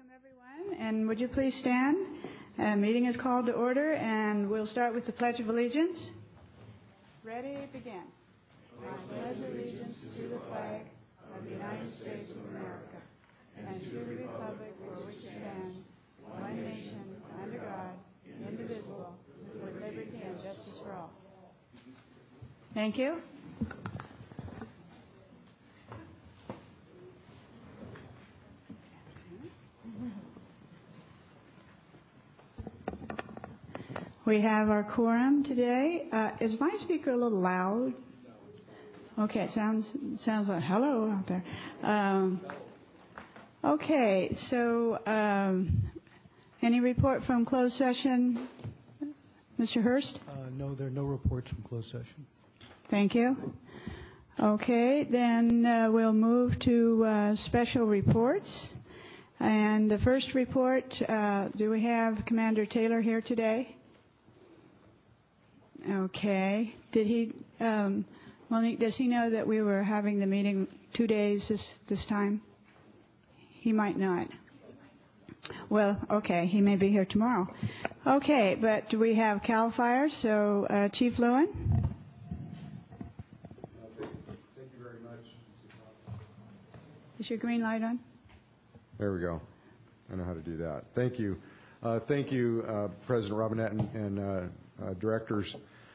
Welcome, everyone, and would you please stand? Meeting is called to order, and we'll start with the Pledge of Allegiance. Ready, begin. I pledge allegiance to the flag of the United States of America and to the republic for which it stands, one nation, under God, indivisible, with liberty and justice for all. Thank you. We have our quorum today. Is my speaker a little loud? Okay, it sounds like hello out there. Okay, so any report from closed session, Mr. Hurst? No, there are no reports from closed session. Thank you. Okay, then we'll move to special reports. And the first report, do we have Commander Taylor here today? Okay. Did he, Monique, does he know that we were having the meeting 2 days this time? He might not. Well, okay, he may be here tomorrow. Okay, but do we have CAL FIRE? So, Chief Lewin? Thank you very much. Is your green light on? There we go. I know how to do that. Thank you. Thank you, President Robinette and directors.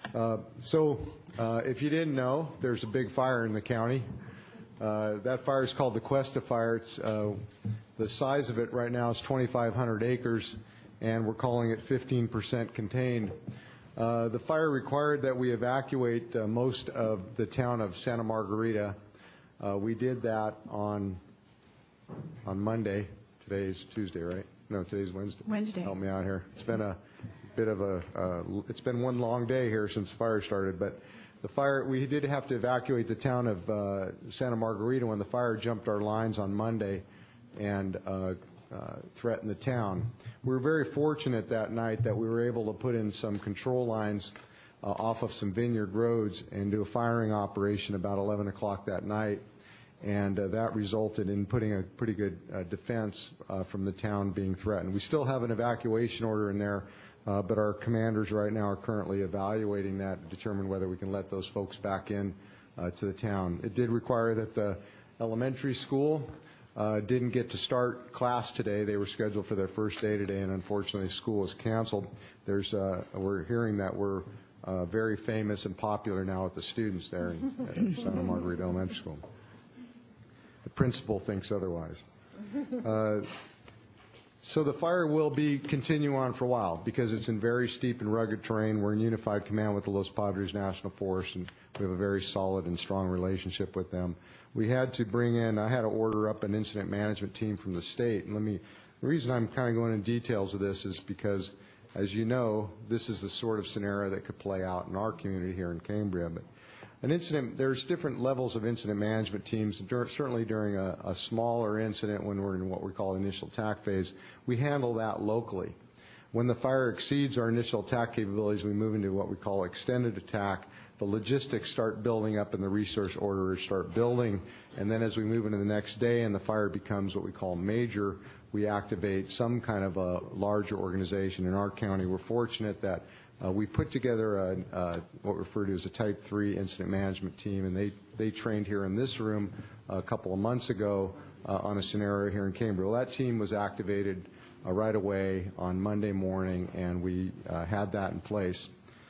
If you didn't know, there's a big fire in the county. That fire is called the Cuesta Fire. It's, the size of it right now is 2,500 acres, and we're calling it 15% contained. The fire required that we evacuate most of the town of Santa Margarita. We did that on Monday. Today's Tuesday, right? No, today's Wednesday. Wednesday. Help me out here. It's been a bit of it's been one long day here since the fire started, but the fire, we did have to evacuate the town of Santa Margarita when the fire jumped our lines on Monday and threatened the town. We were very fortunate that night that we were able to put in some control lines off of some vineyard roads and do a firing operation about 11 o'clock that night, and that resulted in putting a pretty good defense from the town being threatened. We still have an evacuation order in there, but our commanders right now are currently evaluating that to determine whether we can let those folks back in to the town. It did require that the elementary school didn't get to start class today. They were scheduled for their first day today, and unfortunately school was canceled. We're hearing that we're very famous and popular now with the students there at Santa Margarita Elementary School. The principal thinks otherwise. So the fire will continue on for a while because it's in very steep and rugged terrain. We're in unified command with the Los Padres National Forest, and we have a very solid and strong relationship with them. We had to bring in, I had to order up an incident management team from the state. And the reason I'm kind of going into details of this is because, as you know, this is the sort of scenario that could play out in our community here in Cambria. But there's different levels of incident management teams. Certainly during a smaller incident when we're in what we call initial attack phase, we handle that locally. When the fire exceeds our initial attack capabilities, we move into what we call extended attack. The logistics start building up and the resource orders start building. And then as we move into the next day and the fire becomes what we call major, we activate some kind of a larger organization. In our county, we're fortunate that we put together what we refer to as a Type 3 incident management team, and they trained here in this room a couple of months ago on a scenario here in Cambria. Well, that team was activated right away on Monday morning, and we had that in place.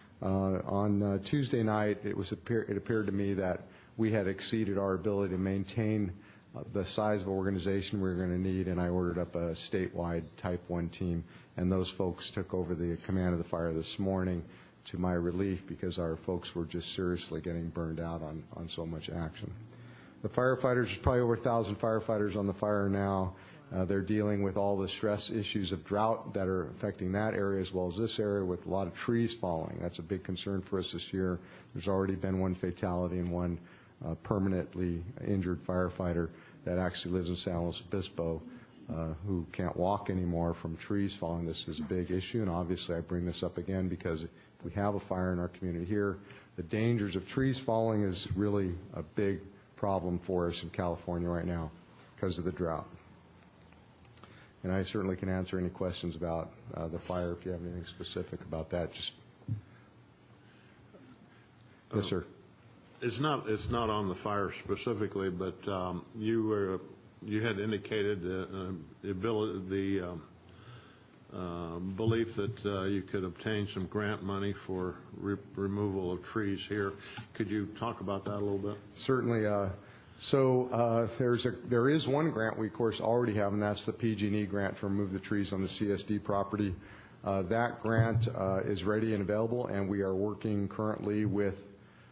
On Tuesday night, it appeared to me that we had exceeded our ability to maintain the size of organization we were going to need, and I ordered up a statewide Type 1 team. And those folks took over the command of the fire this morning to my relief because our folks were just seriously getting burned out on so much action. The firefighters, there's probably over 1,000 firefighters on the fire now. They're dealing with all the stress issues of drought that are affecting that area as well as this area with a lot of trees falling. That's a big concern for us this year. There's already been one fatality and one permanently injured firefighter that actually lives in San Luis Obispo. Who can't walk anymore from trees falling. This is a big issue, and obviously I bring this up again because if we have a fire in our community here, the dangers of trees falling is really a big problem for us in California right now because of the drought. And I certainly can answer any questions about the fire if you have anything specific about that. Just yes, sir. It's not on the fire specifically, but you had indicated the belief that you could obtain some grant money for removal of trees here. Could you talk about that a little bit? Certainly. So there is one grant we, of course, already have, and that's the PG&E grant to remove the trees on the CSD property. That grant is ready and available, and we are working currently with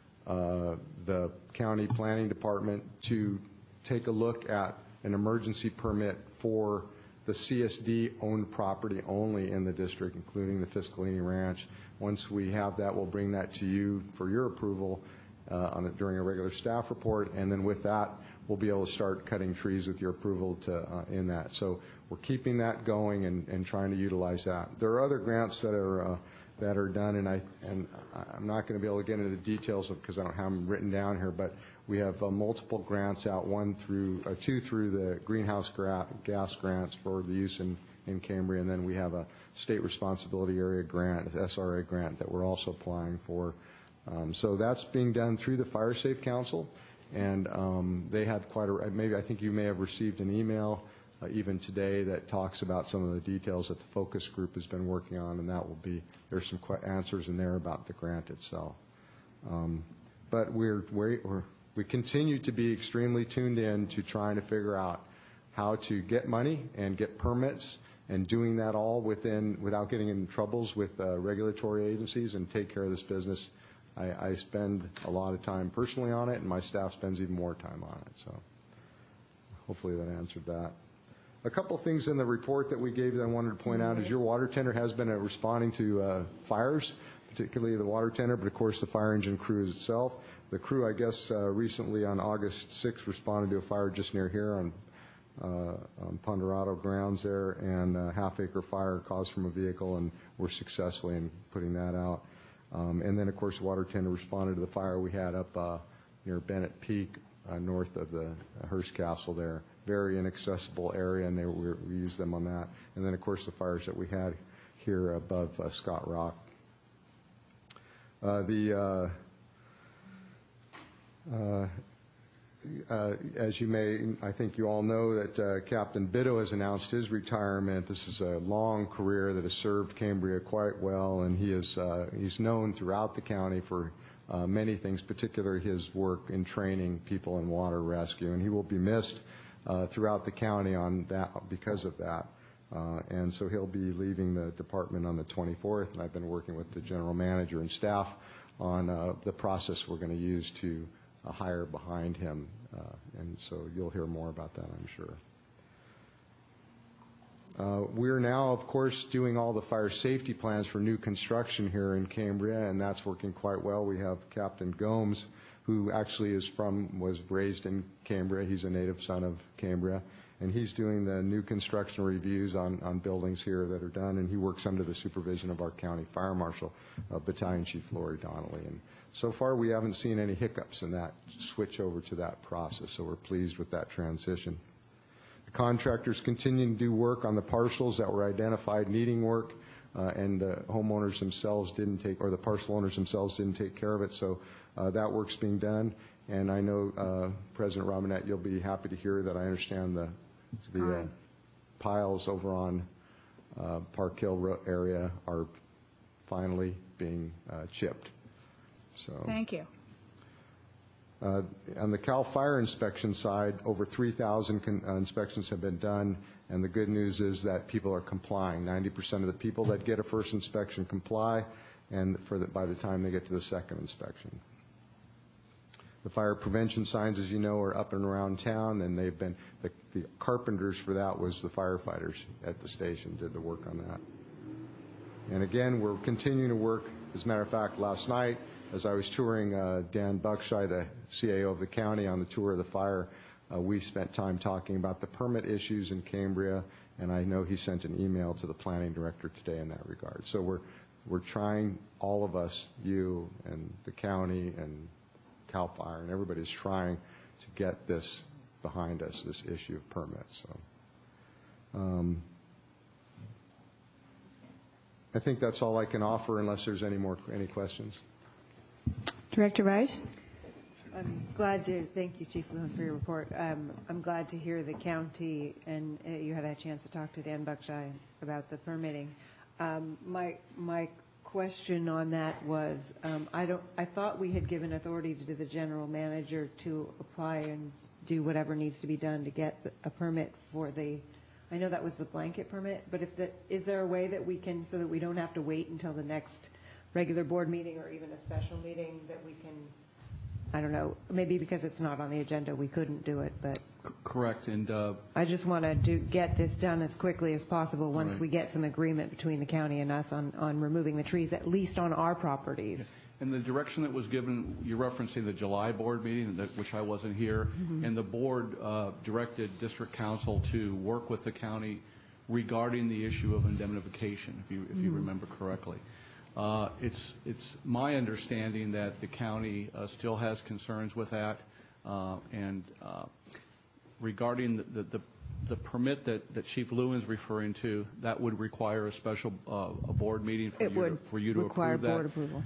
the county planning department to take a look at an emergency permit for the CSD-owned property only in the district, including the Fiscalini Ranch. Once we have that, we'll bring that to you for your approval during a regular staff report, and then with that, we'll be able to start cutting trees with your approval in that. So we're keeping that going and trying to utilize that. There are other grants that are done, and I'm not going to be able to get into the details because I don't have them written down here, but we have multiple grants out, two through the greenhouse gas grants for the use in Cambria, and then we have a state responsibility area grant, SRA grant, that we're also applying for. So that's being done through the Fire Safe Council, and they had I think you may have received an email even today that talks about some of the details that the focus group has been working on, and there's some answers in there about the grant itself. But we continue to be extremely tuned in to trying to figure out how to get money and get permits, and doing that all without getting in troubles with regulatory agencies, and take care of this business. I spend a lot of time personally on it, and my staff spends even more time on it. So hopefully that answered that. A couple things in the report that we gave that I wanted to point out is your water tender has been responding to fires, particularly the water tender, but of course the fire engine crew itself. The crew, I guess, recently on August 6th responded to a fire just near here on Ponderosa grounds there, and a half-acre fire caused from a vehicle, and we're successfully in putting that out. And then, of course, the water tender responded to the fire we had up near Bennett Peak, north of the Hearst Castle there. Very inaccessible area, and we used them on that. And then, of course, the fires that we had here above Scott Rock. As you may, I think you all know that Captain Bitto has announced his retirement. This is a long career that has served Cambria quite well, and he's known throughout the county for many things, particularly his work in training people in water rescue, and he will be missed throughout the county on that because of that. And so he'll be leaving the department on the 24th, and I've been working with the general manager and staff on the process we're going to use to hire behind him, and so you'll hear more about that, I'm sure. We're now, of course, doing all the fire safety plans for new construction here in Cambria, and that's working quite well. We have Captain Gomes, who actually was raised in Cambria. He's a native son of Cambria, and he's doing the new construction reviews on buildings here that are done, and he works under the supervision of our county fire marshal, Battalion Chief Lori Donnelly. And so far, we haven't seen any hiccups in that switch over to that process, so we're pleased with that transition. The contractors continue to do work on the parcels that were identified needing work, and the homeowners themselves the parcel owners themselves didn't take care of it, so that work's being done. And I know, President Robinette, you'll be happy to hear that I understand the piles over on Park Hill area are finally being chipped. So, thank you. On the CAL FIRE inspection side, over 3,000 inspections have been done, and the good news is that people are complying. 90% of the people that get a first inspection comply, and by the time they get to the second inspection. The fire prevention signs, as you know, are up and around town, and they've been the carpenters for that was the firefighters at the station did the work on that. And again, we're continuing to work. As a matter of fact, last night, as I was touring Dan Buckshire, the CAO of the county, on the tour of the fire, we spent time talking about the permit issues in Cambria, and I know he sent an email to the planning director today in that regard. So we're trying, all of us, you and the county and CAL FIRE, and everybody's trying to get this behind us, this issue of permits. So, I think that's all I can offer unless there's any questions. Director Rice? I'm glad to thank you, Chief Lewin, for your report. I'm glad to hear the county and you had a chance to talk to Dan Buckshire about the permitting. My question on that was, I thought we had given authority to the general manager to apply and do whatever needs to be done to get a permit for the. I know that was the blanket permit, but is there a way that we can, so that we don't have to wait until the next regular board meeting or even a special meeting, that we can, I don't know, maybe because it's not on the agenda we couldn't do it, but. Correct. And I just want to get this done as quickly as possible once we get some agreement between the county and us on removing the trees, at least on our properties. And the direction that was given, you're referencing the July board meeting, which I wasn't here, and the board directed district council to work with the county regarding the issue of indemnification, if you remember correctly. It's my understanding that the county still has concerns with that, and regarding the permit that Chief Lewin is referring to, that would require a special a board meeting for you to require approve that. board approval.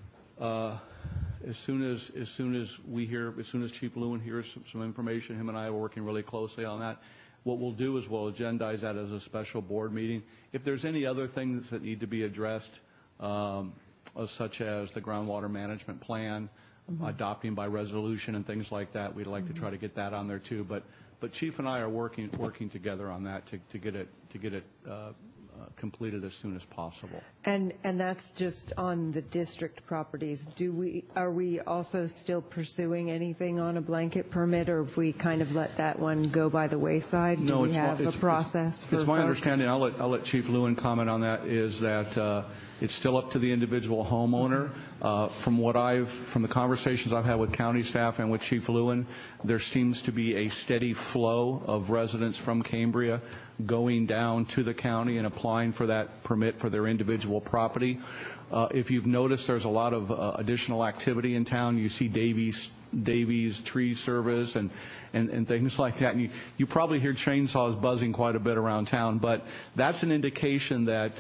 As soon as Chief Lewin hears some information, him and I are working really closely on that. What we'll do is we'll agendize that as a special board meeting. If there's any other things that need to be addressed, such as the groundwater management plan, adopting by resolution and things like that, we'd like to try to get that on there too. But Chief and I are working together on that to get it completed as soon as possible. And that's just on the district properties. Are we also still pursuing anything on a blanket permit, or have we kind of let that one go by the wayside? No, Do we have a process for it's my folks? understanding, I'll let Chief Lewin comment on that, is that it's still up to the individual homeowner. From the conversations I've had with county staff and with Chief Lewin, there seems to be a steady flow of residents from Cambria going down to the county and applying for that permit for their individual property. If you've noticed, there's a lot of additional activity in town. You see Davies Tree Service and things like that. And you probably hear chainsaws buzzing quite a bit around town, but that's an indication that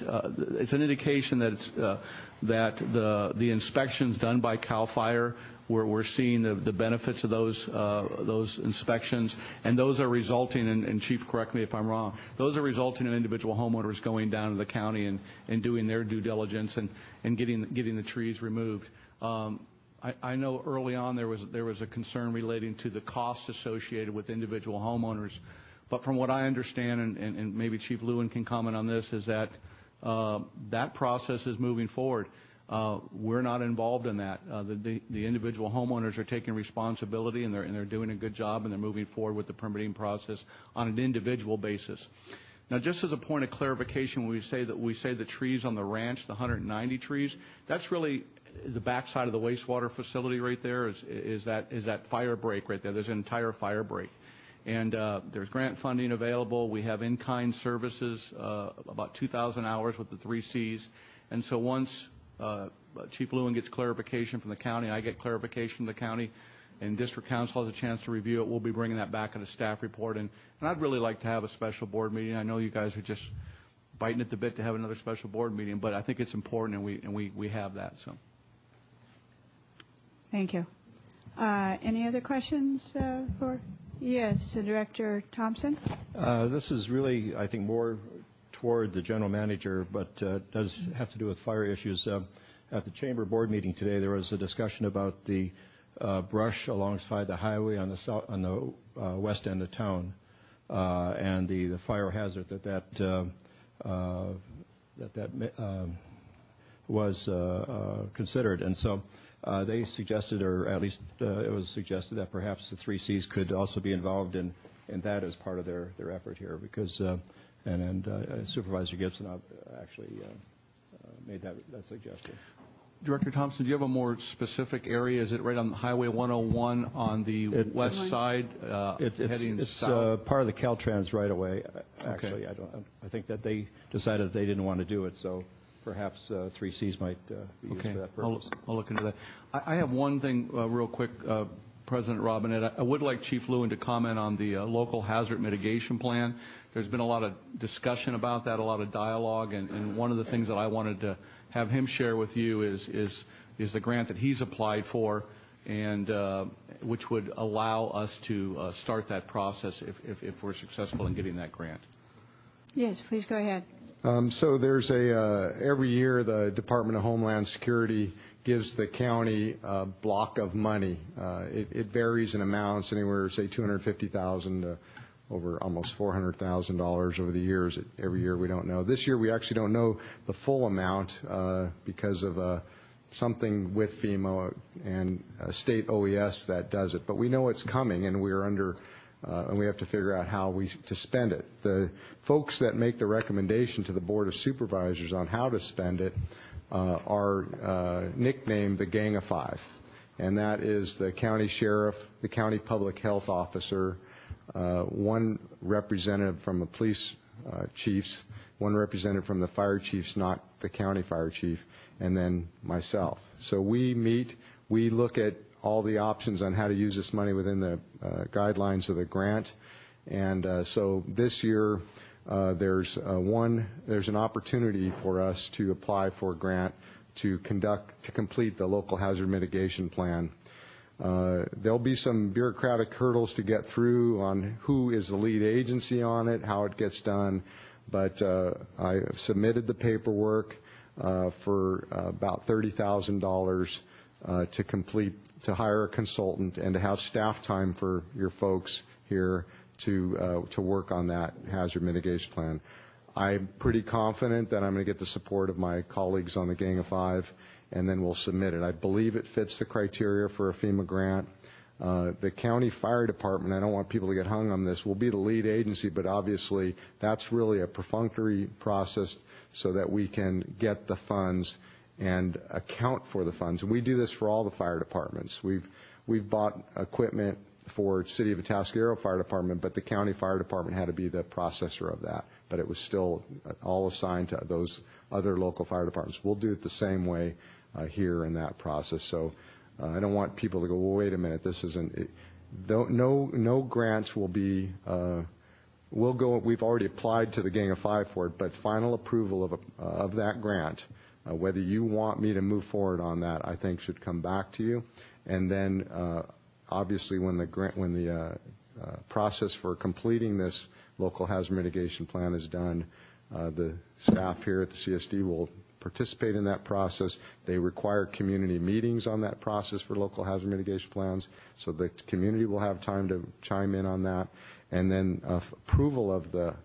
that the inspections done by CAL FIRE, we're seeing the benefits of those inspections, and those are resulting in, and Chief, correct me if I'm wrong, those are resulting in individual homeowners going down to the county and doing their due diligence and getting the trees removed. I know early on there was a concern relating to the cost associated with individual homeowners, but from what I understand, and maybe Chief Lewin can comment on this, is that that process is moving forward. We're not involved in that. The individual homeowners are taking responsibility, and they're doing a good job, and they're moving forward with the permitting process on an individual basis. Now, just as a point of clarification, when we say the trees on the ranch, the 190 trees, that's really the backside of the wastewater facility right there. Is that fire break right there? There's an entire fire break. And there's grant funding available. We have in-kind services, about 2,000 hours with the 3 Cs. And so once Chief Lewin gets clarification from the county, I get clarification from the county, and District Council has a chance to review it, we'll be bringing that back in a staff report. And I'd really like to have a special board meeting. I know you guys are just biting at the bit to have another special board meeting, but I think it's important, and we have that. So. Thank you. Any other questions for? Yes, Director Thompson. This is really, I think, more toward the general manager, but does have to do with fire issues. At the chamber board meeting today, there was a discussion about the brush alongside the highway on the west end of town, and the fire hazard that was considered, and so. They suggested, or at least it was suggested, that perhaps the 3 Cs could also be involved in that as part of their effort here, because Supervisor Gibson actually made that suggestion. Director Thompson, do you have a more specific area? Is it right on Highway 101 on the west side, heading south? It's part of the Caltrans right-of-way, actually. Okay. I think that they decided they didn't want to do it, so perhaps 3 Cs might be used for that purpose. I'll look into that. I have one thing real quick, President Robinette. I would like Chief Lewin to comment on the local hazard mitigation plan there's been a lot of discussion about that, a lot of dialogue, and one of the things that I wanted to have him share with you is the grant that he's applied for, and which would allow us to start that process if we're successful in getting that grant. Yes, please go ahead. So there's every year the Department of Homeland Security gives the county a block of money. It varies in amounts, anywhere, say, $250,000 to over almost $400,000 over the years. Every year we don't know. This year we actually don't know the full amount because of something with FEMA and state OES that does it. But we know it's coming, and we're under, and we have to figure out how to spend it. The folks that make the recommendation to the Board of Supervisors on how to spend it are nicknamed the Gang of Five, and that is the county sheriff, the county public health officer, one representative from the police chiefs, one representative from the fire chiefs, not the county fire chief, and then myself. So we meet, we look at all the options on how to use this money within the guidelines of the grant, and so this year there's an opportunity for us to apply for a grant to complete the local hazard mitigation plan. There'll be some bureaucratic hurdles to get through on who is the lead agency on it, how it gets done, but I submitted the paperwork for about $30,000 to complete, to hire a consultant and to have staff time for your folks here to work on that hazard mitigation plan. I'm pretty confident that I'm going to get the support of my colleagues on the Gang of Five, and then we'll submit it. I believe it fits the criteria for a FEMA grant. The county fire department, I don't want people to get hung on this, will be the lead agency, but obviously that's really a perfunctory process so that we can get the funds and account for the funds. And we do this for all the fire departments. We've bought equipment for City of Atascadero Fire Department, but the county fire department had to be the processor of that. But it was still all assigned to those other local fire departments. We'll do it the same way here in that process. So I don't want people to go, well, wait a minute, this isn't. No grants will be. We'll go. We've already applied to the Gang of Five for it, but final approval of that grant, whether you want me to move forward on that, I think should come back to you, and then. Obviously, when the process for completing this local hazard mitigation plan is done, the staff here at the CSD will participate in that process. They require community meetings on that process for local hazard mitigation plans, so the community will have time to chime in on that, and then approval of the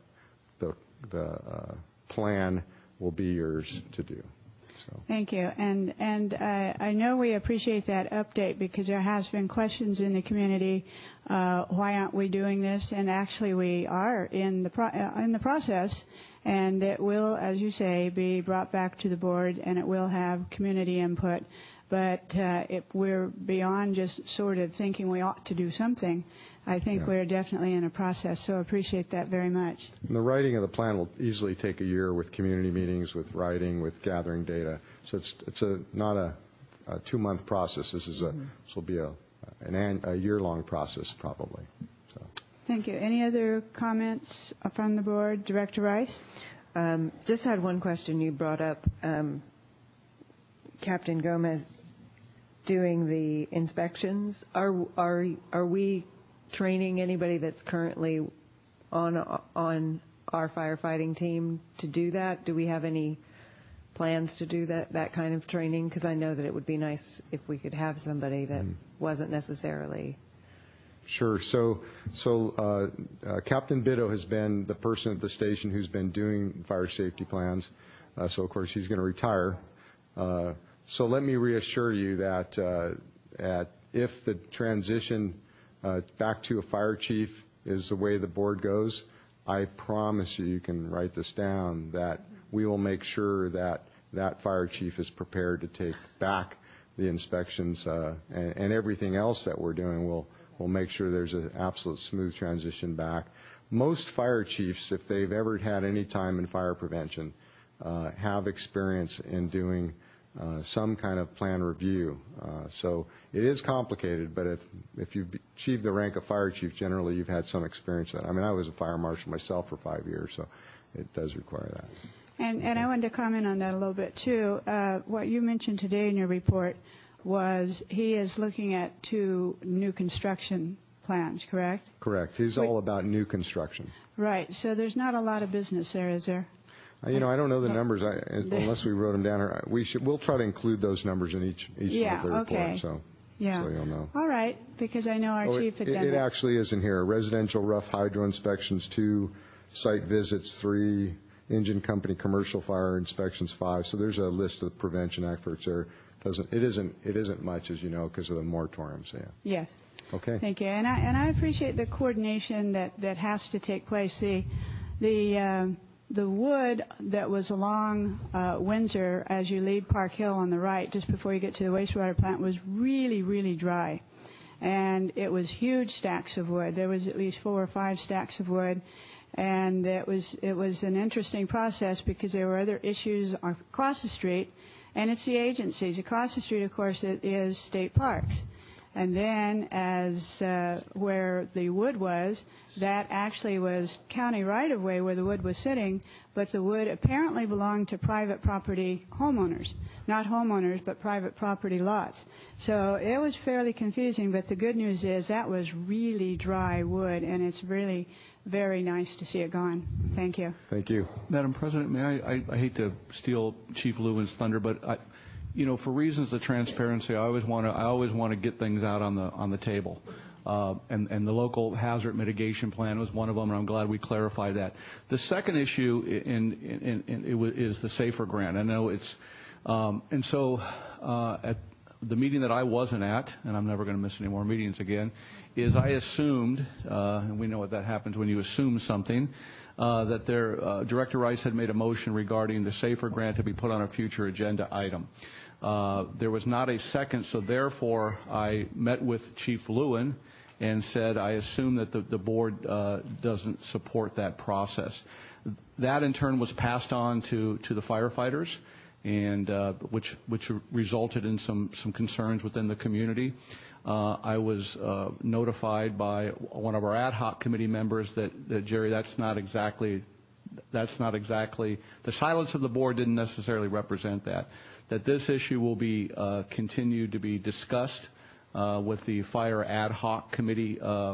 plan will be yours to do. So. Thank you. And I know we appreciate that update because there has been questions in the community, why aren't we doing this? And actually we are in the process, and it will, as you say, be brought back to the board, and it will have community input. But we're beyond just sort of thinking we ought to do something. I think we're definitely in a process, so I appreciate that very much. And the writing of the plan will easily take a year with community meetings, with writing, with gathering data. So it's not a 2-month process. This will be a year-long process probably. So. Thank you. Any other comments from the board? Director Rice? Just had one question. You brought up Captain Gomez doing the inspections. Are we training anybody that's currently on our firefighting team to do that? Do we have any plans to do that kind of training? Because I know that it would be nice if we could have somebody that wasn't necessarily. Sure. So Captain Bitto has been the person at the station who's been doing fire safety plans. So of course he's going to retire. So let me reassure you that if the transition back to a fire chief is the way the board goes, I promise you can write this down, that we will make sure that that fire chief is prepared to take back the inspections and everything else that we're doing. We'll make sure there's an absolute smooth transition back. Most fire chiefs, if they've ever had any time in fire prevention, have experience in doing some kind of plan review. So it is complicated, but if you've achieved the rank of fire chief, generally you've had some experience with that. I mean, I was a fire marshal myself for 5 years, so it does require that. And I wanted to comment on that a little bit, too. What you mentioned today in your report was he is looking at 2 new construction plans, correct? Correct. He's all about new construction. Right. So there's not a lot of business there, is there? You know, I don't know the numbers unless we wrote them down. We'll try to include those numbers in each of the reports. Okay. So Yeah. you'll know. All right, because I know our chief had done It that. actually is in here. Residential rough hydro inspections, 2 site visits, 3 engine company commercial fire inspections, 5. So there's a list of prevention efforts there. It isn't much, as you know, because of the moratorium. So yeah. Yes. Okay. Thank you. And I appreciate the coordination that has to take place. The wood that was along Windsor as you leave Park Hill on the right, just before you get to the wastewater plant, was really, really dry. And it was huge stacks of wood. There was at least 4 or 5 stacks of wood. And it was an interesting process because there were other issues across the street. And it's the agencies. Across the street, of course, it is state parks. And then as where the wood was, that actually was county right-of-way where the wood was sitting, but the wood apparently belonged to private property homeowners. Not homeowners, but private property lots. So it was fairly confusing, but the good news is that was really dry wood, and it's really very nice to see it gone. Thank you. Thank you. Madam President, may I hate to steal Chief Lewin's thunder, but for reasons of transparency, I always want to get things out on the table. And the local hazard mitigation plan was one of them, and I'm glad we clarified that. The second issue is the SAFER grant. I know it's and so at the meeting that I wasn't at, and I'm never going to miss any more meetings again, is I assumed, and we know what that happens when you assume something, that Director Rice had made a motion regarding the SAFER grant to be put on a future agenda item. There was not a second, so therefore I met with Chief Lewin and said I assume that the board doesn't support that process. That in turn was passed on to the firefighters, and which resulted in some concerns within the community. I was notified by one of our ad hoc committee members that Jerry, that's not exactly the silence of the board didn't necessarily represent that this issue will be continued to be discussed with the fire ad hoc committee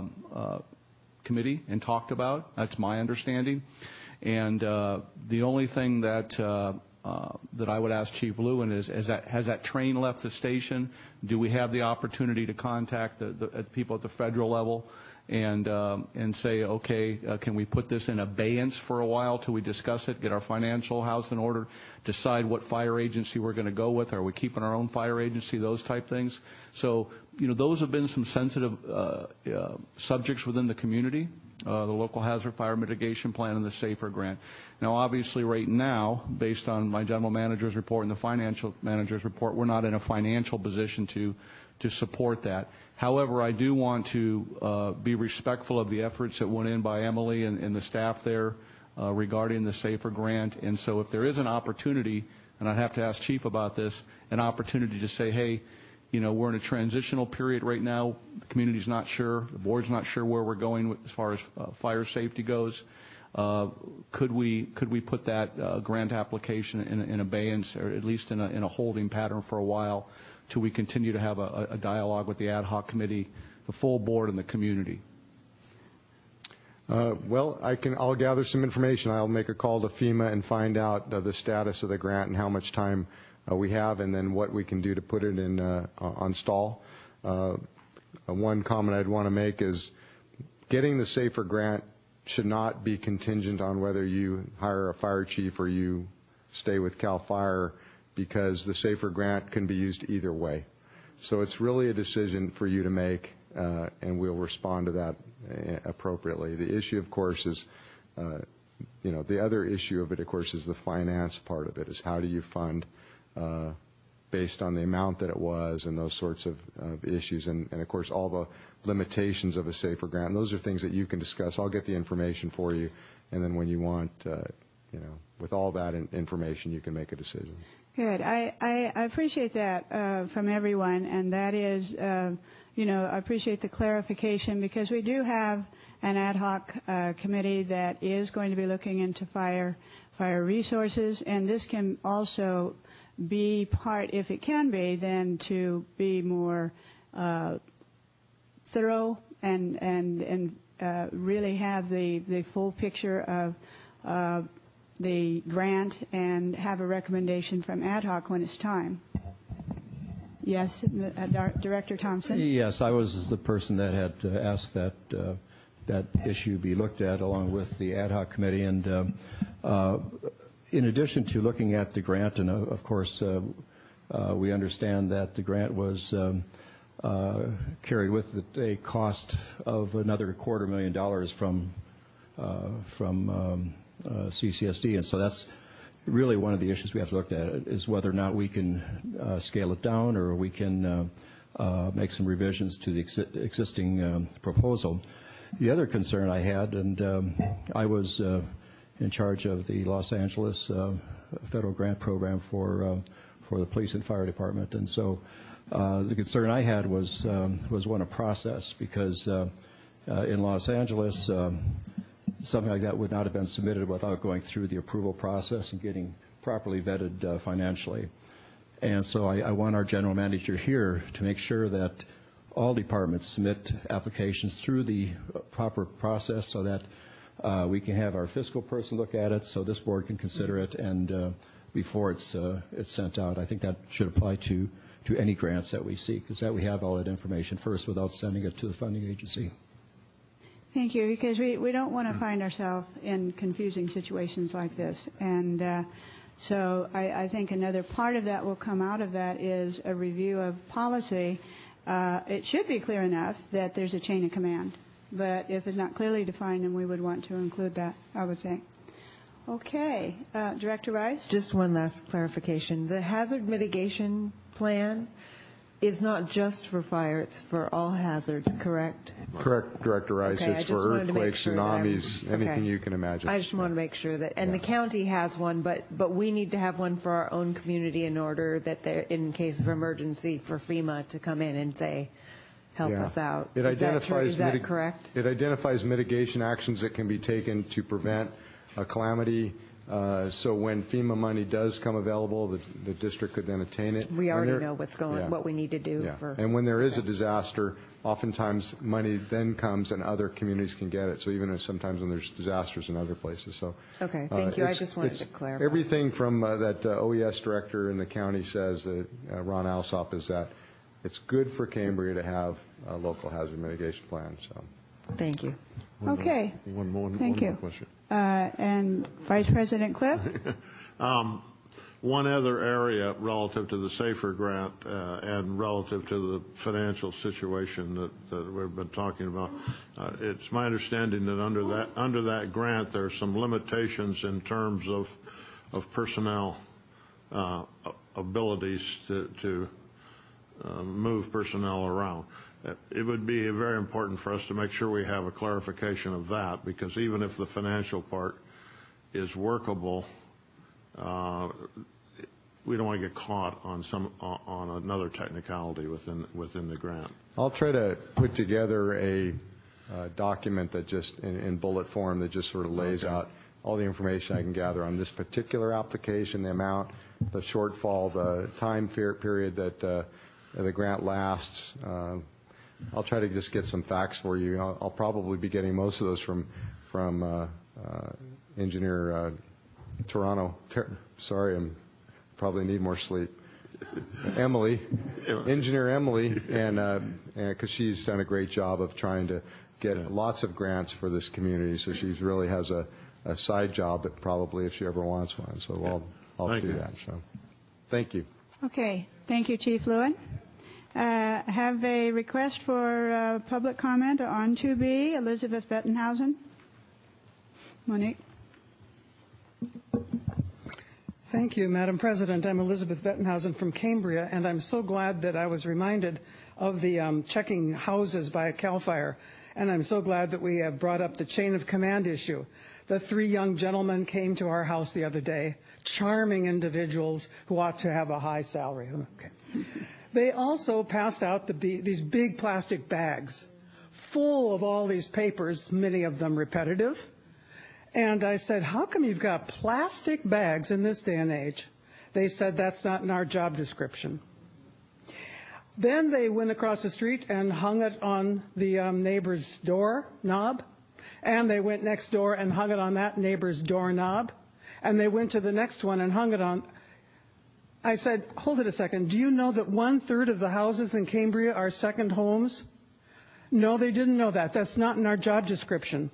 and talked about. That's my understanding. And the only thing that I would ask Chief Lewin is has that train left the station? Do we have the opportunity to contact the people at the federal level and say, okay, can we put this in abeyance for a while till we discuss it, get our financial house in order, decide what fire agency we're going to go with? Are we keeping our own fire agency? Those type things. So, those have been some sensitive subjects within the community, the local hazard fire mitigation plan and the SAFER grant. Now, obviously, right now, based on my general manager's report and the financial manager's report, we're not in a financial position to support that. However, I do want to be respectful of the efforts that went in by Emily and the staff there regarding the SAFER grant. And so if there is an opportunity, and I'd have to ask Chief about this, an opportunity to say, hey, we're in a transitional period right now. The community's not sure. The board's not sure where we're going as far as fire safety goes. Could we put that grant application in abeyance, or at least in a holding pattern for a while, till we continue to have a dialogue with the ad hoc committee, the full board, and the community? Well, I'll gather some information. I'll make a call to FEMA and find out the status of the grant and how much time we have, and then what we can do to put it in on stall. One comment I'd want to make is getting the SAFER grant should not be contingent on whether you hire a fire chief or you stay with CAL FIRE, because the SAFER grant can be used either way. So it's really a decision for you to make, and we'll respond to that appropriately. The issue, of course, is, the other issue of it, of course, is the finance part of it, is how do you fund based on the amount that it was and those sorts of issues, and of course, all the limitations of a SAFER grant. And those are things that you can discuss. I'll get the information for you, and then when you want with all that information, you can make a decision. Good. I appreciate that from everyone, and that is, I appreciate the clarification, because we do have an ad hoc committee that is going to be looking into fire resources, and this can also be part, if it can be, then to be more thorough and really have the full picture of the grant and have a recommendation from ad hoc when it's time. Yes, Director Thompson? Yes, I was the person that had asked that issue be looked at along with the ad hoc committee. And in addition to looking at the grant, and of course we understand that the grant was carried with it a cost of another $250,000 from CCSD, and so that's really one of the issues we have to look at, is whether or not we can scale it down, or we can make some revisions to the existing proposal. The other concern I had, and I was in charge of the Los Angeles federal grant program for the police and fire department, and so the concern I had was one of process, because in Los Angeles something like that would not have been submitted without going through the approval process and getting properly vetted financially. And so I want our general manager here to make sure that all departments submit applications through the proper process, so that we can have our fiscal person look at it, so this board can consider it, and before it's sent out. I think that should apply to any grants that we seek, is that we have all that information first without sending it to the funding agency. Thank you, because we don't want to find ourselves in confusing situations like this. And so I think another part of that will come out of that is a review of policy. It should be clear enough that there's a chain of command. But if it's not clearly defined, then we would want to include that, I would think. Okay. Director Rice? Just one last clarification. The hazard mitigation plan is not just for fire, it's for all hazards, correct? Correct, Director Rice. Okay, it's for earthquakes, tsunamis, anything you can imagine. I just want to make sure that, and the county has one, but we need to have one for our own community in order that they're, in case of emergency, for FEMA to come in and say, help us out. Is that correct? It identifies mitigation actions that can be taken to prevent a calamity. So when FEMA money does come available, the district could then attain it. We already know what we need to do. Yeah. And when there is a disaster, oftentimes money then comes and other communities can get it. So even sometimes when there's disasters in other places. So okay, thank you. I just wanted to clarify. Everything from that OES director in the county says, Ron Alsop, is that it's good for Cambria to have a local hazard mitigation plan. So thank you. Okay. One more question. And Vice President Cliff? One other area relative to the SAFER grant and relative to the financial situation that we've been talking about, it's my understanding that under that grant there are some limitations in terms of personnel abilities to move personnel around. It would be very important for us to make sure we have a clarification of that, because even if the financial part is workable, we don't want to get caught on another technicality within the grant. I'll try to put together a document that just in bullet form that just sort of lays out all the information I can gather on this particular application, the amount, the shortfall, the time period that the grant lasts. I'll try to just get some facts for you. I'll probably be getting most of those from Engineer Toronto. Sorry, I probably need more sleep. Engineer Emily, and because she's done a great job of trying to get lots of grants for this community. So she really has a side job that probably, if she ever wants one. So I'll do that. So thank you. Okay. Thank you, Chief Lewin. I have a request for public comment on 2B. Elizabeth Bettenhausen. Monique. Thank you, Madam President. I'm Elizabeth Bettenhausen from Cambria, and I'm so glad that I was reminded of the checking houses by CAL FIRE, and I'm so glad that we have brought up the chain of command issue, The 3 young gentlemen came to our house the other day, charming individuals who ought to have a high salary. Okay. They also passed out these big plastic bags full of all these papers, many of them repetitive. And I said, how come you've got plastic bags in this day and age? They said, that's not in our job description. Then they went across the street and hung it on the neighbor's door knob. And they went next door and hung it on that neighbor's doorknob. And they went to the next one and hung it on. I said, hold it a second. Do you know that 1/3 of the houses in Cambria are second homes? No, they didn't know that. That's not in our job description.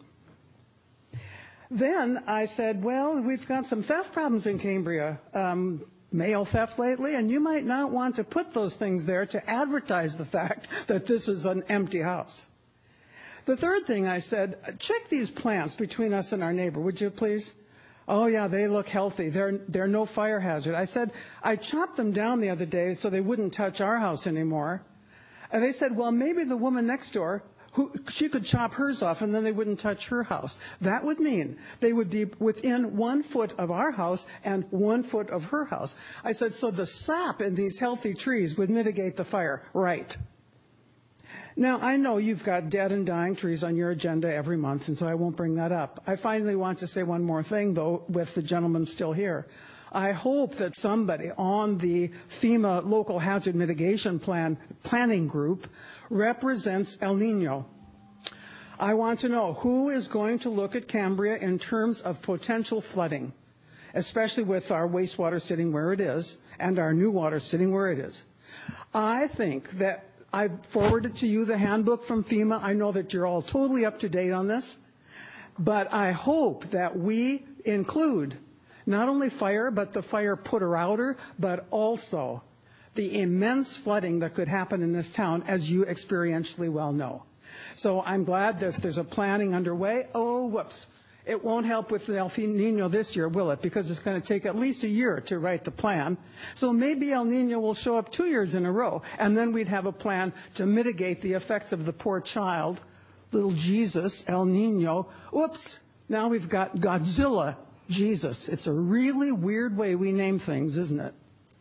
Then I said, well, we've got some theft problems in Cambria, mail theft lately, and you might not want to put those things there to advertise the fact that this is an empty house. The third thing I said, check these plants between us and our neighbor, would you please? Oh, yeah, they look healthy. They're no fire hazard. I said, I chopped them down the other day so they wouldn't touch our house anymore. And they said, well, maybe the woman next door, she could chop hers off and then they wouldn't touch her house. That would mean they would be within 1 foot of our house and 1 foot of her house. I said, so the sap in these healthy trees would mitigate the fire. Right. Now, I know you've got dead and dying trees on your agenda every month, and so I won't bring that up. I finally want to say one more thing, though, with the gentleman still here. I hope that somebody on the FEMA Local Hazard Mitigation Planning Group represents El Nino. I want to know who is going to look at Cambria in terms of potential flooding, especially with our wastewater sitting where it is and our new water sitting where it is. I think that I forwarded to you the handbook from FEMA. I know that you're all totally up to date on this, but I hope that we include not only fire, but the fire putter-outer, but also the immense flooding that could happen in this town, as you experientially well know. So I'm glad that there's a planning underway. Oh, whoops. It won't help with the El Nino this year, will it? Because it's going to take at least a year to write the plan. So maybe El Nino will show up 2 years in a row, and then we'd have a plan to mitigate the effects of the poor child, little Jesus, El Nino. Oops, now we've got Godzilla Jesus. It's a really weird way we name things, isn't it?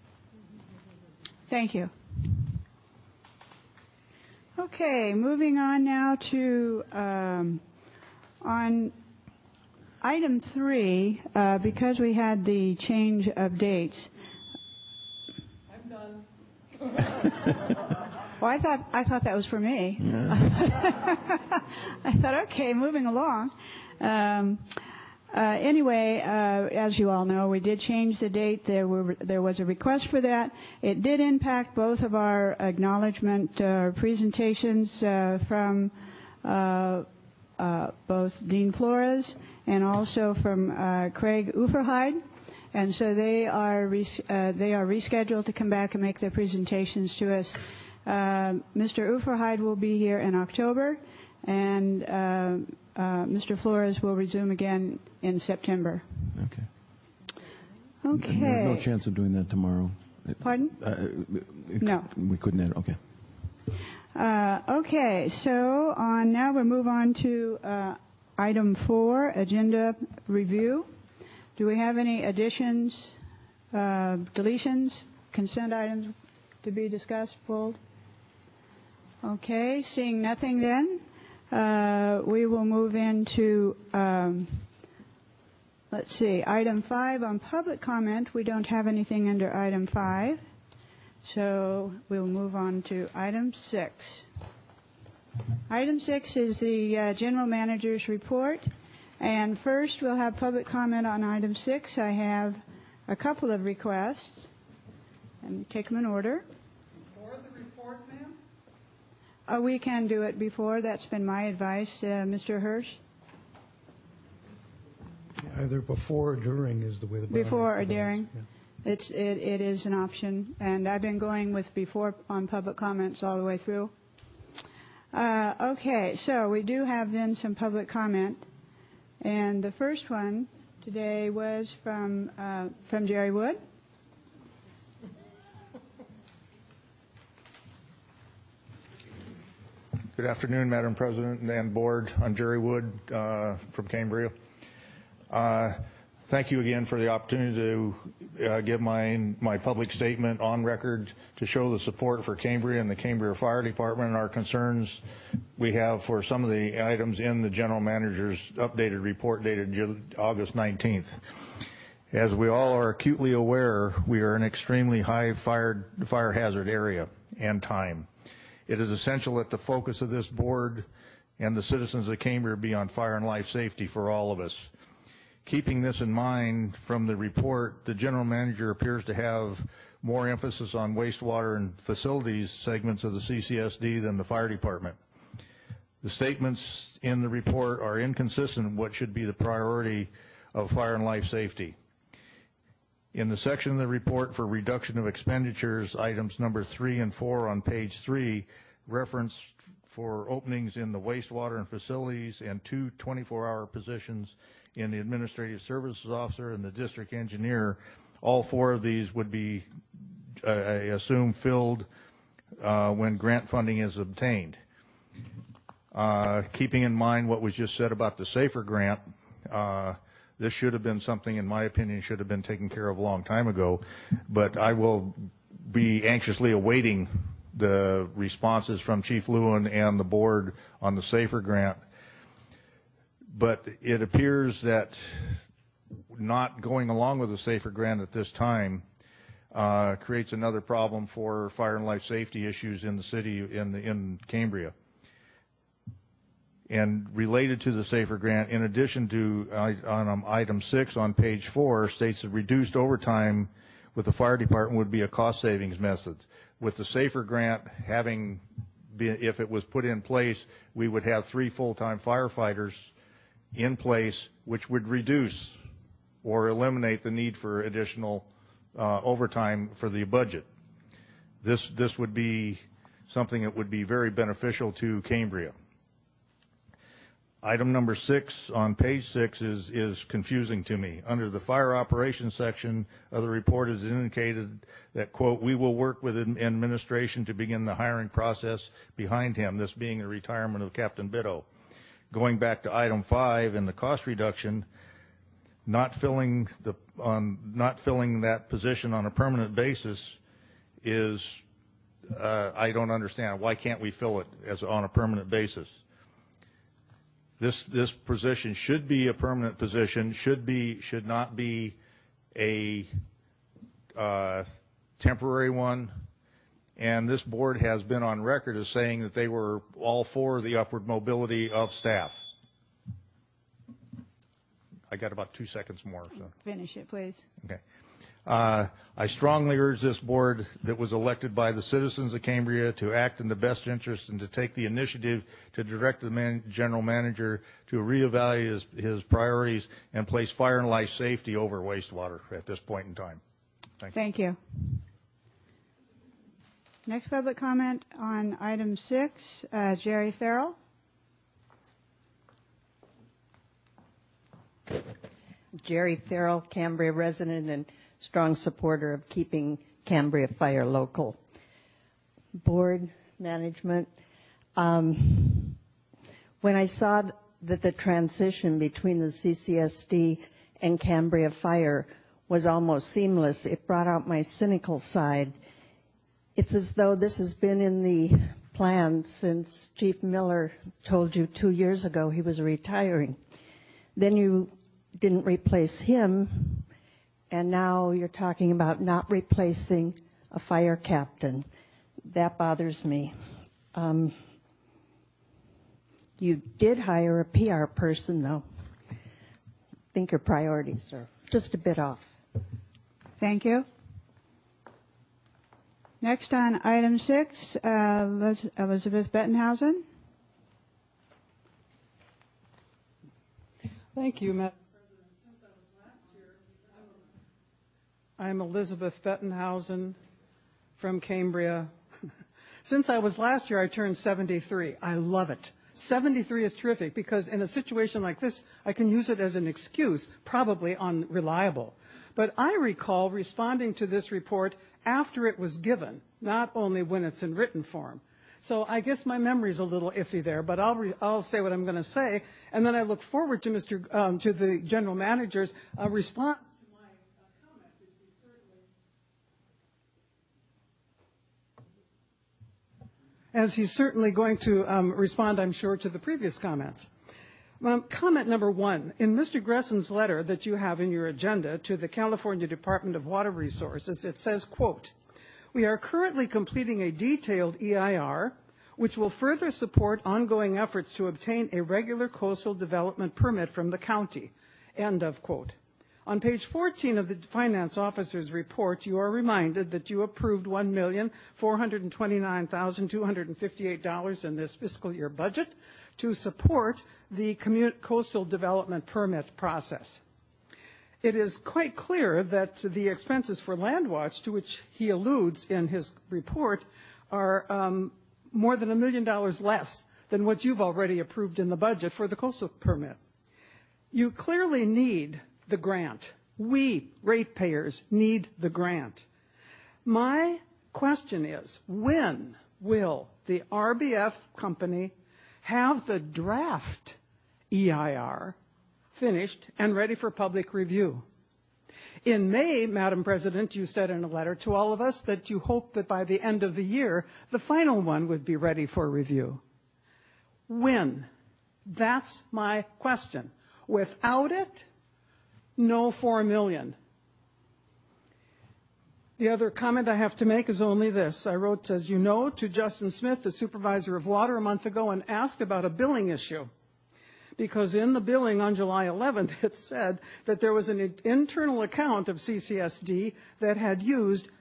Thank you. Okay, moving on now to on item 3, because we had the change of dates. I'm done. Well, I thought that was for me. Yeah. I thought, okay, moving along. Anyway, as you all know, we did change the date. There was a request for that. It did impact both of our acknowledgement presentations from both Dean Flores and also from Craig Uferheide. And so they are rescheduled to come back and make their presentations to us. Mr. Uferheide will be here in October, and Mr. Flores will resume again in September. Okay. Okay. No chance of doing that tomorrow. Pardon? No. We couldn't. Okay. Okay. So now we move on to item 4, agenda review. Do we have any additions, deletions, consent items to be discussed, pulled? Okay. Seeing nothing, then we will move into. Let's see, item 5 on public comment. We don't have anything under item 5. So we'll move on to item 6. Item 6 is the general manager's report. And first we'll have public comment on item 6. I have a couple of requests. And take them in order. Before the report, ma'am? We can do it before. That's been my advice, Mr. Hirsch. Either before or during is the way the Before or during. Yeah. It is an option, and I've been going with before on public comments all the way through. Okay, so we do have then some public comment, and the first one today was from Jerry Wood. Good afternoon, Madam President and Board. I'm Jerry Wood from Cambria. Thank you again for the opportunity to give my public statement on record to show the support for Cambria and the Cambria Fire Department and our concerns we have for some of the items in the General Manager's updated report dated August 19th. As we all are acutely aware, we are an extremely high fire hazard area and time. It is essential that the focus of this board and the citizens of Cambria be on fire and life safety for all of us. Keeping this in mind from the report, the General Manager appears to have more emphasis on wastewater and facilities segments of the CCSD than the Fire Department. The statements in the report are inconsistent with what should be the priority of fire and life safety. In the section of the report for reduction of expenditures, items number 3 and 4 on page 3, reference for openings in the wastewater and facilities and 2 24-hour positions in the administrative services officer and the district engineer. All 4 of these would be, I assume, filled when grant funding is obtained. Keeping in mind what was just said about the SAFER grant, this should have been something, in my opinion, should have been taken care of a long time ago, but I will be anxiously awaiting the responses from Chief Lewin and the board on the SAFER grant. But it appears that not going along with the SAFER grant at this time creates another problem for fire and life safety issues in the city, in Cambria. And related to the SAFER grant, in addition to on item 6 on page 4, states that reduced overtime with the fire department would be a cost savings method. With the SAFER grant having been, if it was put in place, we would have 3 full-time firefighters in place, which would reduce or eliminate the need for additional overtime for the budget. This would be something that would be very beneficial to Cambria. Item number 6 on page 6 is confusing to me. Under the fire operations section of the report is indicated that, quote, we will work with administration to begin the hiring process behind him, this being the retirement of Captain Bitto. Going back to item 5 in the cost reduction, not filling that position on a permanent basis is, I don't understand. Why can't we fill it as on a permanent basis? This position should be a permanent position, should not be a temporary one. And this board has been on record as saying that they were all for the upward mobility of staff. I got about 2 seconds more. So. Finish it, please. Okay. I strongly urge this board that was elected by the citizens of Cambria to act in the best interest and to take the initiative to direct the general manager to reevaluate his priorities and place fire and life safety over wastewater at this point in time. Thank you. Next public comment on item 6, Jerry Farrell. Jerry Farrell, Cambria resident and strong supporter of keeping Cambria Fire local. Board, management, when I saw that the transition between the CCSD and Cambria Fire was almost seamless, it brought out my cynical side. It's as though this has been in the plan since Chief Miller told you 2 years ago he was retiring. Then you didn't replace him, and now you're talking about not replacing a fire captain. That bothers me. You did hire a PR person, though. I think your priorities are just a bit off. Thank you. Next on item 6, Elizabeth Bettenhausen. Thank you, Madam President. Since I was last year, I'm Elizabeth Bettenhausen from Cambria. Since I was last year, I turned 73. I love it. 73 is terrific because in a situation like this, I can use it as an excuse, probably unreliable. But I recall responding to this report after it was given, not only when it's in written form. So I guess my memory's a little iffy there, but I'll say what I'm going to say, and then I look forward to to the general manager's response to my comments. As he's certainly going to respond, I'm sure, to the previous comments. Comment number one, in Mr. Gresson's letter that you have in your agenda to the California Department of Water Resources, it says, quote, "We are currently completing a detailed EIR, which will further support ongoing efforts to obtain a regular coastal development permit from the county," end of quote. On page 14 of the finance officer's report, you are reminded that you approved $1,429,258 in this fiscal year budget to support the coastal development permit process. It is quite clear that the expenses for Landwatch, to which he alludes in his report, are more than $1 million less than what you've already approved in the budget for the coastal permit. You clearly need the grant. We, ratepayers, need the grant. My question is, when will the RBF company have the draft EIR finished and ready for public review? In May, Madam President, you said in a letter to all of us that you hoped that by the end of the year, the final one would be ready for review. When? That's my question. Without it, no $4 million. The other comment I have to make is only this. I wrote, as you know, to Justin Smith, the supervisor of water, a month ago and asked about a billing issue. Because in the billing on July 11th, it said that there was an internal account of CCSD that had used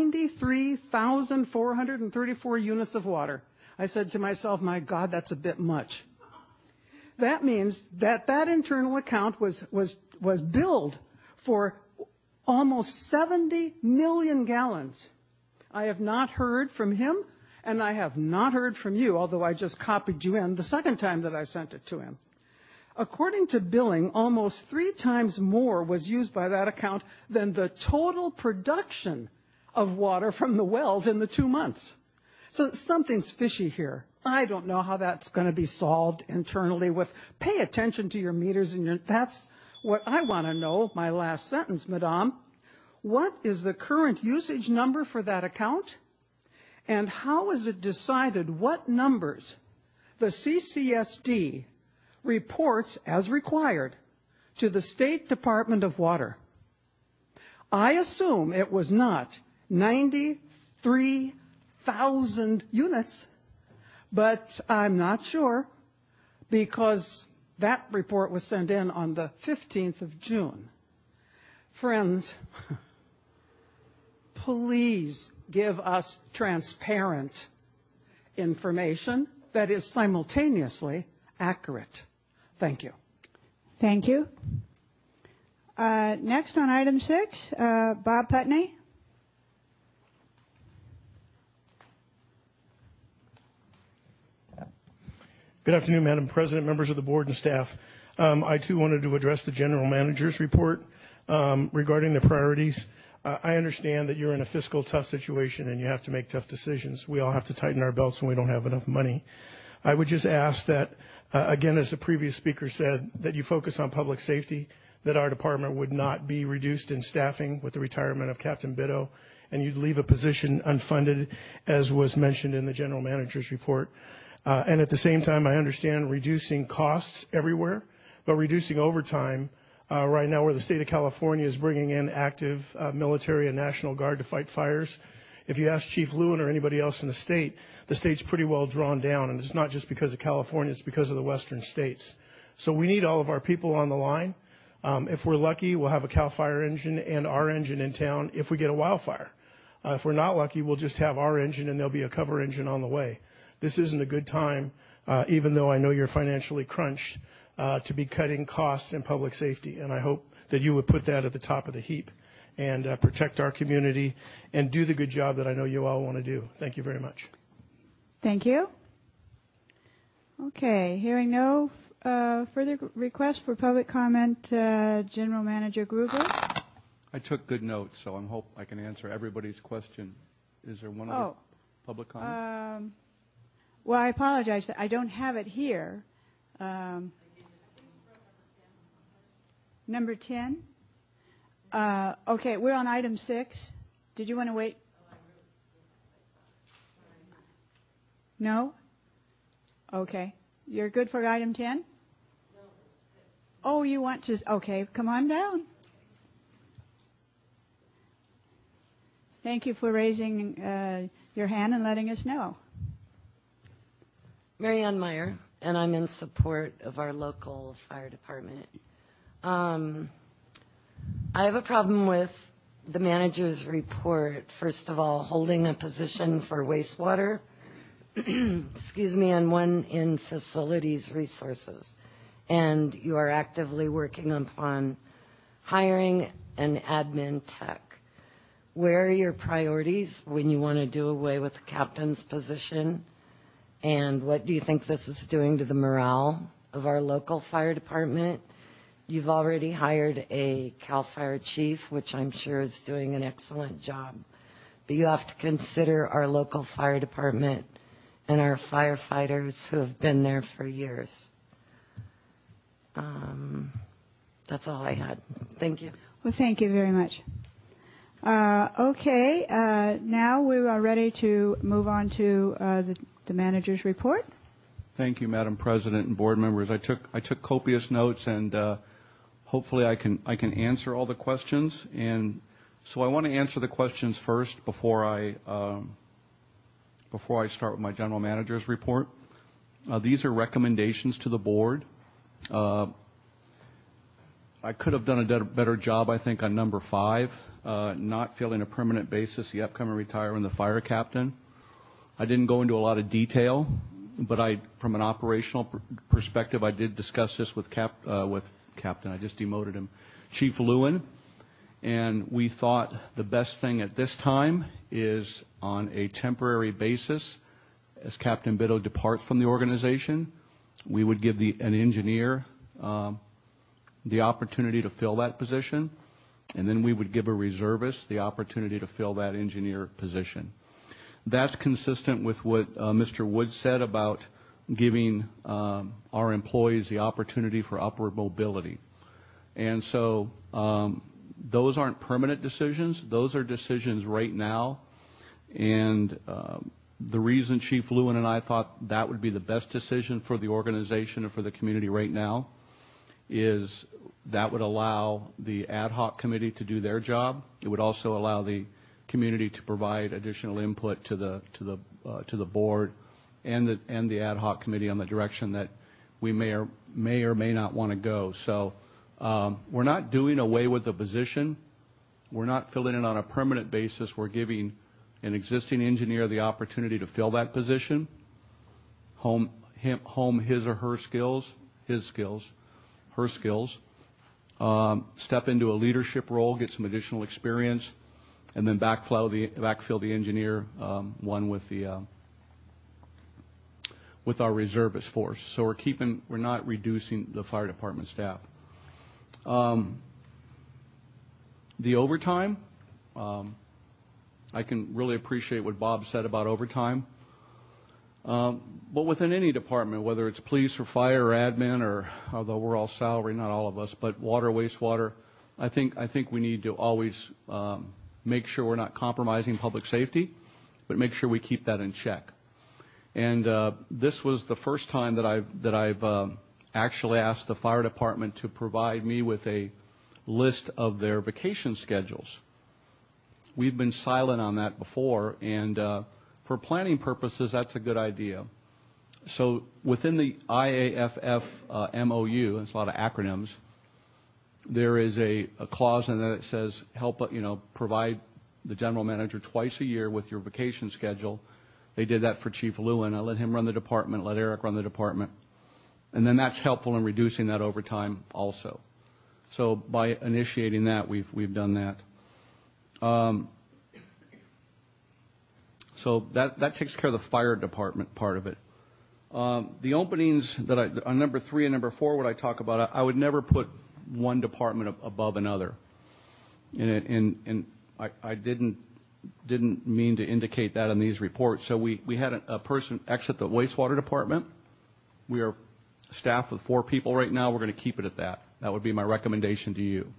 93,434 units of water. I said to myself, my God, that's a bit much. That means that that internal account was billed for almost 70 million gallons. I have not heard from him, and I have not heard from you, although I just copied you in the second time that I sent it to him. According to billing, almost 3 times more was used by that account than the total production of water from the wells in the 2 months. So something's fishy here. I don't know how that's going to be solved internally with pay attention to your meters and that's what I want to know, my last sentence, Madame. What is the current usage number for that account? And how is it decided what numbers the CCSD reports as required to the State Department of Water? I assume it was not 93,000 units, but I'm not sure because that report was sent in on the 15th of June. Friends, please give us transparent information that is simultaneously accurate. Thank you. Thank you. Next on item 6, Bob Putney. Good afternoon, Madam President, members of the board and staff. I, too, wanted to address the general manager's report regarding the priorities. I understand that you're in a fiscal tough situation and you have to make tough decisions. We all have to tighten our belts when we don't have enough money. I would just ask that, again, as the previous speaker said, that you focus on public safety, that our department would not be reduced in staffing with the retirement of Captain Bitto, and you'd leave a position unfunded, as was mentioned in the general manager's report. And at the same time, I understand reducing costs everywhere, but reducing overtime right now where the state of California is bringing in active military and National Guard to fight fires. If you ask Chief Lewin or anybody else in the state's pretty well drawn down, and it's not just because of California, it's because of the western states. So we need all of our people on the line. If we're lucky, we'll have a CAL FIRE engine and our engine in town if we get a wildfire. If we're not lucky, we'll just have our engine and there'll be a cover engine on the way. This isn't a good time, even though I know you're financially crunched, to be cutting costs in public safety. And I hope that you would put that at the top of the heap and protect our community and do the good job that I know you all want to do. Thank you very much. Thank you. Okay, hearing no further requests for public comment, General Manager Gruber. I took good notes, so I hope I can answer everybody's question. Is there one other public comment? Well, I apologize that I don't have it here. Number 10? Okay, we're on item 6. Did you want to wait? No? Okay. You're good for item 10? Oh, you want to? Okay, come on down. Thank you for raising your hand and letting us know. Mary Ann Meyer, and I'm in support of our local fire department. I have a problem with the manager's report, first of all, holding a position for wastewater, excuse me, and one in facilities resources. And you are actively working upon hiring an admin tech. Where are your priorities when you want to do away with the captain's position? And what do you think this is doing to the morale of our local fire department? You've already hired a CAL FIRE chief, which I'm sure is doing an excellent job. But you have to consider our local fire department and our firefighters who have been there for years. That's all I had. Thank you. Well, thank you very much. Okay, now we are ready to move on to the manager's report. Thank you, Madam President and board members. I took copious notes, and hopefully I can answer all the questions. And so I want to answer the questions first before I start with my general manager's report. These are recommendations to the board. I could have done a better job, I think, on number 5, not filling a permanent basis, the upcoming retirement of the fire captain. I didn't go into a lot of detail, but from an operational perspective, I did discuss this with Captain. I just demoted him, Chief Lewin, and we thought the best thing at this time is on a temporary basis, as Captain Bitto departs from the organization, we would give an engineer the opportunity to fill that position, and then we would give a reservist the opportunity to fill that engineer position. That's consistent with what Mr. Wood said about giving our employees the opportunity for upward mobility. And so those aren't permanent decisions. Those are decisions right now. And the reason Chief Lewin and I thought that would be the best decision for the organization and for the community right now is that would allow the ad hoc committee to do their job. It would also allow the community to provide additional input to the board and the ad hoc committee on the direction that we may or may not want to go. So we're not doing away with the position. We're not filling it on a permanent basis. We're giving an existing engineer the opportunity to fill that position, hone his or her skills, her skills, step into a leadership role, get some additional experience, and then backfill the engineer one with our reservist force. So we're not reducing the fire department staff. The overtime, I can really appreciate what Bob said about overtime. But within any department, whether it's police or fire or admin, or although we're all salary, not all of us, but water, wastewater, I think we need to always make sure we're not compromising public safety, but make sure we keep that in check. And this was the first time that I've actually asked the fire department to provide me with a list of their vacation schedules. We've been silent on that before, and for planning purposes, that's a good idea. So within the IAFF MOU, it's a lot of acronyms, there is a clause in there that says provide the general manager twice a year with your vacation schedule. They did that for Chief Lewin. I let him run the department, let Eric run the department. And then that's helpful in reducing that overtime also. So by initiating that, we've done that. So that takes care of the fire department part of it. The openings that on number 3 and number 4, what I talk about, I would never put one department above another. And I didn't didn't mean to indicate that in these reports. So we had a person exit the wastewater department. We are staffed with 4 people right now. We're going to keep it at that. That would be my recommendation to you.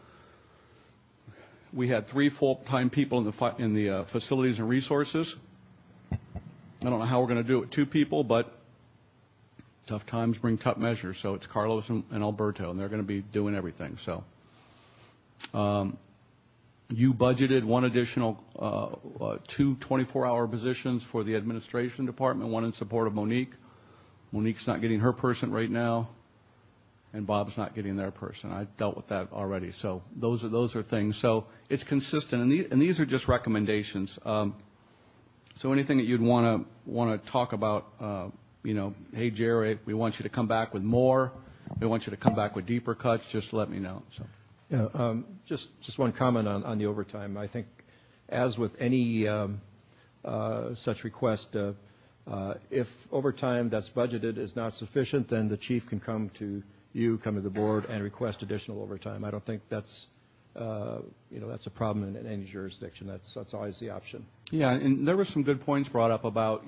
We had 3 full-time people in the facilities and resources. I don't know how we're going to do it with 2 people, but tough times bring tough measures. So it's Carlos and Alberto, and they're going to be doing everything. So you budgeted 1 additional 2 24-hour positions for the administration department, 1 in support of Monique. Monique's not getting her person right now, and Bob's not getting their person. I dealt with that already. So those are things. So it's consistent, and these are just recommendations. So anything that you'd want to talk about, hey Jerry, we want you to come back with more. We want you to come back with deeper cuts. Just let me know. So. Yeah, just one comment on the overtime. I think, as with any such request, if overtime that's budgeted is not sufficient, then the chief can come to the board and request additional overtime. I don't think that's that's a problem in any jurisdiction. That's always the option. Yeah, and there were some good points brought up about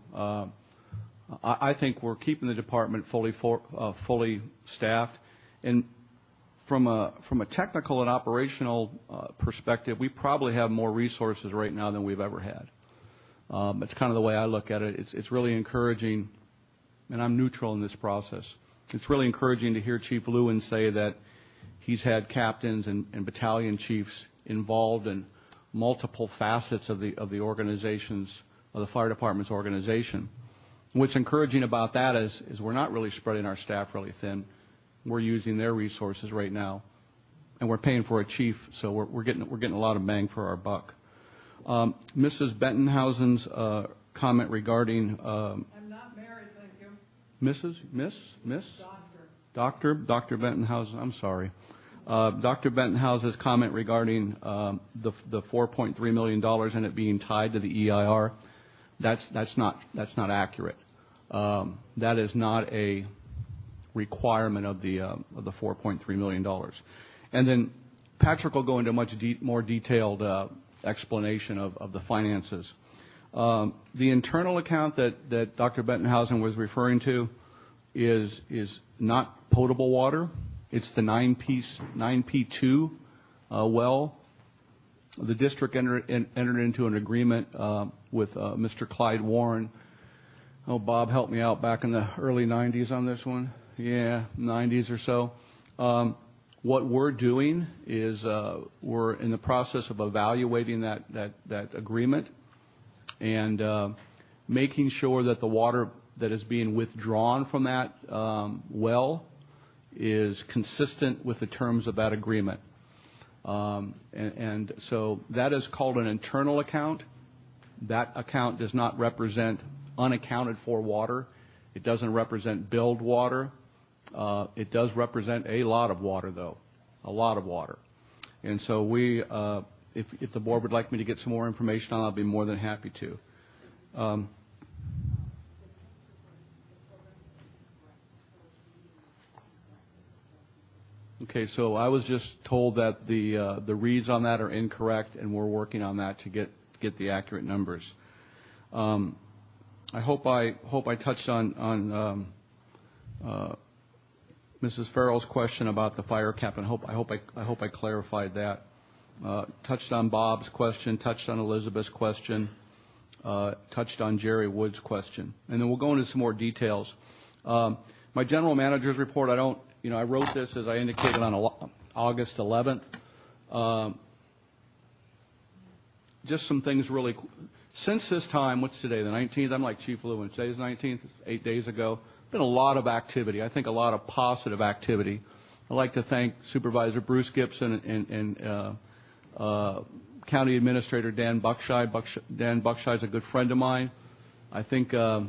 I think we're keeping the department fully staffed, and from a technical and operational perspective, we probably have more resources right now than we've ever had. It's kind of the way I look at it. It's really encouraging, and I'm neutral in this process. It's really encouraging to hear Chief Lewin say that he's had captains and battalion chiefs involved in multiple facets of the organization's, of the fire department's organization. What's encouraging about that is we're not really spreading our staff really thin. We're using their resources right now, and we're paying for a chief, so we're getting a lot of bang for our buck. Mrs. Bentonhausen's comment regarding. I'm not married, thank you. Miss? Dr. Bentonhausen, I'm sorry. Dr. Bentonhausen's comment regarding the $4.3 million and it being tied to the EIR, that's not accurate. That is not a requirement of the $4.3 million. And then Patrick will go into much more detailed explanation of the finances. The internal account that Dr. Bentonhausen was referring to is not potable water. It's the 9P2 well. The district entered into an agreement with Mr. Clyde Warren. Oh, Bob, help me out, back in the early 90s on this one. Yeah, 90s or so. What we're doing is we're in the process of evaluating that agreement and making sure that the water that is being withdrawn from that well is consistent with the terms of that agreement. And so that is called an internal account. That account does not represent unaccounted for water. It doesn't represent billed water. It does represent a lot of water, though, a lot of water. And so we, if the board would like me to get some more information on it, I'll be more than happy to. Okay, so I was just told that the reads on that are incorrect, and we're working on that to get the accurate numbers. I hope I touched on Mrs. Farrell's question about the fire captain. I hope I clarified that. Touched on Bob's question. Touched on Elizabeth's question. Touched on Jerry Wood's question, and then we'll go into some more details. My general manager's report. I wrote this as I indicated on August 11th. Just some things really. Since this time, what's today, the 19th? I'm like Chief Lewin. Today's the 19th, 8 days ago. Been a lot of activity. I think a lot of positive activity. I'd like to thank Supervisor Bruce Gibson and County Administrator Dan Buckshire. Dan Buckshire is a good friend of mine. I think I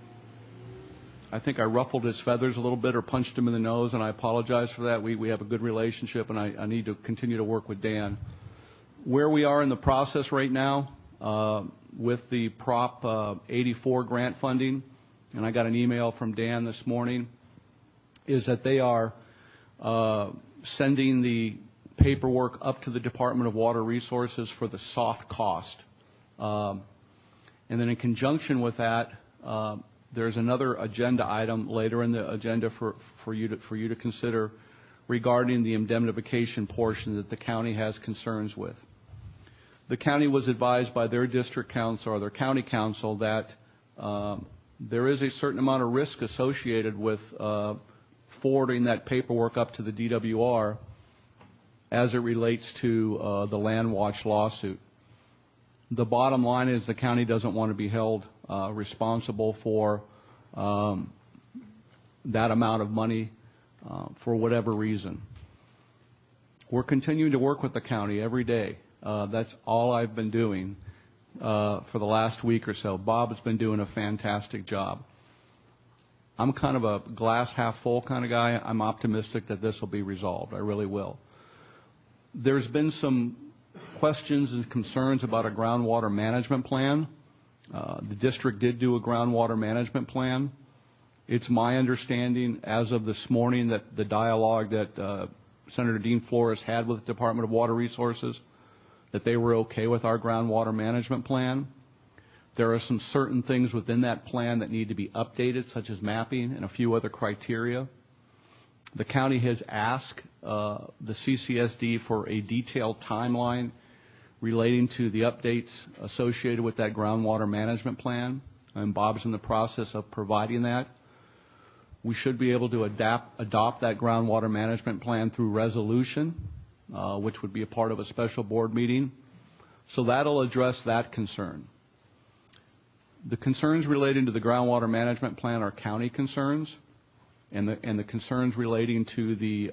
ruffled his feathers a little bit or punched him in the nose, and I apologize for that. We have a good relationship, and I need to continue to work with Dan. Where we are in the process right now with the Prop 84 grant funding, and I got an email from Dan this morning, is that they are sending the paperwork up to the Department of Water Resources for the soft cost. And then in conjunction with that, there's another agenda item later in the agenda for you to consider regarding the indemnification portion that the county has concerns with. The county was advised by their district council or their county council that there is a certain amount of risk associated with forwarding that paperwork up to the DWR as it relates to the Land Watch lawsuit. The bottom line is the county doesn't want to be held responsible for that amount of money for whatever reason. We're continuing to work with the county every day. That's all I've been doing for the last week or so. Bob has been doing a fantastic job. I'm kind of a glass half full kind of guy. I'm optimistic that this will be resolved. I really will. There's been some questions and concerns about a groundwater management plan. The district did do a groundwater management plan. It's my understanding as of this morning that the dialogue that Senator Dean Flores had with the Department of Water Resources, that they were okay with our groundwater management plan. There are some certain things within that plan that need to be updated, such as mapping and a few other criteria. The county has asked the CCSD for a detailed timeline relating to the updates associated with that groundwater management plan, and Bob's in the process of providing that. We should be able to adopt that groundwater management plan through resolution, which would be a part of a special board meeting. So that'll address that concern. The concerns relating to the groundwater management plan are county concerns, and the concerns relating to the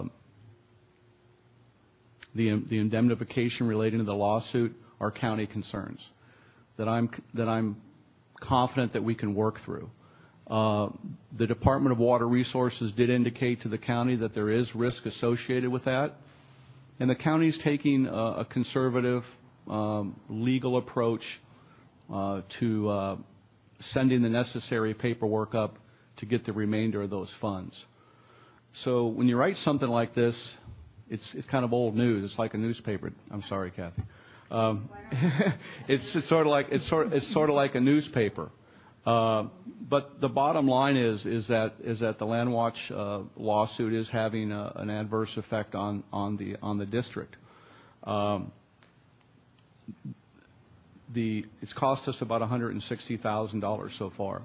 indemnification relating to the lawsuit are county concerns that I'm confident that we can work through. The Department of Water Resources did indicate to the county that there is risk associated with that, and the county is taking a conservative legal approach to sending the necessary paperwork up to get the remainder of those funds. So when you write something like this, it's kind of old news. It's like a newspaper. I'm sorry, Kathy. It's sort of like a newspaper. But the bottom line is that the Land Watch lawsuit is having an adverse effect on the district. It's cost us about $160,000 so far.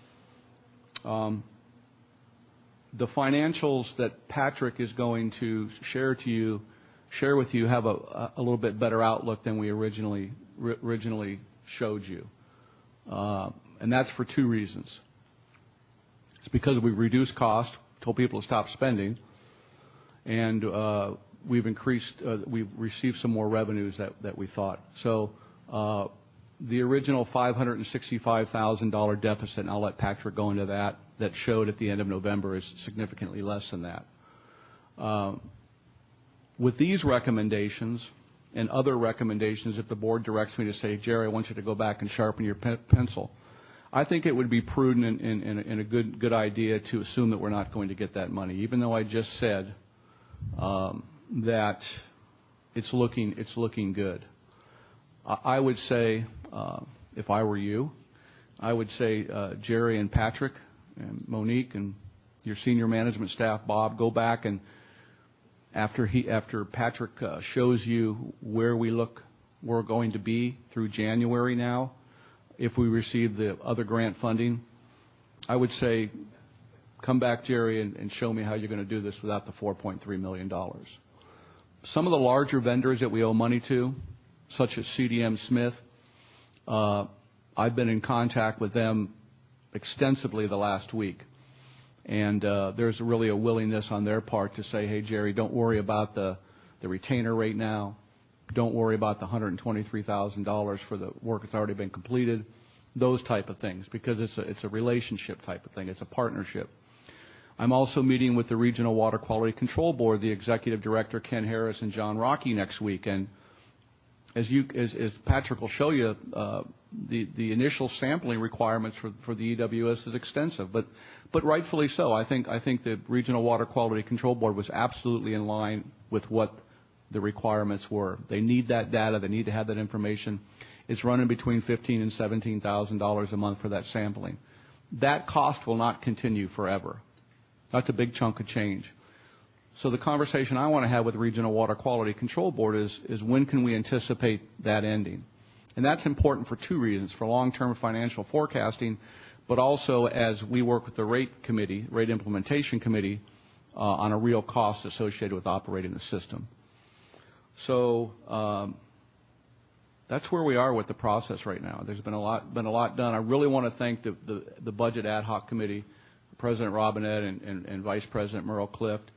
The financials that Patrick is going to share with you have a little bit better outlook than we originally showed you. And that's for two reasons. It's because we've reduced cost, told people to stop spending, and we've received some more revenues that we thought. So the original $565,000 deficit, and I'll let Patrick go into that showed at the end of November is significantly less than that. With these recommendations and other recommendations, if the board directs me to say, Jerry, I want you to go back and sharpen your pencil, I think it would be prudent and a good idea to assume that we're not going to get that money, even though I just said that it's looking good. I would say, if I were you, I would say Jerry and Patrick and Monique and your senior management staff, Bob, go back and after Patrick shows you where we're going to be through January now, if we receive the other grant funding, I would say come back, Jerry, and show me how you're going to do this without the $4.3 million. Some of the larger vendors that we owe money to, such as CDM Smith, I've been in contact with them extensively the last week. And there's really a willingness on their part to say, hey, Jerry, don't worry about the retainer rate now. Don't worry about the $123,000 for the work that's already been completed, those type of things, because it's a relationship type of thing. It's a partnership. I'm also meeting with the Regional Water Quality Control Board, the Executive Director, Ken Harris, and John Rocky next week. And as Patrick will show you, the initial sampling requirements for the EWS is extensive, but rightfully so. I think the Regional Water Quality Control Board was absolutely in line with what the requirements were. They need that data. They need to have that information. it's running between $15,000 and $17,000 a month for that sampling. That cost will not continue forever. That's a big chunk of change. So the conversation I want to have with the Regional Water Quality Control Board is when can we anticipate that ending? And that's important for two reasons: for long-term financial forecasting, but also as we work with the rate implementation committee, on a real cost associated with operating the system. So that's where we are with the process right now. There's been a lot done. I really want to thank the Budget Ad Hoc Committee, President Robinette and Vice President Merle Clift.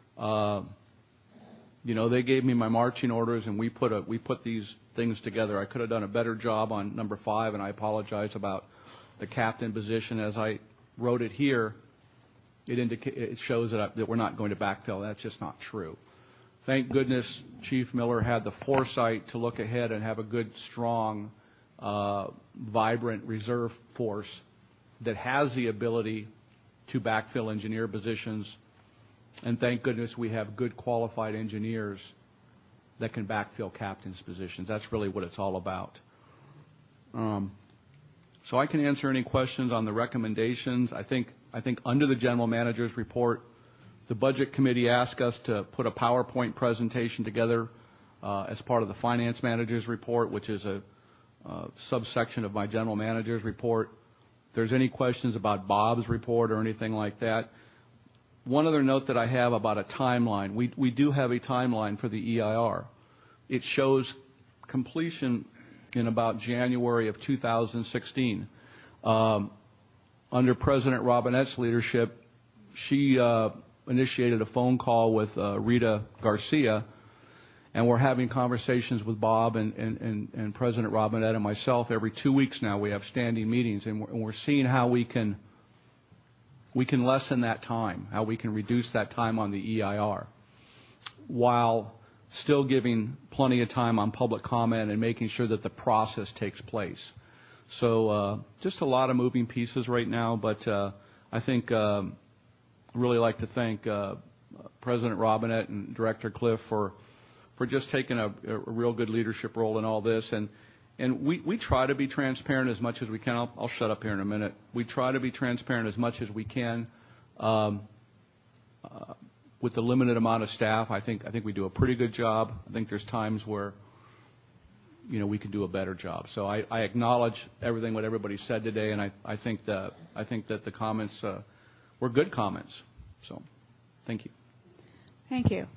They gave me my marching orders, and we put these things together. I could have done a better job on number 5, and I apologize about the captain position. As I wrote it here, it shows that we're not going to backfill. That's just not true. Thank goodness Chief Miller had the foresight to look ahead and have a good, strong, vibrant reserve force that has the ability to backfill engineer positions. And thank goodness we have good qualified engineers that can backfill captain's positions. That's really what it's all about. So I can answer any questions on the recommendations. I think under the general manager's report, the budget committee asked us to put a PowerPoint presentation together as part of the finance manager's report, which is a subsection of my general manager's report. If there's any questions about Bob's report or anything like that. One other note that I have about a timeline. We do have a timeline for the EIR. It shows completion in about January of 2016. Under President Robinette's leadership, she initiated a phone call with Rita Garcia, and we're having conversations with Bob and President Robinette and myself every 2 weeks now. We have standing meetings, and we're seeing how we can lessen that time, how we can reduce that time on the EIR, while still giving plenty of time on public comment and making sure that the process takes place. So just a lot of moving pieces right now, but I think I'd really like to thank President Robinette and Director Cliff for just taking a real good leadership role in all this. And we try to be transparent as much as we can. I'll shut up here in a minute. We try to be transparent as much as we can. With the limited amount of staff, I think we do a pretty good job. I think there's times where we can do a better job. So I acknowledge what everybody said today, and I think that the comments were good comments. So thank you. Thank you.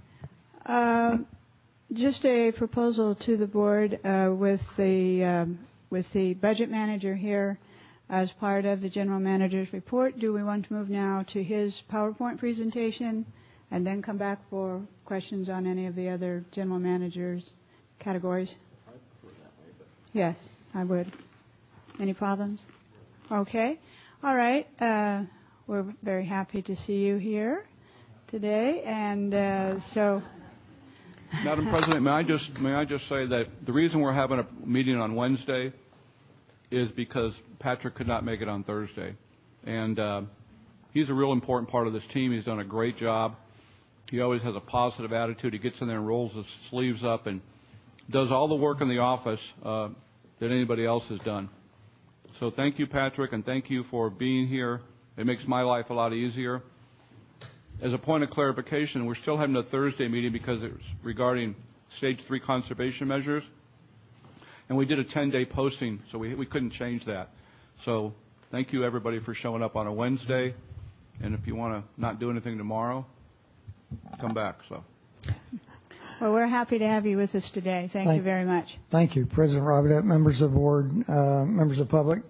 Just a proposal to the board with the budget manager here as part of the general manager's report. Do we want to move now to his PowerPoint presentation and then come back for questions on any of the other general manager's categories? I prefer that way, but yes, I would. Any problems? Okay. All right. We're very happy to see you here today, and so. Madam President, may I just say that the reason we're having a meeting on Wednesday is because Patrick could not make it on Thursday, and he's a real important part of this team. He's done a great job. He always has a positive attitude. He gets in there and rolls his sleeves up and does all the work in the office that anybody else has done. So thank you, Patrick, and thank you for being here. It makes my life a lot easier. As a point of clarification, we're still having a Thursday meeting because it's regarding Stage 3 conservation measures. And we did a 10-day posting, so we couldn't change that. So thank you, everybody, for showing up on a Wednesday. And if you want to not do anything tomorrow, come back. So. Well, we're happy to have you with us today. Thank you very much. Thank you, President Robinette, members of the board, members of the public.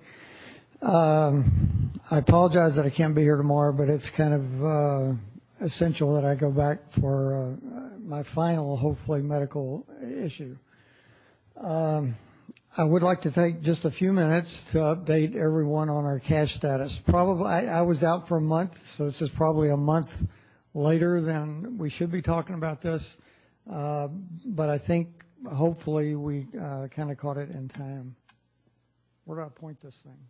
I apologize that I can't be here tomorrow, but it's kind of essential that I go back for my final, hopefully, medical issue. I would like to take just a few minutes to update everyone on our cash status. I was out for a month, so this is probably a month later than we should be talking about this. But I think hopefully we kind of caught it in time. Where do I point this thing?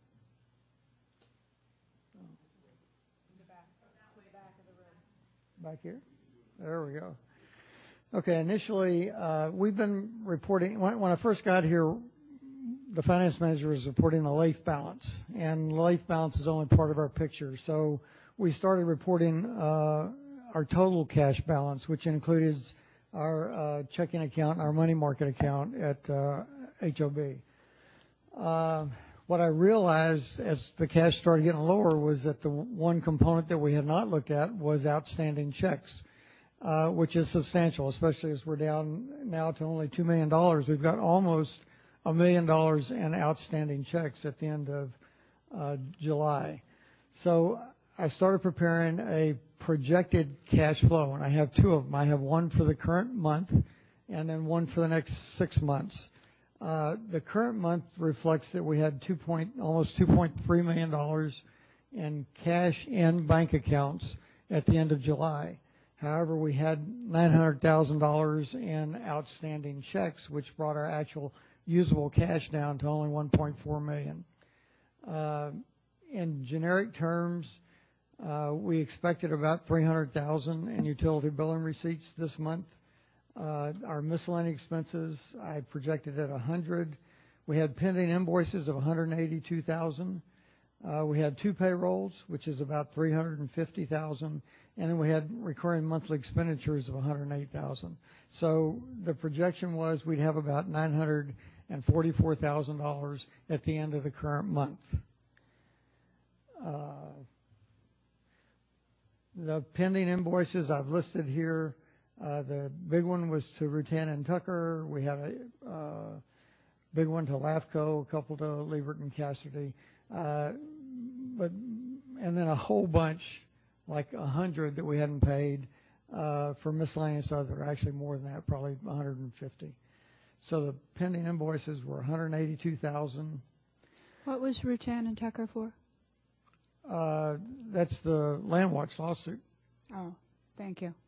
Back here? There we go. Okay, initially we've been reporting, when I first got here, the finance manager is reporting the LAIF balance, and LAIF balance is only part of our picture. So we started reporting our total cash balance, which included our checking account and our money market account at HOB. What I realized as the cash started getting lower was that the one component that we had not looked at was outstanding checks, which is substantial, especially as we're down now to only $2 million. We've got almost $1 million in outstanding checks at the end of July. So I started preparing a projected cash flow, and I have two of them. I have one for the current month and then one for the next 6 months. The current month reflects that we had almost $2.3 million in cash in bank accounts at the end of July. However, we had $900,000 in outstanding checks, which brought our actual usable cash down to only $1.4 million. In generic terms, we expected about $300,000 in utility billing receipts this month. Our miscellaneous expenses, I projected at $100,000. We had pending invoices of $182,000. We had 2 payrolls, which is about $350,000, and then we had recurring monthly expenditures of $108,000. So the projection was we'd have about $944,000 at the end of the current month. The pending invoices I've listed here. The big one was to Rutan and Tucker. We had a big one to LAFCO, a couple to Liebert and Cassidy, and then a whole bunch, like 100 that we hadn't paid for miscellaneous other. Actually, more than that, probably 150. So the pending invoices were $182,000. What was Rutan and Tucker for? That's the Land Watch lawsuit. Oh, thank you.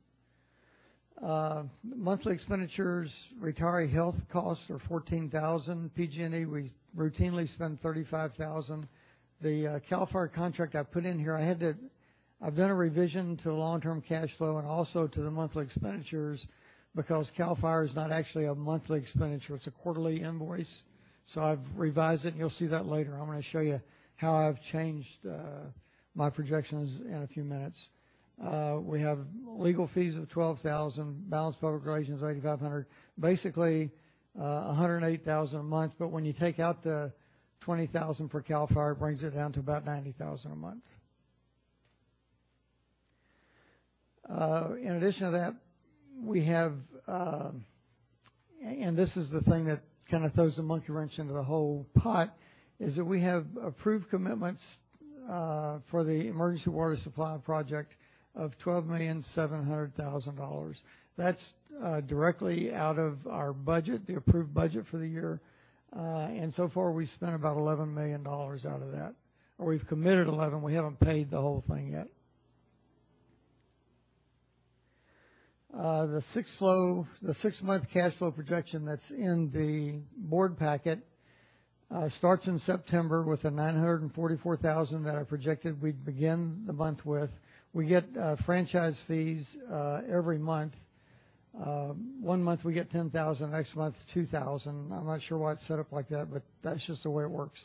Monthly expenditures, retiree health costs are $14,000. PG&E, we routinely spend $35,000. The CAL FIRE contract I put in here, I've done a revision to the long-term cash flow and also to the monthly expenditures because CAL FIRE is not actually a monthly expenditure. It's a quarterly invoice. So I've revised it, and you'll see that later. I'm going to show you how I've changed my projections in a few minutes. We have legal fees of $12,000, balance public relations of $8,500, basically $108,000 a month. But when you take out the $20,000 for CAL FIRE, it brings it down to about $90,000 a month. In addition to that, we have, and this is the thing that kind of throws the monkey wrench into the whole pot, is that we have approved commitments for the emergency water supply project of $12,700,000. That's directly out of our budget, the approved budget for the year. And so far we've spent about $11 million out of that. Or we've committed 11. We haven't paid the whole thing yet. The 6-month cash flow projection that's in the board packet starts in September with the $944,000 that I projected we'd begin the month with. We get franchise fees every month. 1 month we get $10,000, next month $2,000. I'm not sure why it's set up like that, but that's just the way it works.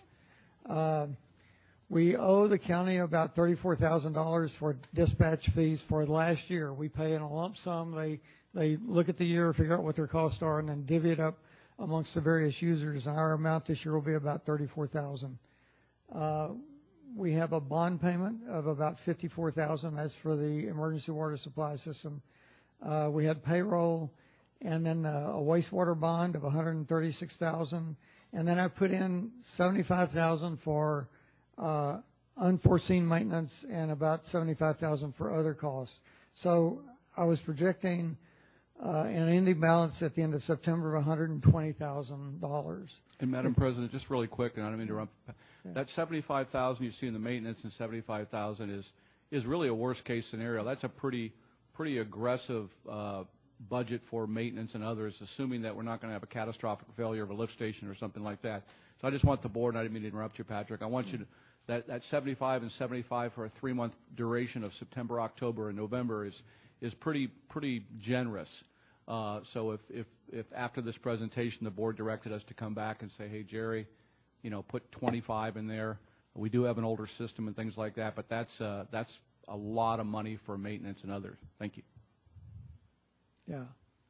We owe the county about $34,000 for dispatch fees for last year. We pay in a lump sum. They look at the year, figure out what their costs are, and then divvy it up amongst the various users. And our amount this year will be about $34,000. We have a bond payment of about $54,000. That's for the emergency water supply system. We had payroll, and then a wastewater bond of $136,000, and then I put in $75,000 for unforeseen maintenance and about $75,000 for other costs. So I was projecting an ending balance at the end of September of $120,000. And Madam President, just really quick, and I don't mean to interrupt. That $75,000 you see in the maintenance and $75,000 is really a worst case scenario. That's a pretty aggressive budget for maintenance and others, assuming that we're not going to have a catastrophic failure of a lift station or something like that. So I just want the board, and I didn't mean to interrupt you, Patrick. I want you to that 75 and 75 for a 3-month duration of September, October, and November is pretty generous. So if after this presentation the board directed us to come back and say, hey, Jerry, put 25 in there. We do have an older system and things like that, but that's a lot of money for maintenance and others. Thank you. Yeah.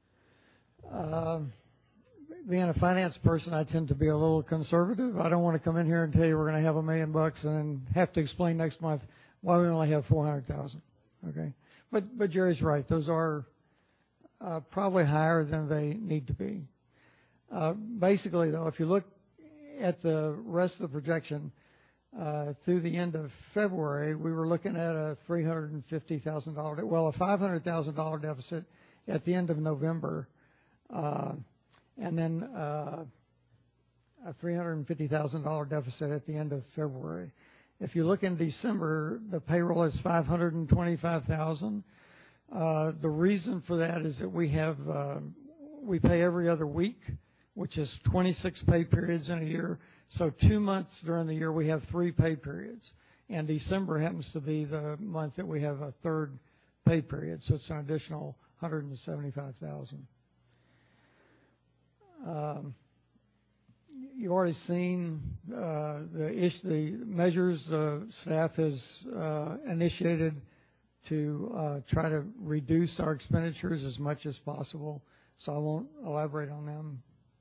Being a finance person, I tend to be a little conservative. I don't want to come in here and tell you we're going to have $1 million and then have to explain next month why we only have $400,000. Okay, but Jerry's right. Those are probably higher than they need to be. Basically, though, if you look at the rest of the projection through the end of February, we were looking at a $350,000, well, a $500,000 deficit at the end of November. And then a $350,000 deficit at the end of February. If you look in December, the payroll is $525,000. The reason for that is that we pay every other week, which is 26 pay periods in a year. So 2 months during the year we have 3 pay periods, and December happens to be the month that we have a third pay period. So it's an additional $175,000. You've already seen the measures the staff has initiated to try to reduce our expenditures as much as possible, so I won't elaborate on them.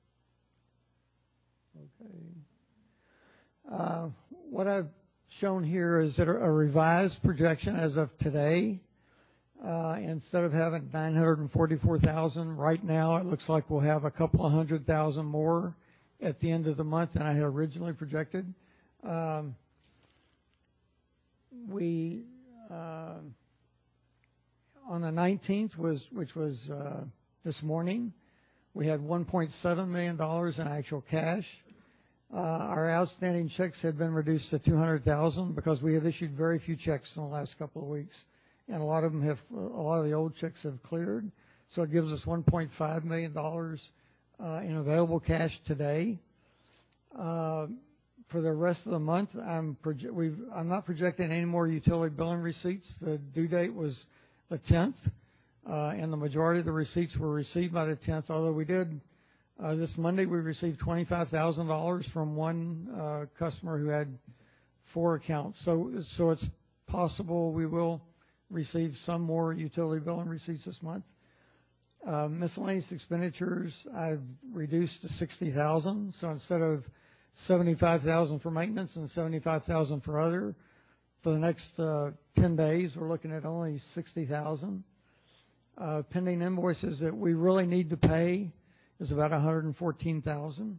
Okay. What I've shown here is that a revised projection as of today. Instead of having 944,000 right now, it looks like we'll have a couple of 100,000 more at the end of the month than I had originally projected. We on the 19th, which was this morning, we had $1.7 million in actual cash. Our outstanding checks had been reduced to 200,000 because we have issued very few checks in the last couple of weeks. And a lot of the old checks have cleared. So it gives us $1.5 million in available cash today. For the rest of the month, I'm not projecting any more utility billing receipts. The due date was the 10th, and the majority of the receipts were received by the 10th, although we did, this Monday we received $25,000 from one customer who had 4 accounts. So it's possible we will receive some more utility billing receipts this month. Miscellaneous expenditures I've reduced to $60,000. So instead of $75,000 for maintenance and $75,000 for other, for the next 10 days we're looking at only $60,000. Pending invoices that we really need to pay is about $114,000.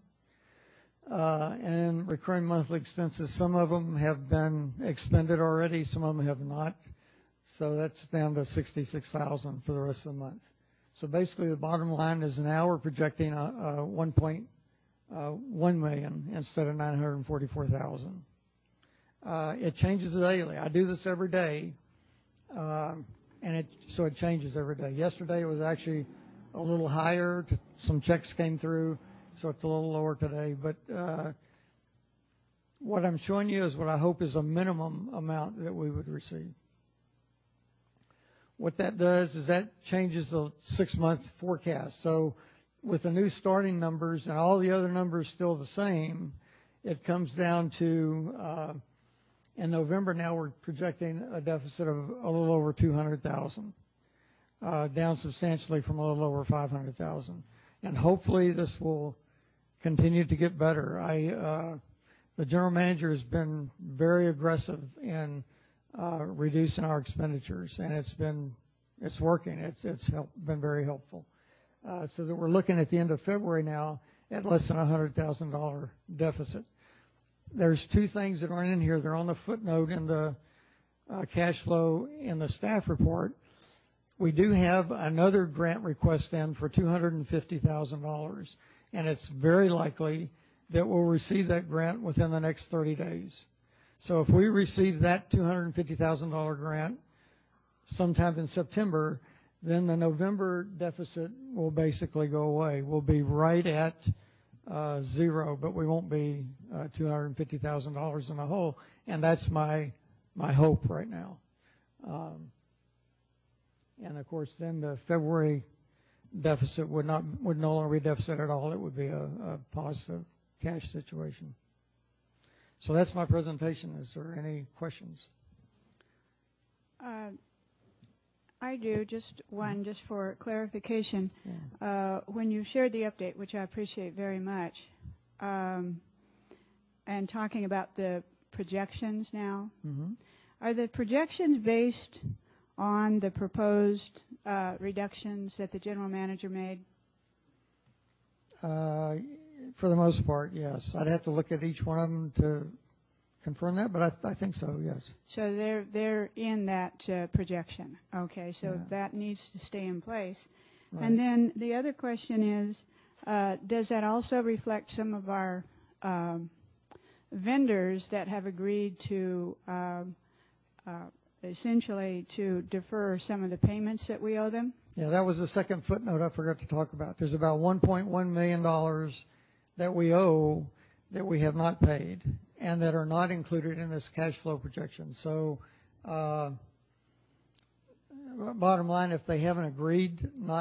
And recurring monthly expenses, some of them have been expended already, some of them have not. So that's down to $66,000 for the rest of the month. So basically the bottom line is now we're projecting $1.1 million instead of $944,000. It changes daily. I do this every day, and so it changes every day. Yesterday it was actually a little higher. Some checks came through, so it's a little lower today. But what I'm showing you is what I hope is a minimum amount that we would receive. What that does is that changes the 6-month forecast. So with the new starting numbers and all the other numbers still the same, it comes down to, in November now we're projecting a deficit of a little over 200,000, down substantially from a little over 500,000. And hopefully this will continue to get better. The general manager has been very aggressive in reducing our expenditures, and it's working. It's been very helpful. So that we're looking at the end of February now at less than $100,000 deficit. There's 2 things that aren't in here. They're on the footnote in the cash flow in the staff report. We do have another grant request in for $250,000, and it's very likely that we'll receive that grant within the next 30 days. So if we receive that $250,000 grant sometime in September, then the November deficit will basically go away. We'll be right at zero, but we won't be $250,000 in the hole, and that's my hope right now. And of course, then the February deficit would no longer be a deficit at all. It would be a positive cash situation. So that's my presentation. Is there any questions? I do, just one, just for clarification. Yeah. When you shared the update, which I appreciate very much, and talking about the projections now, are the projections based on the proposed reductions that the general manager made? For the most part, yes. I'd have to look at each one of them to confirm that, but I think so, yes. So they're in that projection. Okay, so that needs to stay in place. Right. And then the other question is, does that also reflect some of our vendors that have agreed to essentially to defer some of the payments that we owe them? Yeah, that was the second footnote I forgot to talk about. There's about $1.1 million that we owe that we have not paid and that are not included in this cash flow projection. So bottom line, if they haven't agreed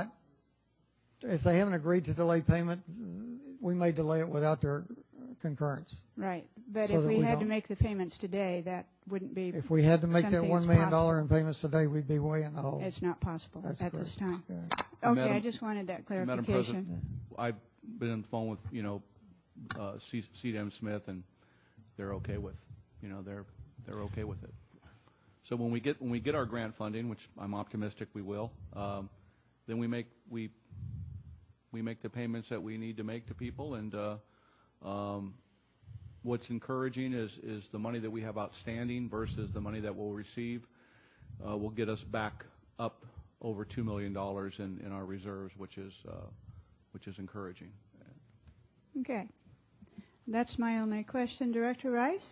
to delay payment, we may delay it without their concurrence. Right. But so if we had to make the payments today, that wouldn't be. If we had to make that $1 million in payments today, we'd be way in the hole. It's not possible at this time. Yeah. Okay, I just wanted that clarification. Madam President, I've been on the phone with CDM Smith, and they're okay with, they're okay with it. So when we get our grant funding, which I'm optimistic we will, then we make the payments that we need to make to people, and what's encouraging is the money that we have outstanding versus the money that we'll receive will get us back up over $2 million in our reserves, which is encouraging. Okay. That's my only question. Director Rice?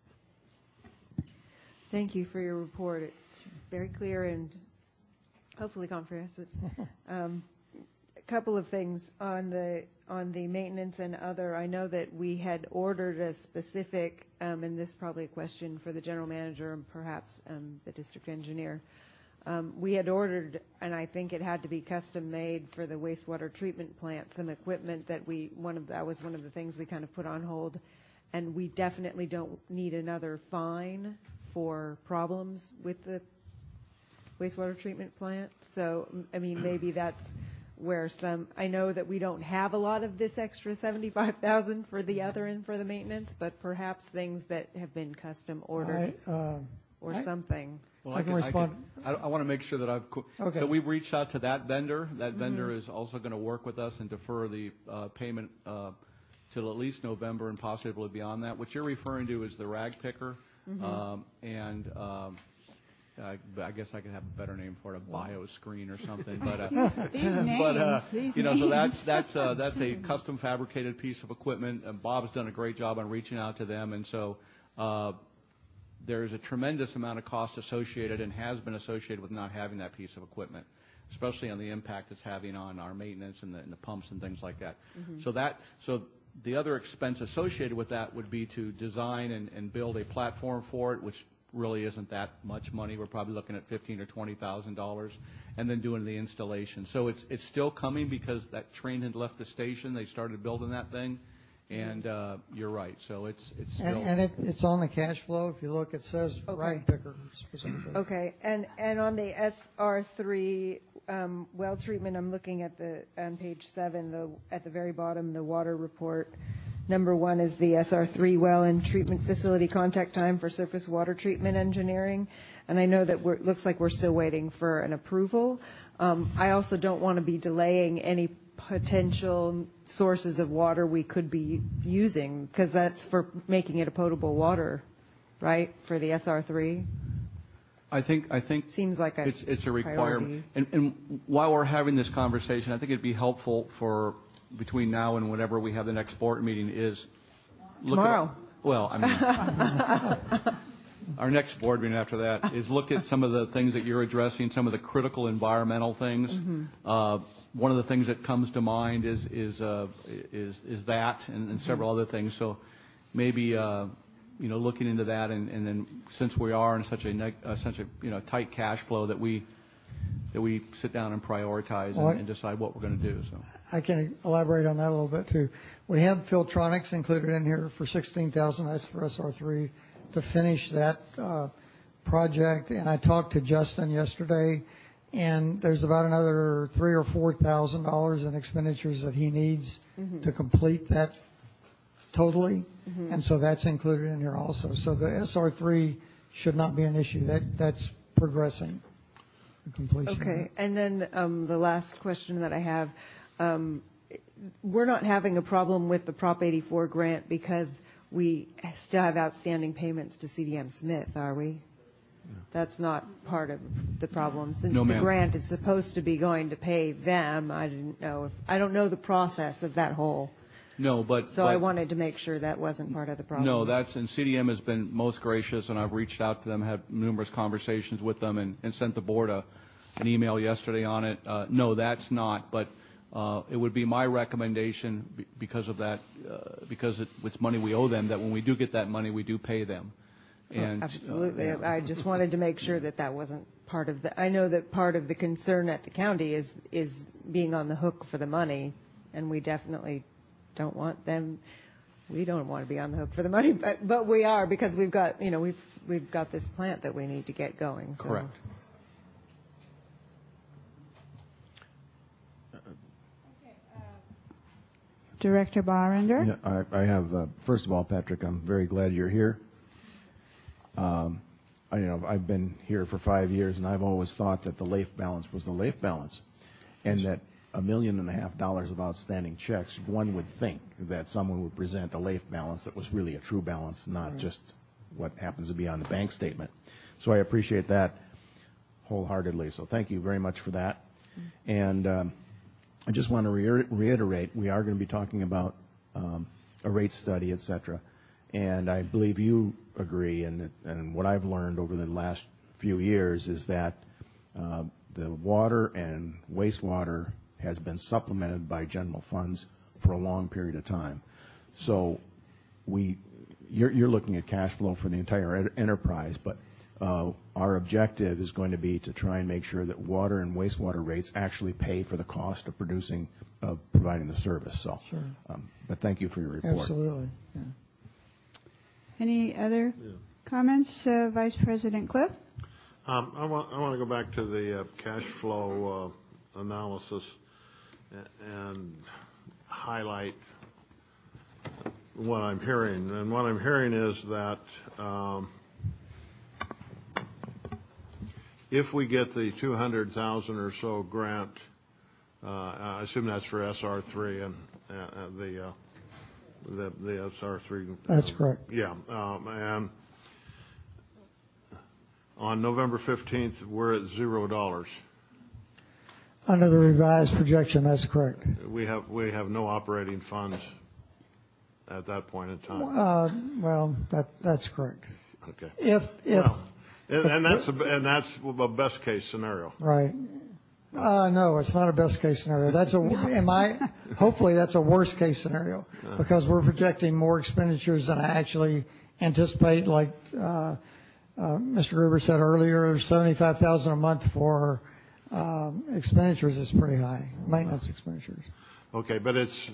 Thank you for your report. It's very clear and hopefully comprehensive. A couple of things on the maintenance and other. I know that we had ordered a specific, and this is probably a question for the general manager and perhaps the district engineer. We had ordered, and I think it had to be custom made for the wastewater treatment plant, some equipment that that was one of the things we kind of put on hold, and we definitely don't need another fine for problems with the wastewater treatment plant. So, I mean, maybe that's where I know that we don't have a lot of this extra $75,000 for the other and for the maintenance, but perhaps things that have been custom ordered or something. Well, I can respond. I want to make sure that I've. Okay. So we've reached out to that vendor. That vendor is also going to work with us and defer the payment till at least November and possibly beyond that. What you're referring to is the rag picker, and I guess I could have a better name for it, a bio screen or something. But these names, so that's a custom fabricated piece of equipment. And Bob's done a great job on reaching out to them, and so. There's a tremendous amount of cost associated and has been associated with not having that piece of equipment, especially on the impact it's having on our maintenance and the pumps and things like that. So the other expense associated with that would be to design and build a platform for it, which really isn't that much money. We're probably looking at $15,000 or $20,000, and then doing the installation. So it's still coming because that train had left the station. They started building that thing. And you're right. So it's still it's on the cash flow. If you look, it says rag picker specifically. Okay, and on the SR3 well treatment, I'm looking at on page 7, at the very bottom, the water report. Number 1 is the SR3 well and treatment facility contact time for surface water treatment engineering, and I know that it looks like we're still waiting for an approval. I also don't want to be delaying any potential sources of water we could be using, because that's for making it a potable water, right, for the SR3? I think seems like it's a requirement. And while we're having this conversation, I think it'd be helpful for between now and whenever we have the next board meeting is look tomorrow. Our next board meeting after that is look at some of the things that you're addressing, some of the critical environmental things. One of the things that comes to mind is that and several other things. So maybe looking into that, and then since we are in such a tight cash flow, that we we sit down and prioritize and decide what we're going to do. So I can elaborate on that a little bit too. We have Filtronics included in here for $16,000. That's for SR3 to finish that project. And I talked to Justin yesterday, and there's about another $3,000 or $4,000 in expenditures that he needs to complete that totally. And so that's included in here also. So the SR3 should not be an issue. That's progressing. The completion. Okay, and then the last question that I have, we're not having a problem with the Prop 84 grant because we still have outstanding payments to CDM Smith, are we? That's not part of the problem. Since No, the ma'am. grant is supposed to be going to pay them, I don't know the process of that whole. no, but So I wanted to make sure that wasn't part of the problem. No, and CDM has been most gracious, and I've reached out to them, had numerous conversations with them, and sent the board an email yesterday on it. No, that's not, but it would be my recommendation because of that, because it's money we owe them, that when we do get that money, we do pay them. And Absolutely. I just wanted to make sure that wasn't part of the, I know that part of the concern at the county is being on the hook for the money, and we definitely don't want them, we don't want to be on the hook for the money, but we are, because we've got, we've got this plant that we need to get going. So. Correct. Director Barrender? Yeah, I have, first of all, Patrick, I'm very glad you're here. I've been here for 5 years, and I've always thought that the LAIF balance was the LAIF balance, and that $1.5 million of outstanding checks, one would think that someone would present a LAIF balance that was really a true balance, not just what happens to be on the bank statement. So I appreciate that wholeheartedly. So thank you very much for that. And I just want to reiterate, we are going to be talking about a rate study, et cetera. And I believe you agree, and what I've learned over the last few years is that the water and wastewater has been supplemented by general funds for a long period of time. So you're looking at cash flow for the entire enterprise, but our objective is going to be to try and make sure that water and wastewater rates actually pay for the cost of providing the service. So, Sure. But thank you for your report. Absolutely. Yeah. Any other comments, Vice President Cliff? I want to go back to the cash flow analysis and highlight what I'm hearing. And what I'm hearing is that if we get the 200,000 or so grant, I assume that's for SR3 and the SR3. That's correct. Yeah, and on November 15th, we're at $0. Under the revised projection, that's correct. We have no operating funds at that point in time. Well, that's correct. Okay. If and that's a best case scenario. right. No, it's not a best case scenario. Hopefully that's a worst case scenario, because we're projecting more expenditures than I actually anticipate. Like Mr. Gruber said earlier, there's $75,000 a month for expenditures. Is pretty high, maintenance expenditures. Okay, but it's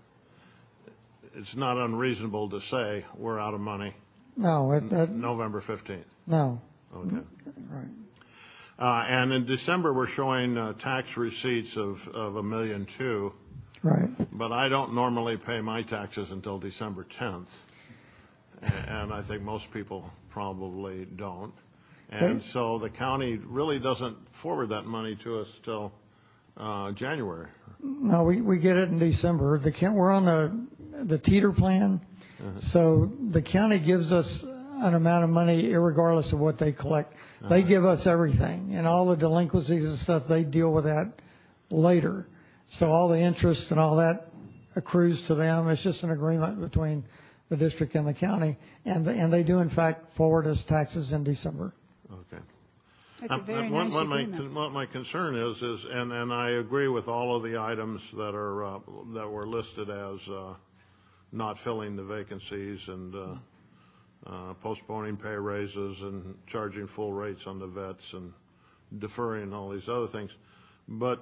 not unreasonable to say we're out of money. No, November 15th. no. Okay. Right. And in December, we're showing tax receipts of $1.2 million. Right. But I don't normally pay my taxes until December 10th, and I think most people probably don't. And so the county really doesn't forward that money to us till January. No, we get it in December. We're on the teeter plan, so the county gives us an amount of money irregardless of what they collect. They give us everything, and all the delinquencies and stuff, they deal with that later. So all the interest and all that accrues to them. It's just an agreement between the district and the county, and they do in fact forward us taxes in December. Okay. That's a very nice agreement. What my concern is, and I agree with all of the items that were listed as not filling the vacancies and postponing pay raises and charging full rates on the vets and deferring all these other things. But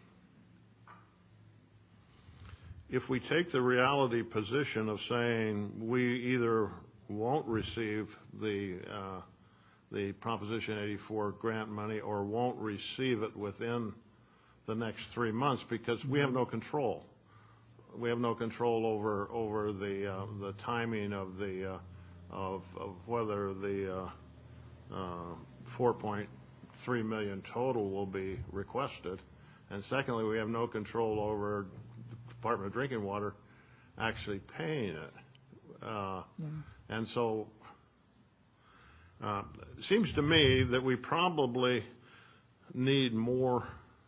if we take the reality position of saying we either won't receive the Proposition 84 grant money or won't receive it within the next 3 months, because we have no control. We have no control over the timing of the of whether the 4.3 million total will be requested, and secondly, we have no control over the Department of Drinking Water actually paying it. And so it seems to me that we probably need more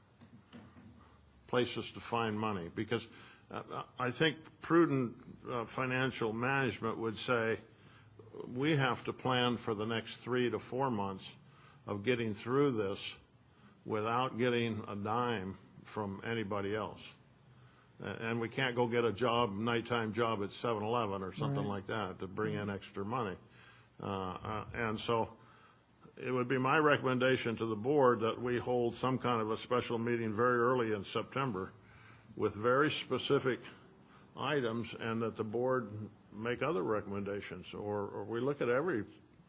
places to find money, because I think prudent financial management would say we have to plan for the next 3 to 4 months of getting through this without getting a dime from anybody else. And we can't go get a job, nighttime job at 7-Eleven or something like that to bring in extra money. And so it would be my recommendation to the board that we hold some kind of a special meeting very early in September with very specific items, and that the board make other recommendations, or we look at every,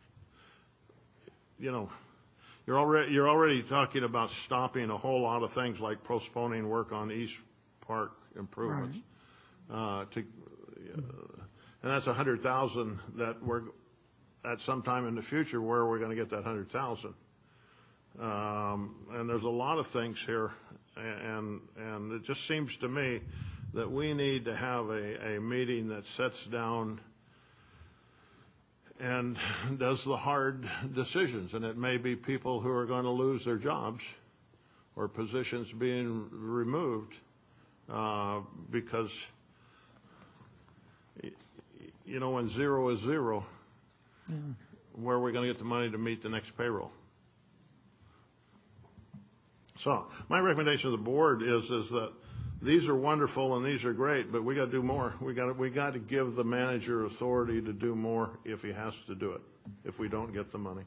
you know, you're already talking about stopping a whole lot of things like postponing work on East Park improvements. And that's $100,000 that we're at some time in the future. Where are we going to get that $100,000? And there's a lot of things here, and it just seems to me that we need to have a meeting that sets down and does the hard decisions. And it may be people who are going to lose their jobs or positions being removed because, you know, when zero is zero, where are we going to get the money to meet the next payroll? So my recommendation to the board is that these are wonderful and these are great, but we got to do more. We got to give the manager authority to do more if he has to do it, if we don't get the money.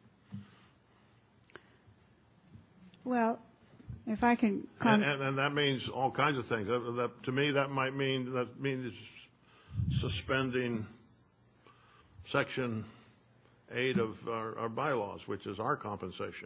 Well, if I can and that means all kinds of things. To me, that means suspending Section 8 of our bylaws, which is our compensation.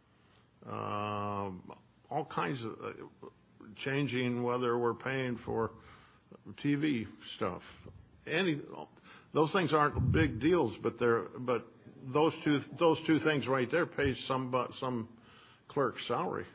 All kinds of changing whether we're paying for TV stuff. Those things aren't big deals, but those two things right there pay some clerk's salary.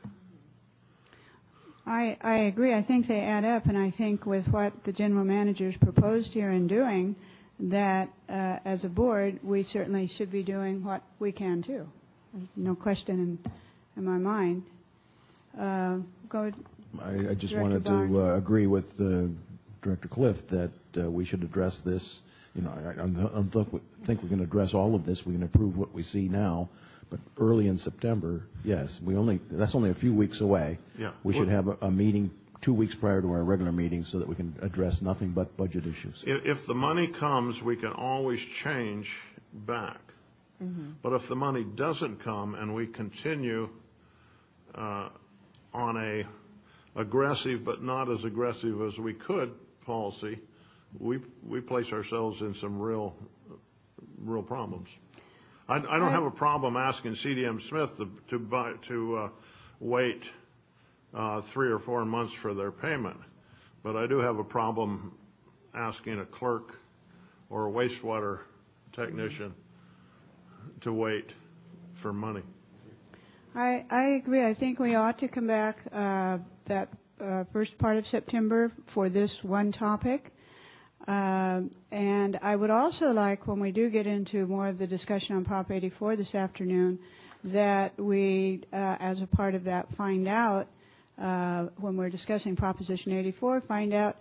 I agree. I think they add up, and I think with what the general manager's proposed here and doing, that as a board, we certainly should be doing what we can too. No question in my mind. Go. I just Director wanted Barr. to agree with Director Cliff that we should address this. You know, I don't think we can address all of this. We can approve what we see now, but early in September, yes, that's only a few weeks away. Yeah. We should have a meeting 2 weeks prior to our regular meeting so that we can address nothing but budget issues. If the money comes, we can always change back. Mm-hmm. But if the money doesn't come and we continue on a aggressive but not as aggressive as we could policy, we place ourselves in some real problems. I don't have a problem asking CDM Smith to wait 3 or 4 months for their payment, but I do have a problem asking a clerk or a wastewater technician to wait for money. I agree. I think we ought to come back that first part of September for this one topic. And I would also like, when we do get into more of the discussion on Prop 84 this afternoon, that we, as a part of that, find out, when we're discussing Proposition 84, find out,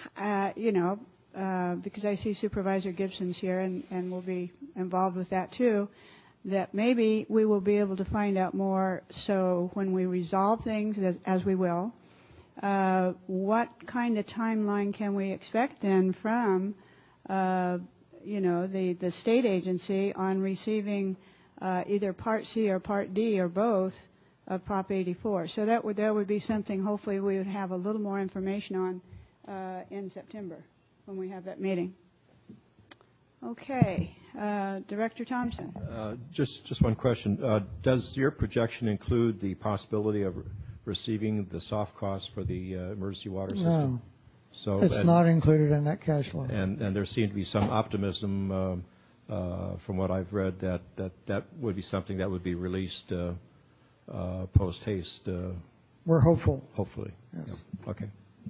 because I see Supervisor Gibson's here and will be involved with that too, that maybe we will be able to find out more, so when we resolve things, as we will, what kind of timeline can we expect then from, the state agency on receiving either Part C or Part D or both of Prop 84. So that would be something hopefully we would have a little more information on in September when we have that meeting. Okay. Director Thompson. Just one question. Does your projection include the possibility of receiving the soft costs for the emergency water system? No. So, It's not included in that cash flow. And there seemed to be some optimism from what I've read that would be something that would be released post haste. We're hopeful. Hopefully. Yes. Yep. Okay.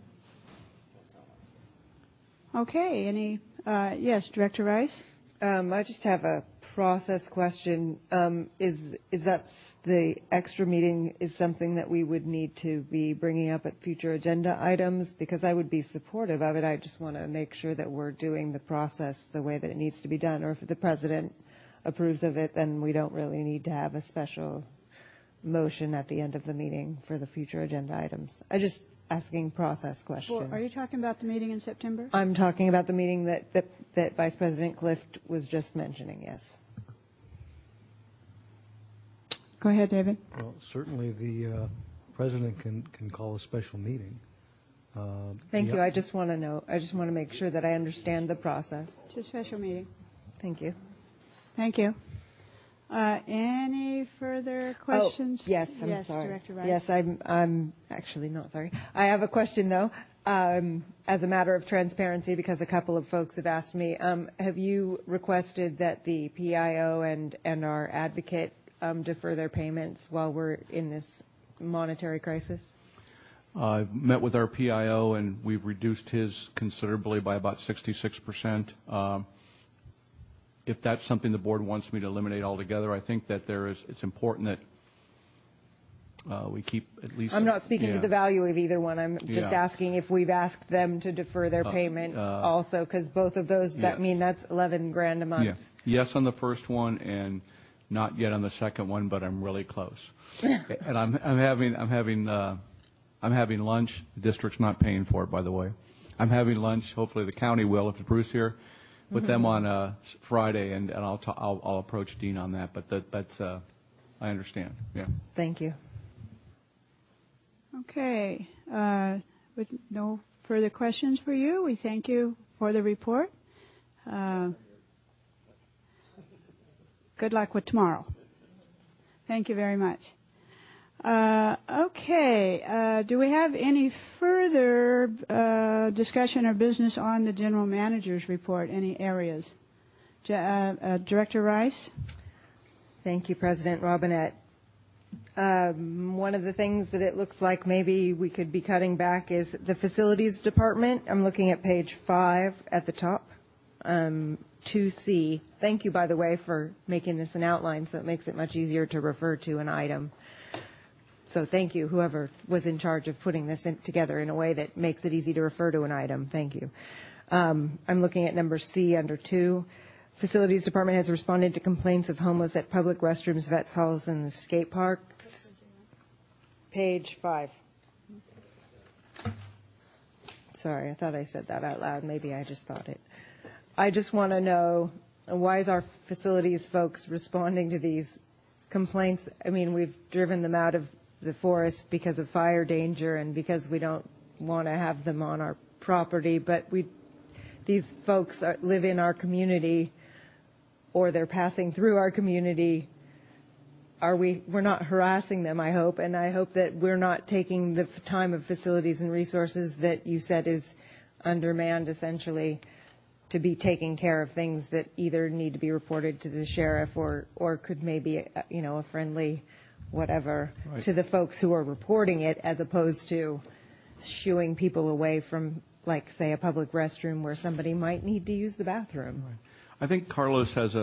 Okay. Yes, Director Rice? I just have a process question. Is that the extra meeting is something that we would need to be bringing up at future agenda items? Because I would be supportive of it. I just want to make sure that we're doing the process the way that it needs to be done. Or if the president approves of it, then we don't really need to have a special motion at the end of the meeting for the future agenda items. I just asking process question. Are you talking about the meeting in September? I'm talking about the meeting that Vice President Clift was just mentioning, yes. Go ahead, David. Well, certainly the president can call a special meeting. Thank you. I just want to know. I just want to make sure that I understand the process. It's a special meeting. Thank you. Thank you. Any further questions? Oh, yes, I'm sorry. Director Rice. Yes, I'm actually not sorry. I have a question, though, as a matter of transparency, because a couple of folks have asked me. Have you requested that the PIO and our advocate defer their payments while we're in this monetary crisis? I've met with our PIO, and we've reduced his considerably by about 66%. If that's something the board wants me to eliminate altogether, I think that it's important that we keep at least. I'm not speaking to the value of either one. I'm just asking if we've asked them to defer their payment also, because both of those, that mean that's $11,000 a month. Yeah. Yes on the first one, and not yet on the second one, but I'm really close. And I'm having lunch. The district's not paying for it, by the way. I'm having lunch. Hopefully the county will, if Bruce here, with them on Friday, and I'll approach Dean on that. But that's I understand. Yeah. Thank you. Okay. With no further questions for you, we thank you for the report. Good luck with tomorrow. Thank you very much. Okay. Do we have any further discussion or business on the general manager's report? Any areas? Director Rice? Thank you, President Robinette. One of the things that it looks like maybe we could be cutting back is the facilities department. I'm looking at page 5 at the top, 2C. Thank you, by the way, for making this an outline so it makes it much easier to refer to an item. So thank you, whoever was in charge of putting this together in a way that makes it easy to refer to an item. Thank you. I'm looking at number C under 2. Facilities Department has responded to complaints of homeless at public restrooms, vets halls, and the skate parks. Page 5. Sorry, I thought I said that out loud. Maybe I just thought it. I just want to know, why is our facilities folks responding to these complaints? I mean, we've driven them out of the forest because of fire danger and because we don't want to have them on our property, but these folks live in our community, or they're passing through our community. We're not harassing them, I hope, and I hope that we're not taking the time of facilities and resources that you said is undermanned, essentially, to be taking care of things that either need to be reported to the sheriff or could maybe, a friendly whatever to the folks who are reporting it, as opposed to shooing people away from, like, say, a public restroom where somebody might need to use the bathroom. Right. I think Carlos has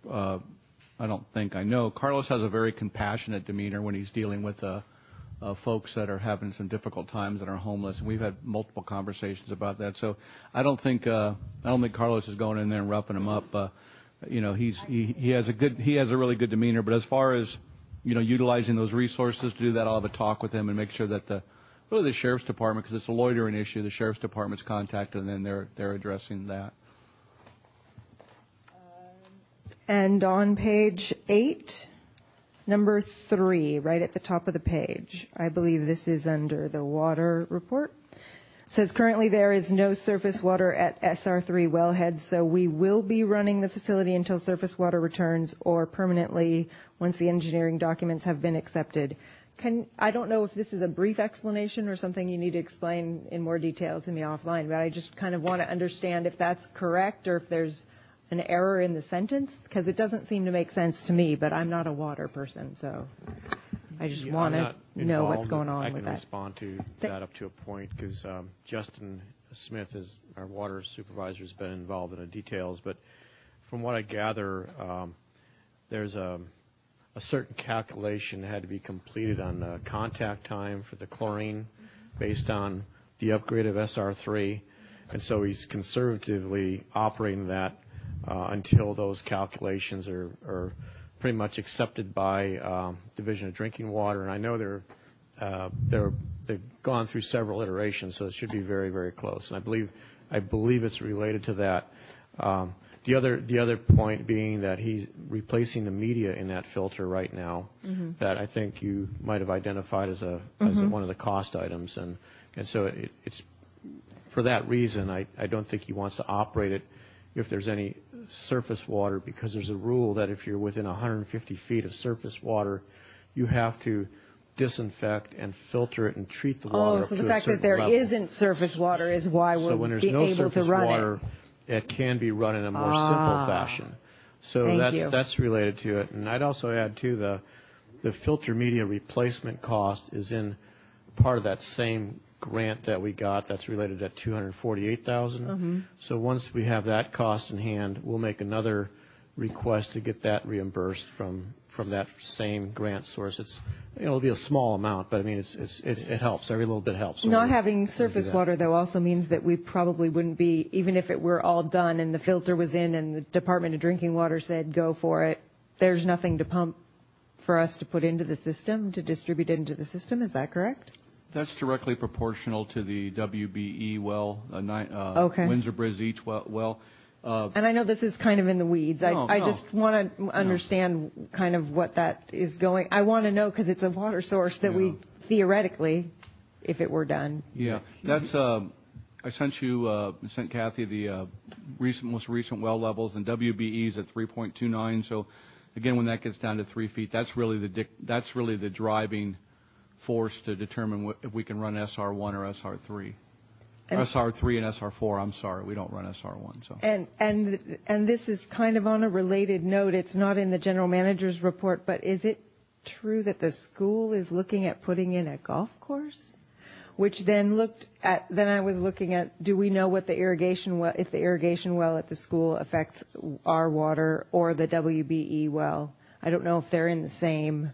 Carlos has a very compassionate demeanor when he's dealing with folks that are having some difficult times and are homeless. And we've had multiple conversations about that. So I don't think Carlos is going in there and roughing them up. He has a really good demeanor. But as far as utilizing those resources to do that, I'll have a talk with him and make sure that the sheriff's department, because it's a loitering issue, the sheriff's department's contacted, and then they're addressing that. And on page 8, Number 3, right at the top of the page. I believe this is under the water report. It says currently there is no surface water at SR3 wellhead, so we will be running the facility until surface water returns or permanently once the engineering documents have been accepted. I don't know if this is a brief explanation or something you need to explain in more detail to me offline, but I just kind of want to understand if that's correct or if there's an error in the sentence, because it doesn't seem to make sense to me, but I'm not a water person, so I just want to know what's going on with that. I can respond to that up to a point, because Justin Smith, is our water supervisor, has been involved in the details, but from what I gather, there's a certain calculation that had to be completed on the contact time for the chlorine based on the upgrade of SR3, and so he's conservatively operating that until those calculations are pretty much accepted by Division of Drinking Water. And I know they've gone through several iterations, so it should be very, very close. And I believe it's related to that. The other point being that he's replacing the media in that filter right now, that I think you might have identified as one of the cost items, and so it's for that reason I don't think he wants to operate it if there's any surface water, because there's a rule that if you're within 150 feet of surface water, you have to disinfect and filter it and treat the water up to a certain level. So the fact that there isn't surface water is why we're able to run it. So when there's no surface water, it can be run in a more simple fashion. So that's related to it. And I'd also add, too, the filter media replacement cost is in part of that same grant that we got that's related at $248,000. So once we have that cost in hand, we'll make another request to get that reimbursed from that same grant source. It'll be a small amount, but I mean it helps. Every little bit helps. So not having surface water, though, also means that we probably wouldn't be, even if it were all done and the filter was in and the Department of Drinking Water said go for it, there's nothing to pump for us to put into the system, to distribute into the system. Is that correct? That's directly proportional to the WBE well, Windsor Bridge Each well. And I know this is kind of in the weeds. I just want to understand kind of what that is going. I want to know because it's a water source that we theoretically, if it were done. Yeah, that's. I sent Kathy the most recent well levels, and WBE is at 3.29. So, again, when that gets down to 3 feet, that's really the driving force to determine if we can run SR1 or SR3. SR3 and SR4, I'm sorry, we don't run SR1. So. And this is kind of on a related note. It's not in the general manager's report, but is it true that the school is looking at putting in a golf course? Which then I was looking at, do we know what the irrigation well, if the irrigation well at the school affects our water or the WBE well? I don't know if they're in the same.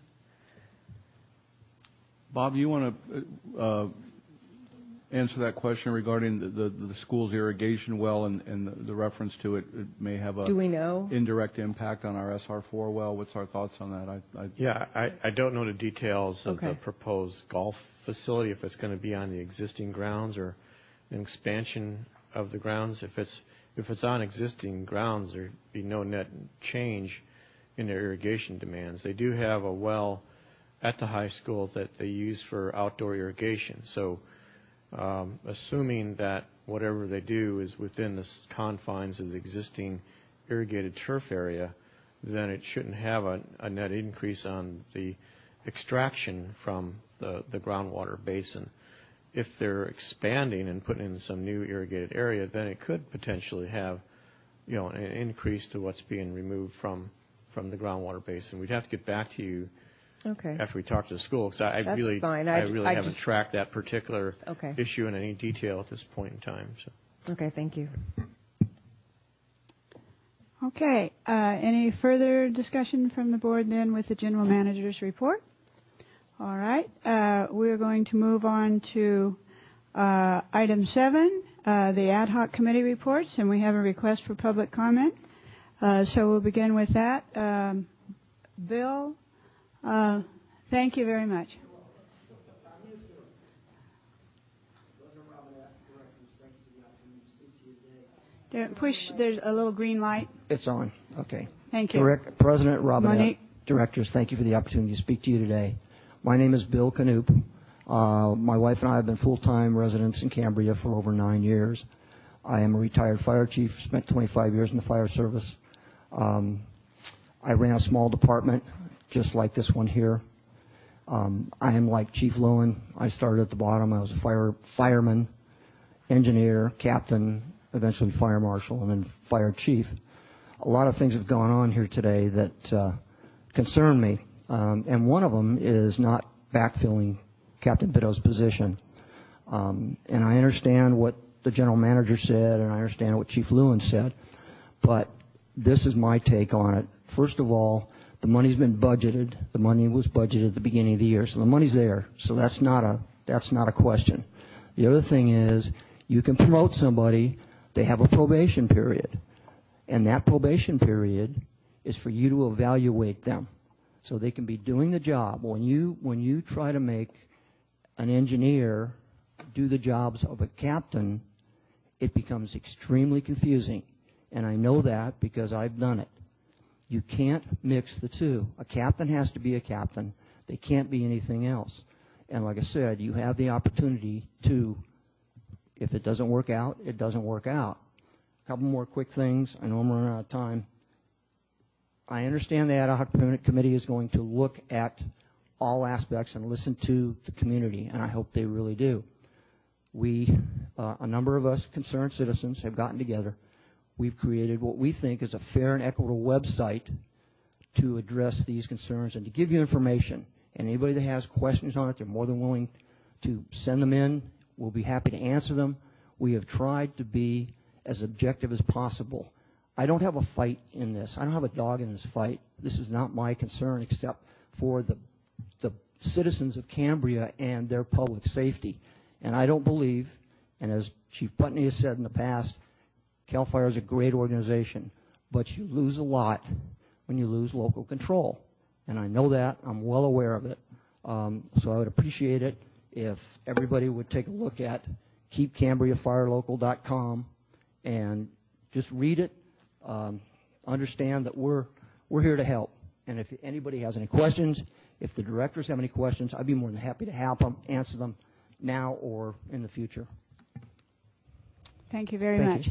Bob, do you want to answer that question regarding the school's irrigation well and the reference to it may have a do we know? Indirect impact on our SR4 well? What's our thoughts on that? I don't know the details of the proposed golf facility, if it's going to be on the existing grounds or an expansion of the grounds. If it's on existing grounds, there'd be no net change in their irrigation demands. They do have a well at the high school that they use for outdoor irrigation. So assuming that whatever they do is within the confines of the existing irrigated turf area, then it shouldn't have a net increase on the extraction from the groundwater basin. If they're expanding and putting in some new irrigated area, then it could potentially have, an increase to what's being removed from the groundwater basin. We'd have to get back to you after we talk to the school, because I really haven't tracked that particular issue in any detail at this point in time. So. Okay, thank you. Okay, any further discussion from the board then with the general manager's report? All right, we're going to move on to item 7, the ad hoc committee reports, and we have a request for public comment. So we'll begin with that. Bill, thank you very much. There's a little green light. It's on. Okay. Thank you. Correct. President Robinette. Monique. directors, thank you for the opportunity to speak to you today. My name is Bill Canoop. My wife and I have been full-time residents in Cambria for over 9 years. I am a retired fire chief, spent 25 years in the fire service. I ran a small department, just like this one here. I am like Chief Lewin. I started at the bottom. I was a fireman, engineer, captain, eventually fire marshal, and then fire chief. A lot of things have gone on here today that concern me, and one of them is not backfilling Captain Bitto's position. And I understand what the general manager said, and I understand what Chief Lewin said, but this is my take on it. First of all, the money's been budgeted. The money was budgeted at the beginning of the year, so the money's there. So that's not a question. The other thing is, you can promote somebody. They have a probation period, and that probation period is for you to evaluate them, so they can be doing the job. When you try to make an engineer do the jobs of a captain, it becomes extremely confusing, and I know that because I've done it. You can't mix the two. A captain has to be a captain. They can't be anything else. And like I said, you have the opportunity to, if it doesn't work out, it doesn't work out. A couple more quick things. I know I'm running out of time. I understand the ad hoc committee is going to look at all aspects and listen to the community, and I hope they really do. We, a number of us concerned citizens, have gotten together. We've created what we think is a fair and equitable website to address these concerns and to give you information. And anybody that has questions on it, they're more than willing to send them in. We'll be happy to answer them. We have tried to be as objective as possible. I don't have a fight in this. I don't have a dog in this fight. This is not my concern except for the citizens of Cambria and their public safety. And I don't believe, and as Chief Putney has said in the past, CAL FIRE is a great organization, but you lose a lot when you lose local control. And I know that. I'm well aware of it. So I would appreciate it if everybody would take a look at keepcambriafirelocal.com and just read it. Understand that we're here to help. And if anybody has any questions, if the directors have any questions, I'd be more than happy to help them, answer them now or in the future. Thank you very much.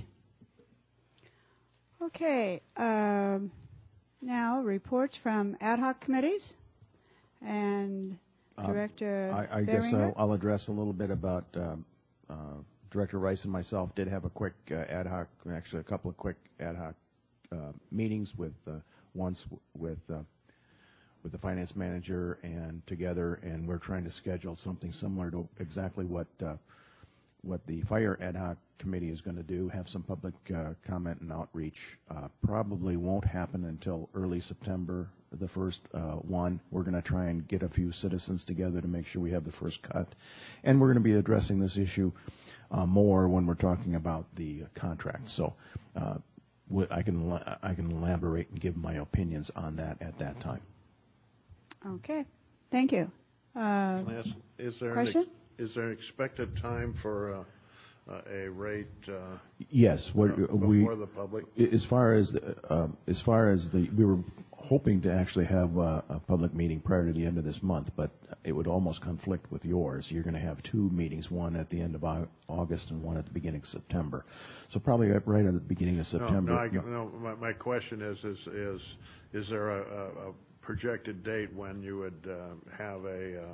Okay. Now, reports from ad hoc committees. And Director I guess I'll address a little bit about Director Rice and myself did have a quick ad hoc, actually a couple of quick ad hoc meetings with once with the finance manager and together, and we're trying to schedule something similar to exactly what the fire ad hoc committee is going to do, have some public comment and outreach. Probably won't happen until early September, the first one. We're going to try and get a few citizens together to make sure we have the first cut. And we're going to be addressing this issue more when we're talking about the contract. So I can elaborate and give my opinions on that at that time. Okay. Thank you. Question? Is there an expected time for a rate yes, before the public? As far as we were hoping to actually have a public meeting prior to the end of this month, but it would almost conflict with yours. You're going to have two meetings, one at the end of August and one at the beginning of September. So probably right at the beginning of September. My question is there a projected date when you would have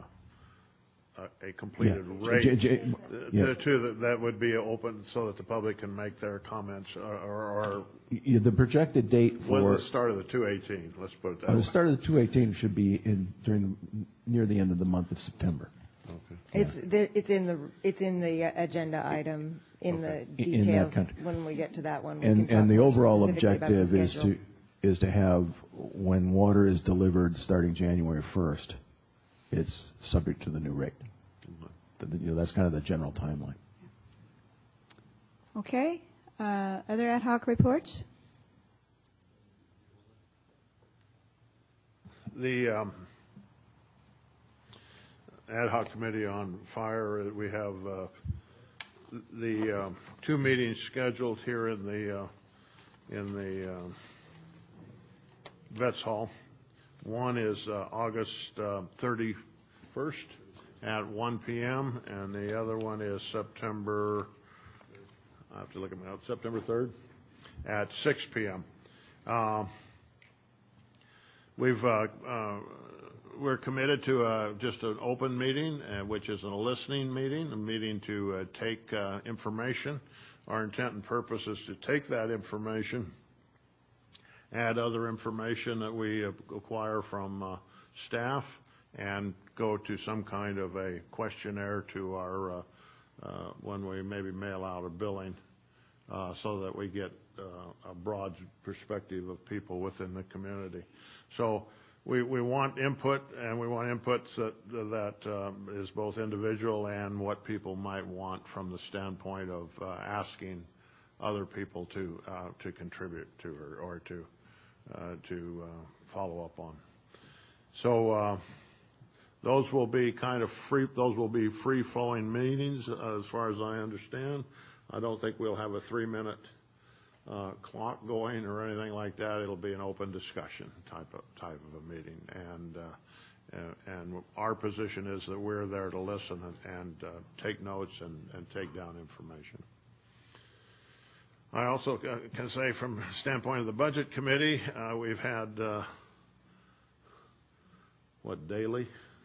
a completed rate that would be open so that the public can make their comments or the projected date for the start of the 218, let's put it that way. The start of the 218 should be near the end of the month of September. Okay. It's in the agenda item in the details when we get to that one. And the overall objective is to have, when water is delivered starting January 1st, it's subject to the new rate. That's kind of the general timeline. Okay. Other ad hoc reports? The ad hoc committee on fire, we have the two meetings scheduled here in the Vets Hall. One is August 31st at 1 p.m., and the other one is September, I have to look at my notes, September 3rd at 6 p.m. We're committed to just an open meeting, which is a listening meeting, a meeting to take information. Our intent and purpose is to take that information, add other information that we acquire from staff, and go to some kind of a questionnaire to our, when we maybe mail out a billing, so that we get a broad perspective of people within the community. So we want input, and we want inputs that is both individual and what people might want from the standpoint of asking other people to contribute to or to follow up on. So those will be kind of free. Those will be free-flowing meetings, as far as I understand. I don't think we'll have a 3-minute clock going or anything like that. It'll be an open discussion type of a meeting, and our position is that we're there to listen and take notes and take down information. I also can say, from the standpoint of the Budget Committee, we've had daily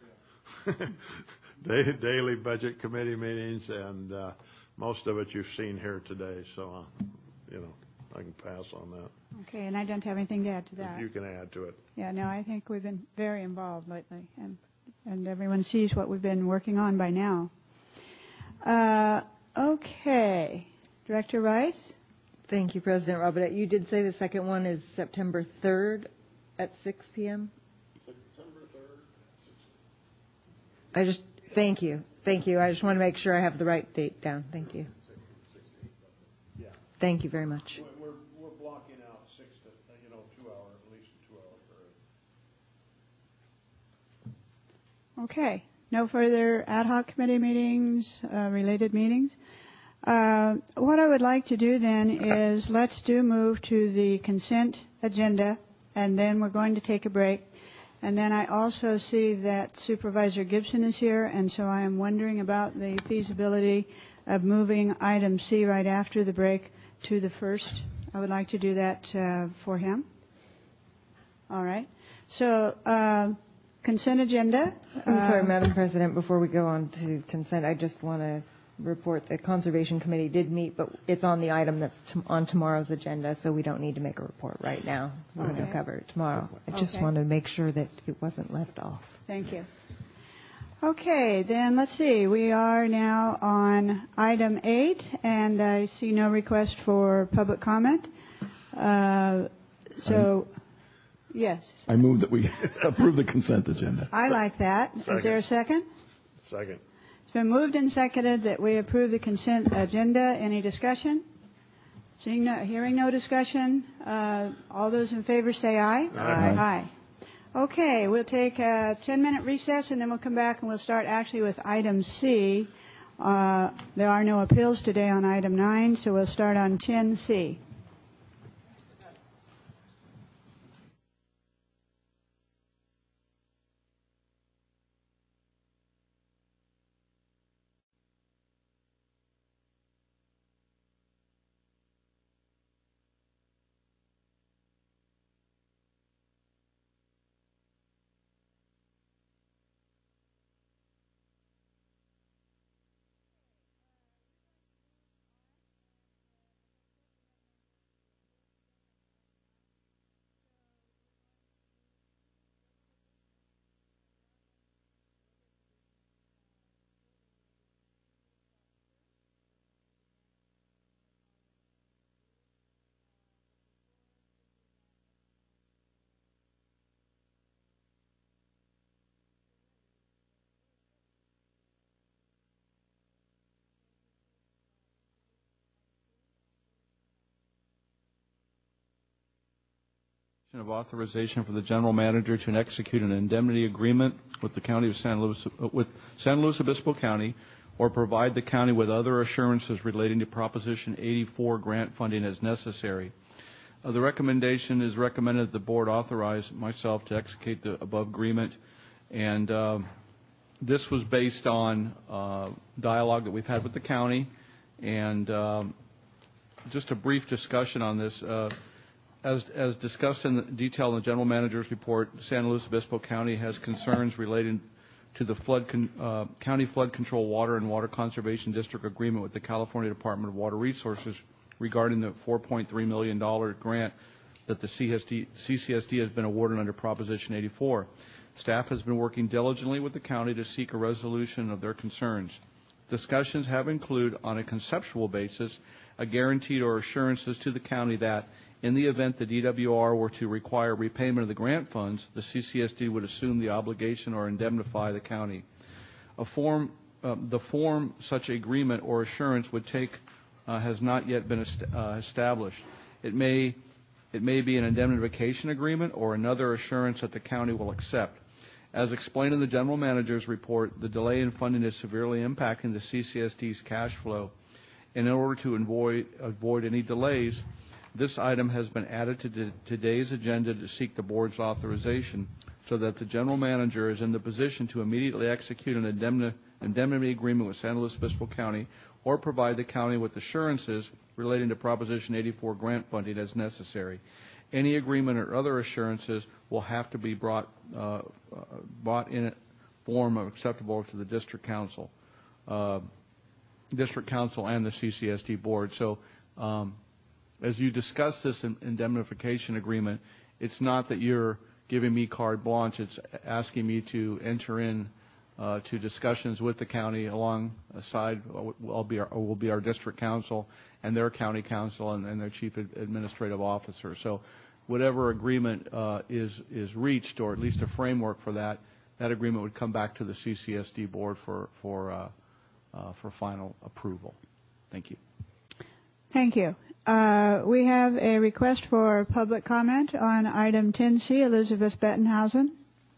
daily Budget Committee meetings, and most of it you've seen here today. So I can pass on that. Okay, and I don't have anything to add to that. You can add to it. Yeah, no, I think we've been very involved lately, and everyone sees what we've been working on by now. Okay, Director Rice? Thank you, President Robert. You did say the second one is September 3rd at 6 p.m.? September 3rd at 6 Thank you. I just want to make sure I have the right date down. Thank you. Yeah. Thank you very much. We're blocking out 6 to 2 hour, at least a 2 hour period. Okay, no further ad hoc committee meetings, related meetings. What I would like to do then is let's move to the consent agenda, and then we're going to take a break. And then I also see that Supervisor Gibson is here, and so I am wondering about the feasibility of moving item C right after the break to the first. I would like to do that for him. All right. So consent agenda. I'm sorry, Madam President, before we go on to consent, I just want to report the Conservation Committee did meet, but it's on the item that's on tomorrow's agenda, so we don't need to make a report right now. We're going to cover it tomorrow. I just wanted to make sure that it wasn't left off. Thank you. Okay, then let's see. We are now on item 8, and I see no request for public comment. Yes. I move that we approve the consent agenda. I like that. Second. Is there a second? Second. It's been moved and seconded that we approve the consent agenda. Any discussion? Hearing no discussion, all those in favor say aye. Aye. Aye. Okay, we'll take a 10-minute recess, and then we'll come back and we'll start actually with item C. There are no appeals today on item 9, so we'll start on 10C. Of authorization for the general manager to execute an indemnity agreement with the county of San Luis Obispo County, or provide the county with other assurances relating to Proposition 84 grant funding as necessary. The recommendation is recommended that the board authorize myself to execute the above agreement, and this was based on dialogue that we've had with the county, and just a brief discussion on this. As discussed in detail in the general manager's report, San Luis Obispo County has concerns relating to the county flood control water and water conservation district agreement with the California Department of Water Resources regarding the $4.3 million grant that the CCSD has been awarded under Proposition 84. Staff has been working diligently with the county to seek a resolution of their concerns. Discussions have included, on a conceptual basis, a guaranteed or assurances to the county that, in the event the DWR were to require repayment of the grant funds, the CCSD would assume the obligation or indemnify the county. The form such agreement or assurance would take has not yet been established. It may be an indemnification agreement or another assurance that the county will accept. As explained in the general manager's report, the delay in funding is severely impacting the CCSD's cash flow. In order to avoid any delays, this item has been added to today's agenda to seek the board's authorization so that the general manager is in the position to immediately execute an indemnity agreement with San Luis Obispo County or provide the county with assurances relating to Proposition 84 grant funding as necessary. Any agreement or other assurances will have to be brought in a form acceptable to the district council and the CCSD board. So as you discuss this indemnification agreement, it's not that you're giving me carte blanche. It's asking me to enter in to discussions with the county alongside will be our district council and their county council and their chief administrative officer. So whatever agreement is reached, or at least a framework for that agreement would come back to the CCSD board for final approval. Thank you. Thank you. We have a request for public comment on item 10C. Elizabeth Bettenhausen.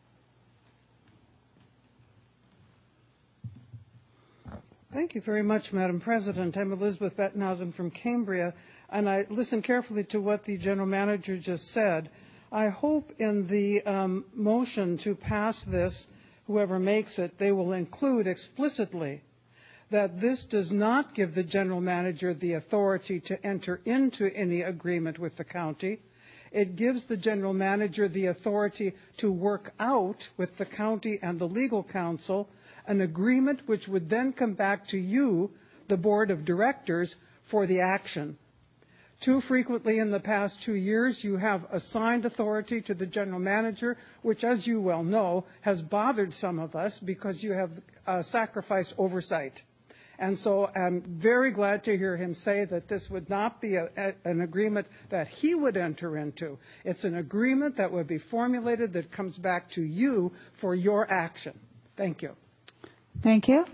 Thank you very much, Madam President. I'm Elizabeth Bettenhausen from Cambria, and I listened carefully to what the general manager just said. I hope in the motion to pass this, whoever makes it, they will include explicitly that this does not give the general manager the authority to enter into any agreement with the county. It gives the general manager the authority to work out with the county and the legal counsel an agreement which would then come back to you, the board of directors, for the action. Too frequently in the past 2 years, you have assigned authority to the general manager, which, as you well know, has bothered some of us because you have sacrificed oversight. And so I'm very glad to hear him say that this would not be an agreement that he would enter into. It's an agreement that would be formulated that comes back to you for your action. Thank you. Thank you.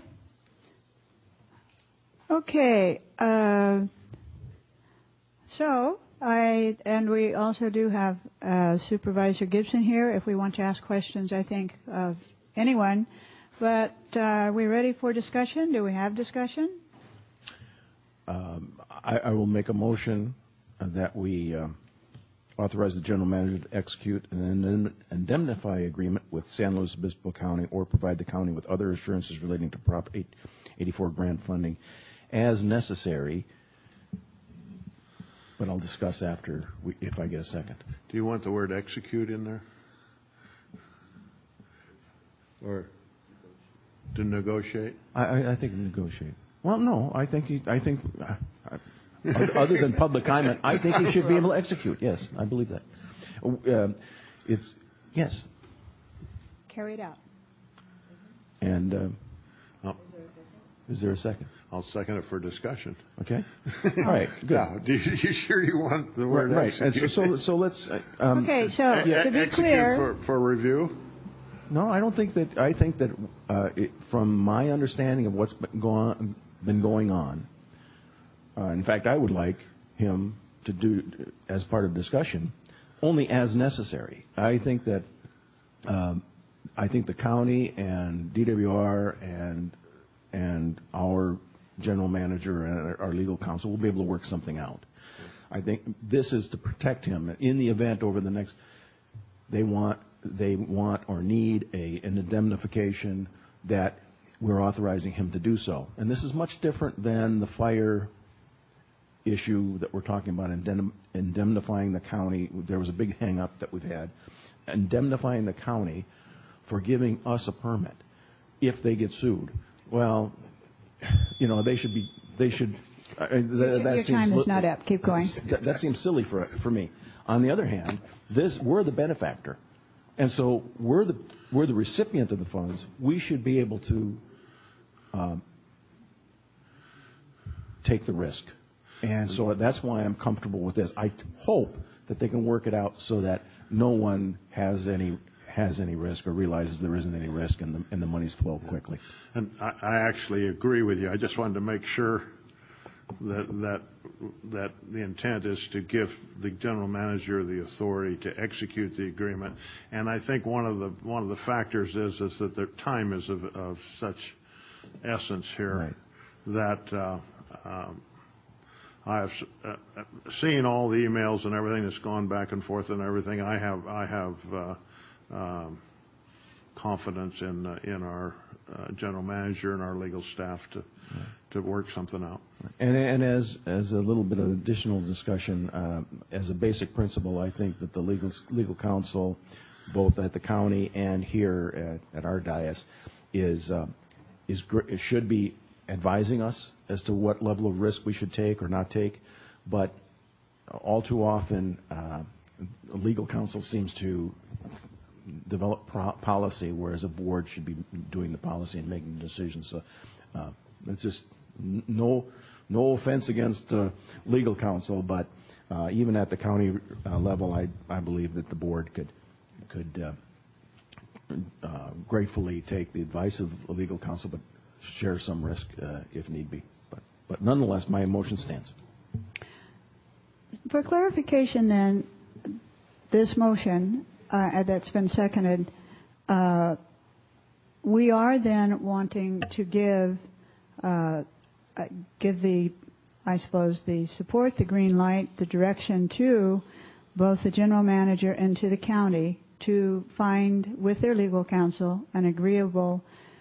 Okay. And we also do have Supervisor Gibson here if we want to ask questions, I think, of anyone. But are we ready for discussion? Do we have discussion? I will make a motion that we authorize the general manager to execute an indemnify agreement with San Luis Obispo County or provide the county with other assurances relating to Prop 84 grant funding as necessary. But I'll discuss after if I get a second. Do you want the word execute in there? Or to negotiate? I think negotiate. Well, no, I think other than public comment, I think he should be able to execute. Yes, I believe that. Yes. Carried out. And is there a second? I'll second it for discussion. Okay. All right. Good. Now, you sure you want the word execute? Right. So let's. Okay. So to be clear, for review. No, I don't think that. I think that from my understanding of what's been going on. In fact, I would like him to do, as part of discussion, only as necessary. I think that the county and DWR and our general manager and our legal counsel will be able to work something out. I think this is to protect him in the event over the next. They want or need an indemnification that we're authorizing him to do so. And this is much different than the fire issue that we're talking about, indemnifying the county. There was a big hang-up that we've had. Indemnifying the county for giving us a permit if they get sued. Well, you know, they should. Your time is not up. Keep going. That seems silly for me. On the other hand, we're the benefactor, and so we're the recipient of the funds. We should be able to take the risk, and so that's why I'm comfortable with this. I hope that they can work it out so that no one has any risk or realizes there isn't any risk, and the monies flow quickly. And I actually agree with you. I just wanted to make sure that the intent is to give the general manager the authority to execute the agreement. And I think one of the factors is that their time is of such essence here, right, that I have seen all the emails and everything that's gone back and forth and everything. I have confidence in our general manager and our legal staff to work something out. And as a little bit of additional discussion, as a basic principle, I think that the legal counsel, both at the county and here at our dais, should be advising us as to what level of risk we should take or not take. But all too often, legal counsel seems to develop policy, whereas a board should be doing the policy and making the decisions. So it's just no offense against legal counsel, but even at the county level, I believe that the board could gratefully take the advice of legal counsel, but share some risk if need be. But nonetheless, my motion stands. For clarification, then, this motion that's been seconded, we are then wanting to give the, I suppose, the support, the green light, the direction to both the general manager and to the county to find, with their legal counsel, an agreeable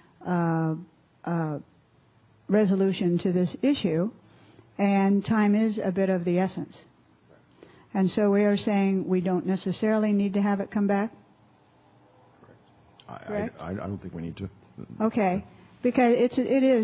resolution to this issue, and time is a bit of the essence. And so we are saying we don't necessarily need to have it come back? Correct. I don't think we need to. Okay, because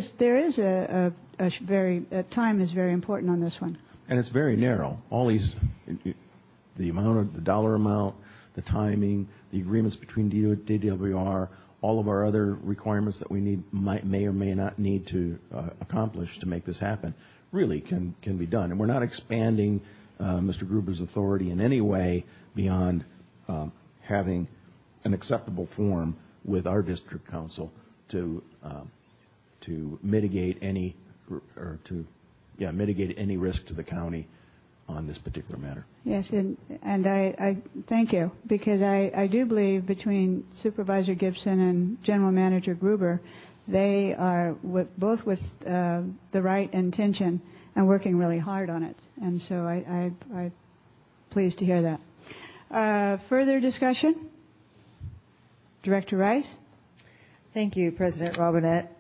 time is very important on this one. And it's very narrow. All these, the dollar amount, the timing, the agreements between DWR, all of our other requirements that we may or may not need to accomplish to make this happen, really can be done. And we're not expanding Mr. Gruber's authority in any way beyond having an acceptable form with our district council to mitigate any risk to the county on this particular matter. Yes, and I thank you, because I do believe between Supervisor Gibson and General Manager Gruber, they are both with the right intention and working really hard on it. And so I'm pleased to hear that. Further discussion? Director Rice? Thank you, President Robinette.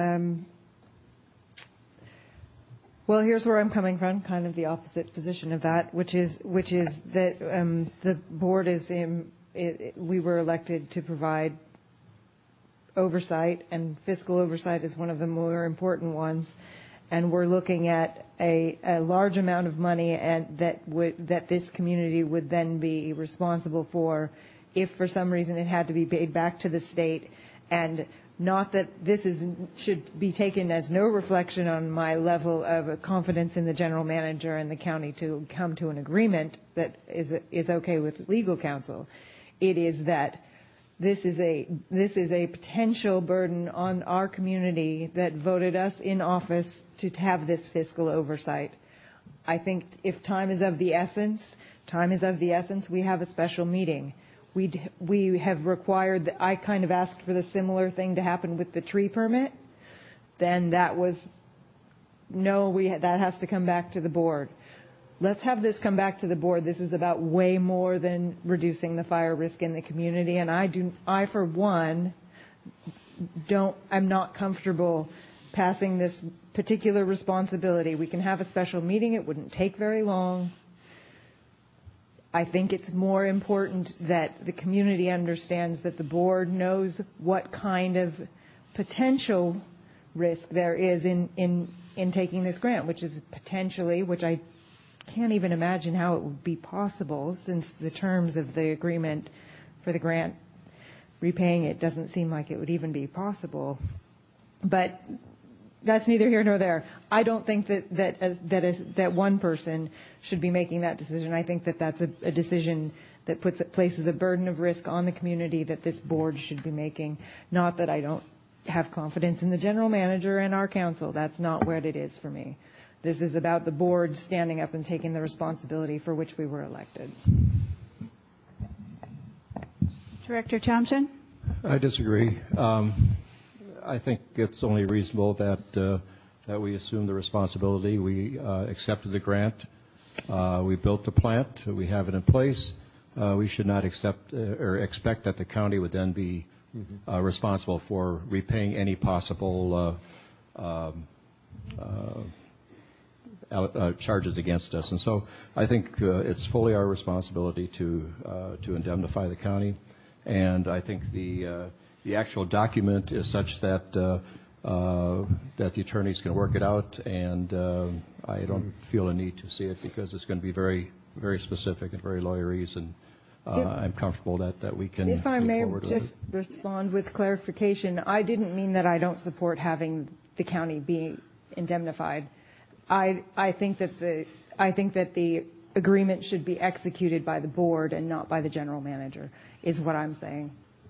Well, here's where I'm coming from, kind of the opposite position of that, which is that the board we were elected to provide oversight, and fiscal oversight is one of the more important ones. And we're looking at a large amount of money and that this community would then be responsible for if for some reason it had to be paid back to the state. And not that this should be taken as no reflection on my level of confidence in the general manager and the county to come to an agreement that is okay with legal counsel. It is that this is a potential burden on our community that voted us in office to have this fiscal oversight. I think if time is of the essence, we have a special meeting. We have required that. I kind of asked for the similar thing to happen with the tree permit. Then that was, no, that has to come back to the board. let's have this come back to the board. This is about way more than reducing the fire risk in the community. And I for one, I'm not comfortable passing this particular responsibility. We can have a special meeting. It wouldn't take very long. I think it's more important that the community understands that the board knows what kind of potential risk there is in taking this grant, which is potentially, which I can't even imagine how it would be possible since the terms of the agreement for the grant repaying it doesn't seem like it would even be possible. But that's neither here nor there. I don't think that one person should be making that decision. I think that that's a decision that places a burden of risk on the community that this board should be making. Not that I don't have confidence in the general manager and our council. That's not what it is for me. This is about the board standing up and taking the responsibility for which we were elected. Director Thompson? I disagree. I think it's only reasonable that we assume the responsibility. We accepted the grant. We built the plant. We have it in place. We should not accept or expect that the county would then be responsible for repaying any possible charges against us. And so I think it's fully our responsibility to indemnify the county. And I think the actual document is such that that the attorneys can work it out, and I don't feel a need to see it because it's going to be very, very specific and very lawyerese, and I'm comfortable that we can. If I may just it. respond with clarification, I didn't mean that I don't support having the county be indemnified. I think that the agreement should be executed by the board and not by the general manager, is what I'm saying.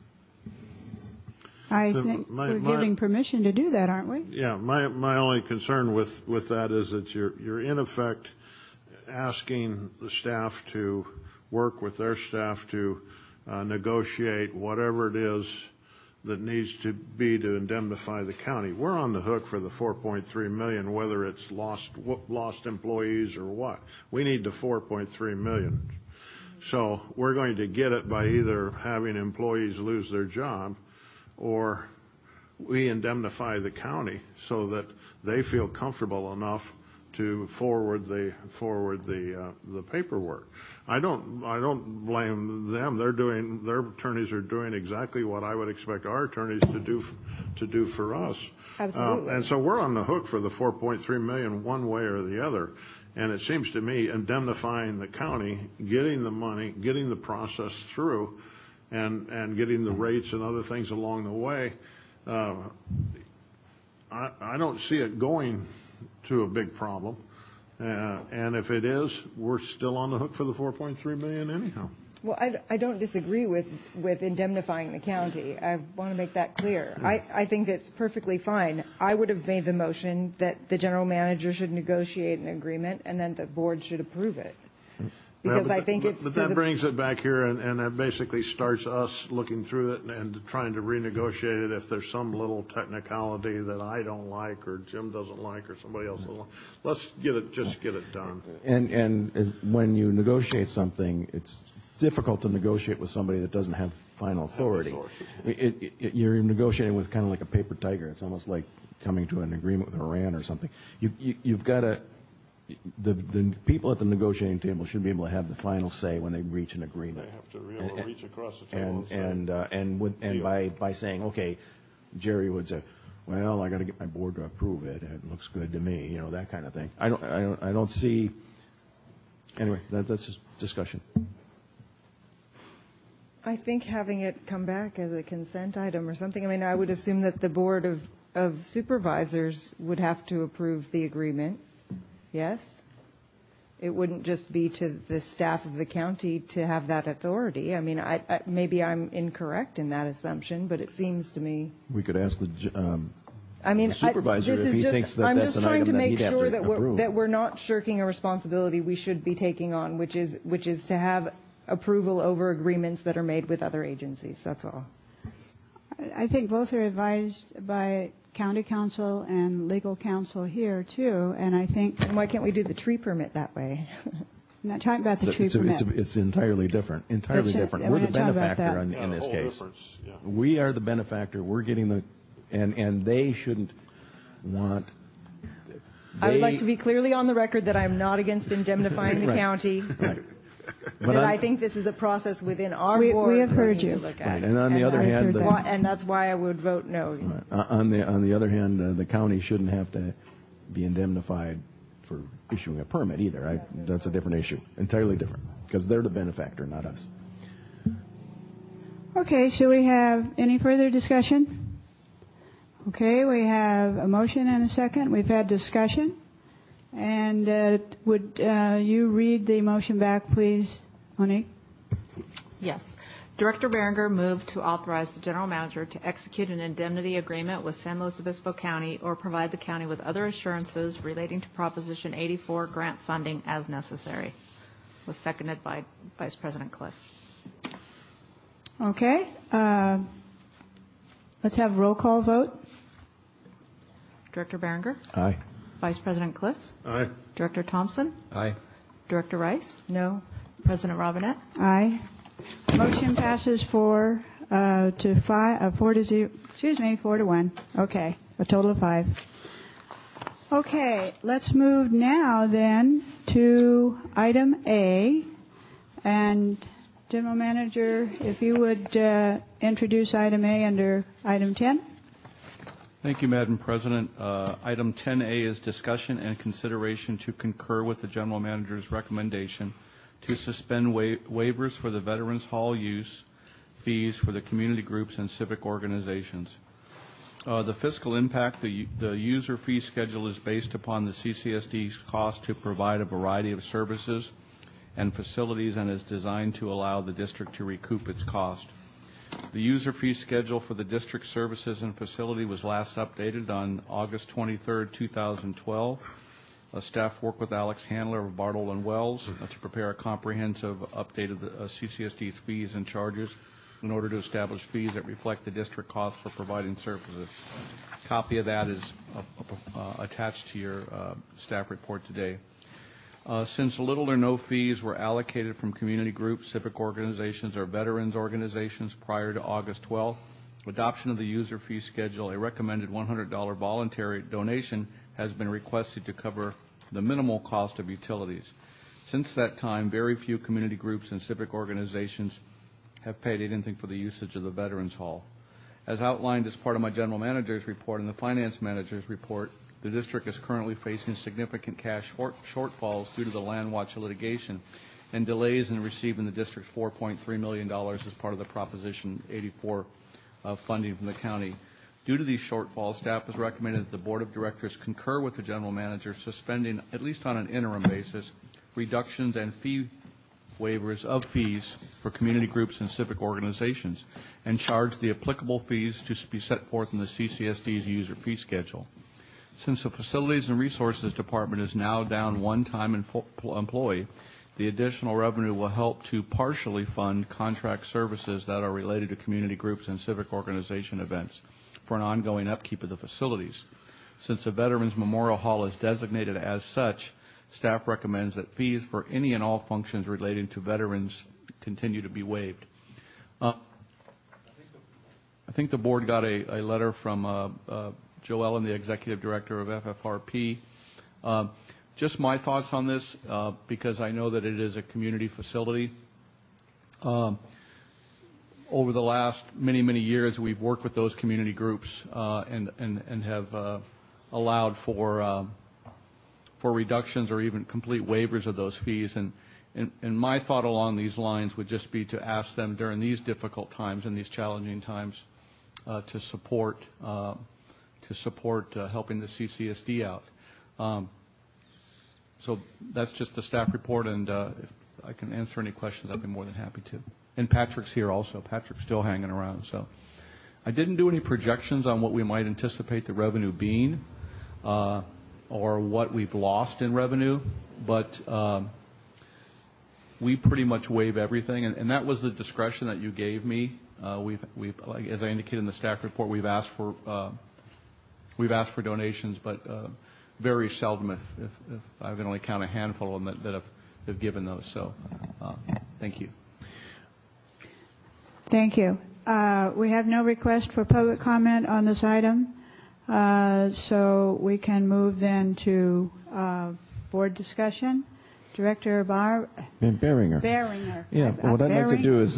I think we're giving permission to do that, aren't we? Yeah, my only concern with that is that you're in effect asking the staff to work with their staff to negotiate whatever it is that needs to be to indemnify the county. We're on the hook for the $4.3 million, whether it's lost employees or what. We need the $4.3 million. So we're going to get it by either having employees lose their job, or we indemnify the county so that they feel comfortable enough to forward the paperwork. I don't blame them. Their attorneys are doing exactly what I would expect our attorneys to do for us. Absolutely. And so we're on the hook for the $4.3 million one way or the other. And it seems to me indemnifying the county, getting the money, getting the process through, and getting the rates and other things along the way, I don't see it going to a big problem. And if it is, we're still on the hook for the $4.3 million anyhow. Well, I don't disagree with indemnifying the county. I want to make that clear. I think it's perfectly fine. I would have made the motion that the general manager should negotiate an agreement and then the board should approve it. Because I think it's. But that brings it back here, and that basically starts us looking through it and trying to renegotiate it if there's some little technicality that I don't like or Jim doesn't like or somebody else doesn't like. Let's get it done. And when you negotiate something, it's difficult to negotiate with somebody that doesn't have final authority. You're negotiating with kind of like a paper tiger. It's almost like coming to an agreement with Iran or something. You've got to. The people at the negotiating table should be able to have the final say when they reach an agreement. They have to be able to reach across the table and by saying, okay, Jerry would say, well, I got to get my board to approve it. It looks good to me, you know, that kind of thing. I don't see. Anyway, that's just discussion. I think having it come back as a consent item or something. I mean, I would assume that the board of supervisors would have to approve the agreement. Yes? It wouldn't just be to the staff of the county to have that authority. I mean, maybe I'm incorrect in that assumption, but it seems to me. We could ask the this supervisor if he thinks that I'm that's just an trying item to that make he'd have sure to approve. that we're not shirking a responsibility we should be taking on, which is to have approval over agreements that are made with other agencies. That's all. I think both are advised by county counsel and legal counsel here too, and I think. And why can't we do the tree permit that way? I'm not talking about the tree permit. It's entirely different. Entirely different. We're the benefactor in this case. Yeah. We are the benefactor. We're getting the, and they shouldn't want. I would like to be clearly on the record that I'm not against indemnifying the Right. county. Right. But I think this is a process within our We board have heard we need you. to look at. Right. And on the other hand, And that's why I would vote no. on the other hand, the county shouldn't have to be indemnified for issuing a permit either. That's a different issue, entirely different, because they're the benefactor, not us. Okay, so we have any further discussion? Okay, we have a motion and a second. We've had discussion. And would you read the motion back, please, Monique? Yes. Director Berenger moved to authorize the general manager to execute an indemnity agreement with San Luis Obispo County or provide the county with other assurances relating to Proposition 84 grant funding as necessary. Was seconded by Vice President Cliff. Okay. Let's have a roll call vote. Director Berenger? Aye. Vice President Cliff? Aye. Director Thompson? Aye. Director Rice? No. President Robinette? Aye. Motion passes 4 to 0. Excuse me, 4 to 1. Okay, a total of 5. Okay, let's move now then to item A. And General Manager, if you would introduce item A under item 10. Thank you, Madam President. Item 10A is discussion and consideration to concur with the General Manager's recommendation to suspend waivers for the Veterans Hall use fees for the community groups and civic organizations. The fiscal impact, the user fee schedule is based upon the CCSD's cost to provide a variety of services and facilities and is designed to allow the district to recoup its cost. The user fee schedule for the district services and facility was last updated on August 23, 2012. Staff worked with Alex Handler of Bartle & Wells to prepare a comprehensive update of the CCSD's fees and charges in order to establish fees that reflect the district costs for providing services. A copy of that is attached to your staff report today. Since little or no fees were allocated from community groups, civic organizations, or veterans organizations prior to August 12th, adoption of the user fee schedule, a recommended $100 voluntary donation has been requested to cover the minimal cost of utilities. Since that time, very few community groups and civic organizations have paid anything for the usage of the Veterans Hall. As outlined as part of my General Manager's report and the Finance Manager's report, the district is currently facing significant cash shortfalls due to the land watch litigation and delays in receiving the district's $4.3 million as part of the Proposition 84 funding from the county. Due to these shortfalls, staff has recommended that the Board of Directors concur with the General Manager suspending, at least on an interim basis, reductions and fee waivers of fees for community groups and civic organizations and charge the applicable fees to be set forth in the CCSD's user fee schedule. Since the Facilities and Resources Department is now down one-time employee, the additional revenue will help to partially fund contract services that are related to community groups and civic organization events for an ongoing upkeep of the facilities. Since the Veterans Memorial Hall is designated as such, staff recommends that fees for any and all functions relating to veterans continue to be waived. I think the board got a letter from Joe Ellen, the Executive Director of FFRP. Just my thoughts on this, because I know that it is a community facility. Over the last many years, we've worked with those community groups and have allowed for reductions or even complete waivers of those fees. And my thought along these lines would just be to ask them during these difficult times and these challenging times to support helping the CCSD out. So that's just the staff report, and if I can answer any questions, I'd be more than happy to. And Patrick's here also. Patrick's still hanging around. So I didn't do any projections on what we might anticipate the revenue being or what we've lost in revenue, but we pretty much waive everything, and that was the discretion that you gave me. We've as I indicated in the staff report, we've asked for we've asked for donations, but very seldom, if I can only count a handful of them that have given those. So thank you. Thank you. We have no request for public comment on this item, so we can move then to board discussion. Director Beringer. Yeah, what I'd like to do is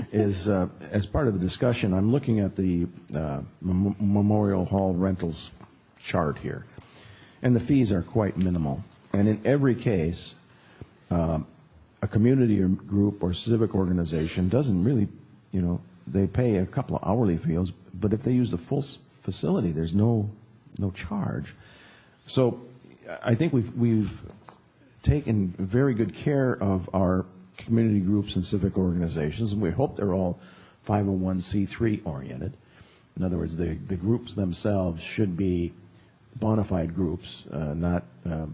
as part of the discussion, I'm looking at the Memorial Hall rentals chart here, and the fees are quite minimal. And in every case, a community or group or civic organization doesn't really, they pay a couple of hourly fees, but if they use the full facility, there's no charge. So I think we've taken very good care of our community groups and civic organizations, and we hope they're all 501c3 oriented. In other words, the groups themselves should be bona fide groups, not a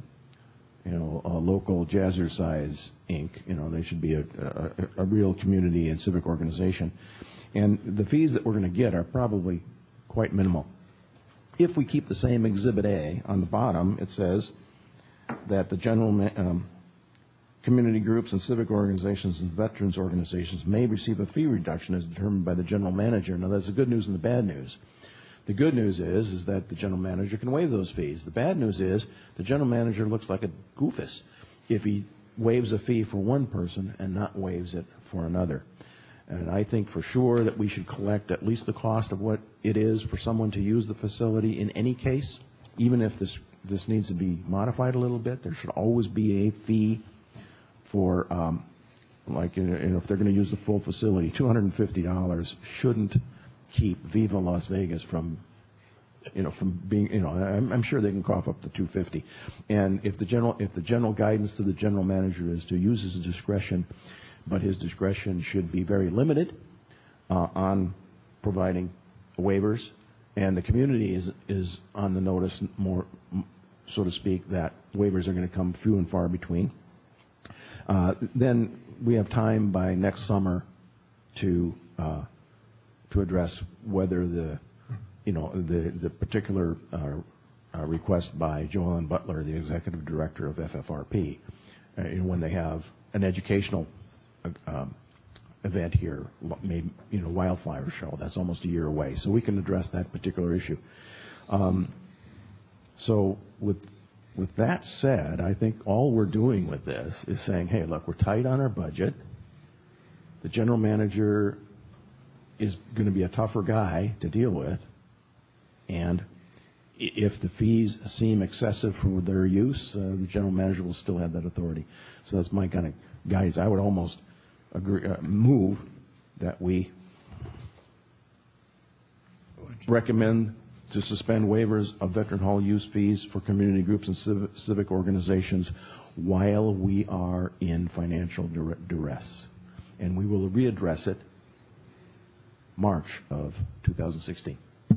local Jazzercise Inc. They should be a real community and civic organization. And the fees that we're going to get are probably quite minimal. If we keep the same Exhibit A on the bottom, it says that the general community groups and civic organizations and veterans organizations may receive a fee reduction as determined by the general manager. Now, that's the good news and the bad news. The good news is that the general manager can waive those fees. The bad news is the general manager looks like a goofus if he waives a fee for one person and not waives it for another. And I think for sure that we should collect at least the cost of what it is for someone to use the facility in any case, even if this needs to be modified a little bit. There should always be a fee for, if they're going to use the full facility. $250 shouldn't keep Viva Las Vegas from being, I'm sure they can cough up the $250. And if the general guidance to the general manager is to use his discretion, but his discretion should be very limited on providing waivers, and the community is on the notice more, so to speak, that waivers are going to come few and far between. Then we have time by next summer to address whether the particular request by Joellen Butler, the executive director of FFRP, when they have an educational event here, maybe wildflower show. That's almost a year away, so we can address that particular issue. So with that said, I think all we're doing with this is saying, hey, look, we're tight on our budget. The general manager is going to be a tougher guy to deal with, and if the fees seem excessive for their use, the general manager will still have that authority. So that's my kind of guidance. I would almost move that we recommend to suspend waivers of Veteran Hall use fees for community groups and civic organizations while we are in financial duress. And we will readdress it March of 2016.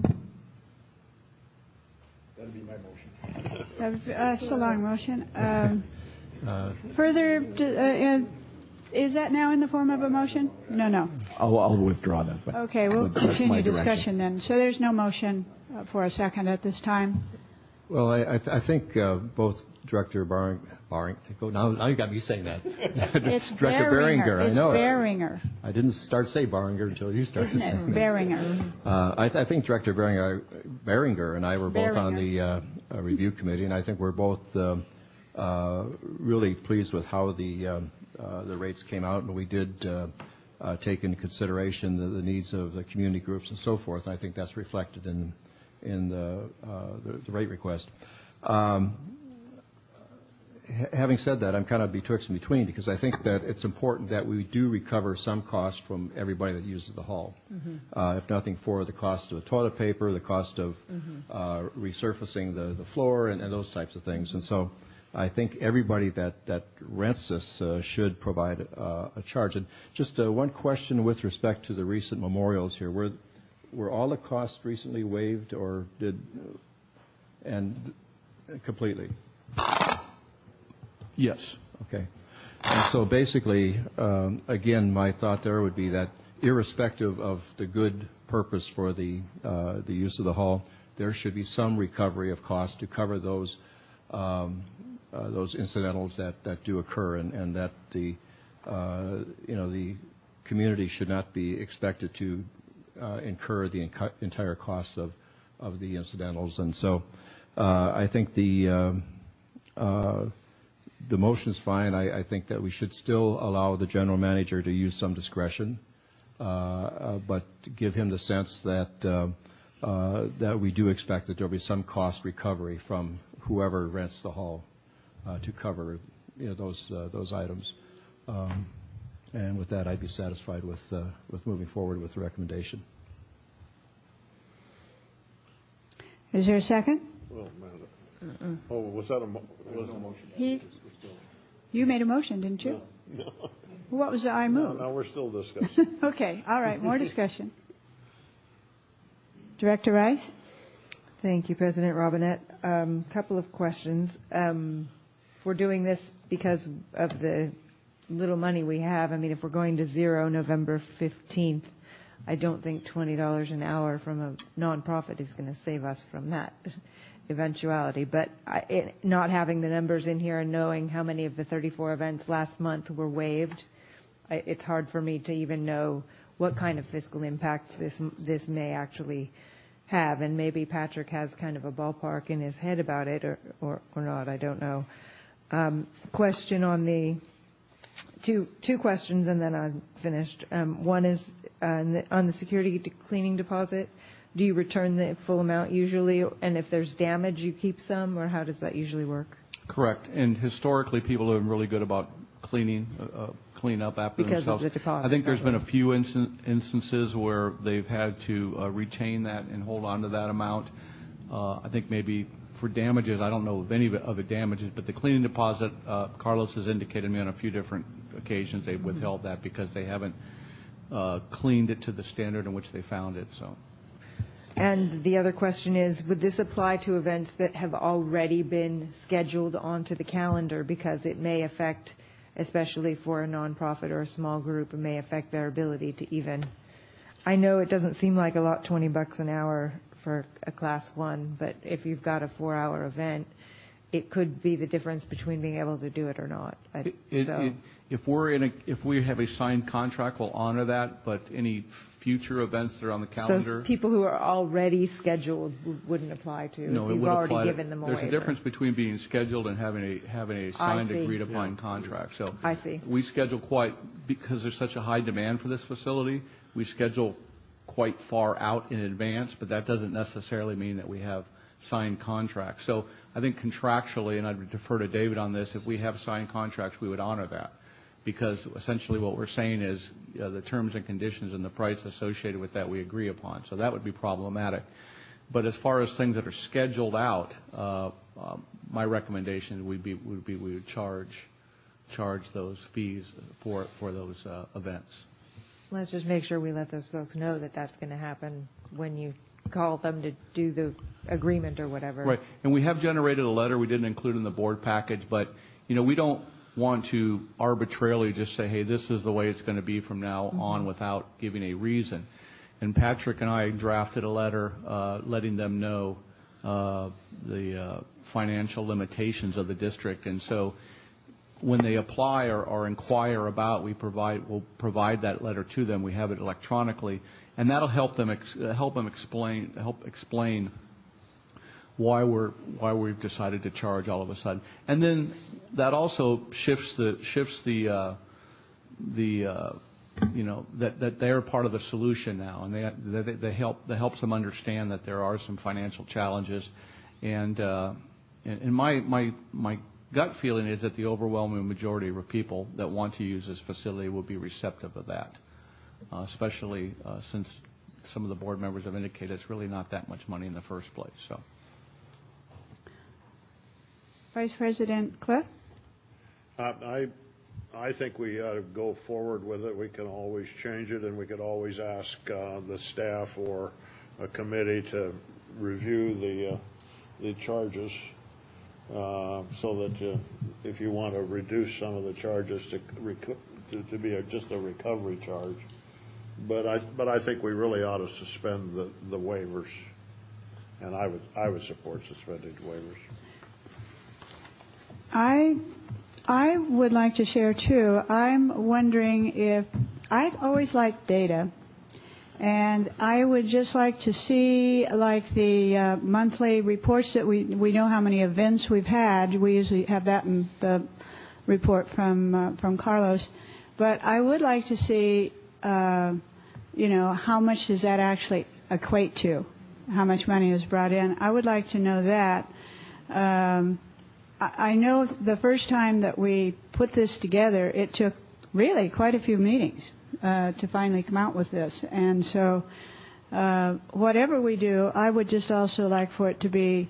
That'll be my motion. That's a long motion. Further, is that now in the form of a motion? No. I'll withdraw that. But okay, we'll continue discussion then. So there's no motion for a second at this time. Well, I think both Director Barring, now you got me saying that. It's Director Beringer. It's I know Beringer. I didn't start to say Barringer until you started saying that. Beringer. I think Director Beringer and I were both on the review committee, and I think we're both really pleased with how the rates came out, and we did take into consideration the needs of the community groups and so forth. And I think that's reflected in the rate request. Having said that, I'm kind of betwixt and between, because I think that it's important that we do recover some costs from everybody that uses the hall. Mm-hmm. If nothing for the cost of the toilet paper, the cost of resurfacing the floor, and those types of things. And so I think everybody that rents this should provide a charge. And just one question with respect to the recent memorials here. Were all the costs recently waived, or completely? Yes. Okay. And so basically, again, my thought there would be that irrespective of the good purpose for the use of the hall, there should be some recovery of costs to cover those incidentals that do occur, and that the community should not be expected to incur the entire cost of the incidentals. And so I think the motion is fine. I think that we should still allow the general manager to use some discretion, but give him the sense that that we do expect that there will be some cost recovery from whoever rents the hall to cover those items. And with that, I'd be satisfied with moving forward with the recommendation. Is there a second? Well, oh, was that a motion? You made a motion, didn't you? No. What was the I move? No, we're still discussing. Okay, all right, more discussion. Director Rice? Thank you, President Robinette. Couple of questions. We're doing this because of the little money we have. I mean, if we're going to zero November 15th, I don't think $20 an hour from a nonprofit is going to save us from that eventuality. But not having the numbers in here and knowing how many of the 34 events last month were waived, it's hard for me to even know what kind of fiscal impact this may actually have. And maybe Patrick has kind of a ballpark in his head about it or not. I don't know. Question on the two questions, and then I'm finished. One is on the security cleaning deposit. Do you return the full amount usually? And if there's damage, you keep some, or how does that usually work? Correct. And historically, people have been really good about clean up after because themselves. Of the deposit, I think there's been a few instances where they've had to retain that and hold on to that amount. I think maybe for damages, I don't know of any of it damages, but the cleaning deposit, Carlos has indicated to me on a few different occasions they've withheld that because they haven't cleaned it to the standard in which they found it. So. And the other question is, would this apply to events that have already been scheduled onto the calendar, because it may affect, especially for a nonprofit or a small group, it may affect their ability to even, I know it doesn't seem like a lot, $20 an hour for a class 1, but if you've got a 4-hour event, it could be the difference between being able to do it or not. If we have a signed contract, we'll honor that, but any future events that are on the calendar. So people who are already scheduled wouldn't apply to. No, if you've already given them a There's waiver. a difference between being scheduled and having a signed, agreed upon contract. So I see. We schedule because there's such a high demand for this facility, we schedule quite far out in advance, but that doesn't necessarily mean that we have signed contracts. So I think contractually, and I'd defer to David on this, if we have signed contracts, we would honor that, because essentially what we're saying is the terms and conditions and the price associated with that we agree upon. So that would be problematic. But as far as things that are scheduled out, my recommendation would be we would charge those fees for those events. Let's just make sure we let those folks know that that's going to happen when you call them to do the agreement or whatever. Right. And we have generated a letter we didn't include in the board package, but we don't want to arbitrarily just say, hey, this is the way it's going to be from now on without giving a reason. And Patrick and I drafted a letter letting them know the financial limitations of the district. And so when they apply or inquire about, we'll provide that letter to them. We have it electronically, and that'll help them explain why we've decided to charge all of a sudden. And then that also shifts the that they're part of the solution now, and that helps them understand that there are some financial challenges, and my gut feeling is that the overwhelming majority of people that want to use this facility will be receptive of that, especially since some of the board members have indicated it's really not that much money in the first place. So. Vice President Cliff? I think we ought to go forward with it. We can always change it, and we could always ask the staff or a committee to review the charges so that if you want to reduce some of the charges to be just a recovery charge. But I think we really ought to suspend the waivers And I would support suspending waivers. I would like to share too. I'm wondering if I've always liked data, and I would just like to see like the monthly reports that we know how many events we've had. We usually have that in the report from Carlos, but I would like to see how much does that actually equate to, how much money is brought in. I would like to know that. I know the first time that we put this together, it took really quite a few meetings to finally come out with this. And so whatever we do, I would just also like for it to be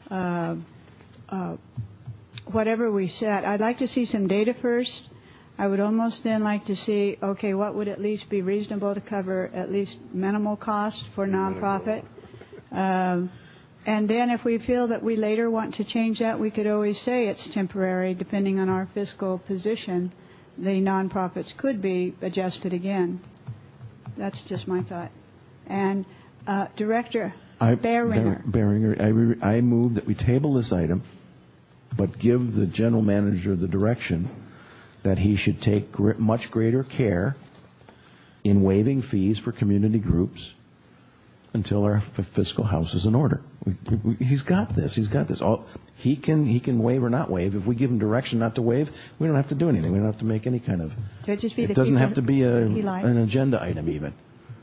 whatever we set. I'd like to see some data first. I would almost then like to see, okay, what would at least be reasonable to cover at least minimal cost for nonprofit. And then if we feel that we later want to change that, we could always say it's temporary, depending on our fiscal position. The nonprofits could be adjusted again. That's just my thought. And Director Behringer. I move that we table this item, but give the general manager the direction that he should take much greater care in waiving fees for community groups until our fiscal house is in order. He's got this. He's got this. He can waive or not waive. If we give him direction not to waive, we don't have to do anything. We don't have to make any kind of. It doesn't have to be an agenda item even.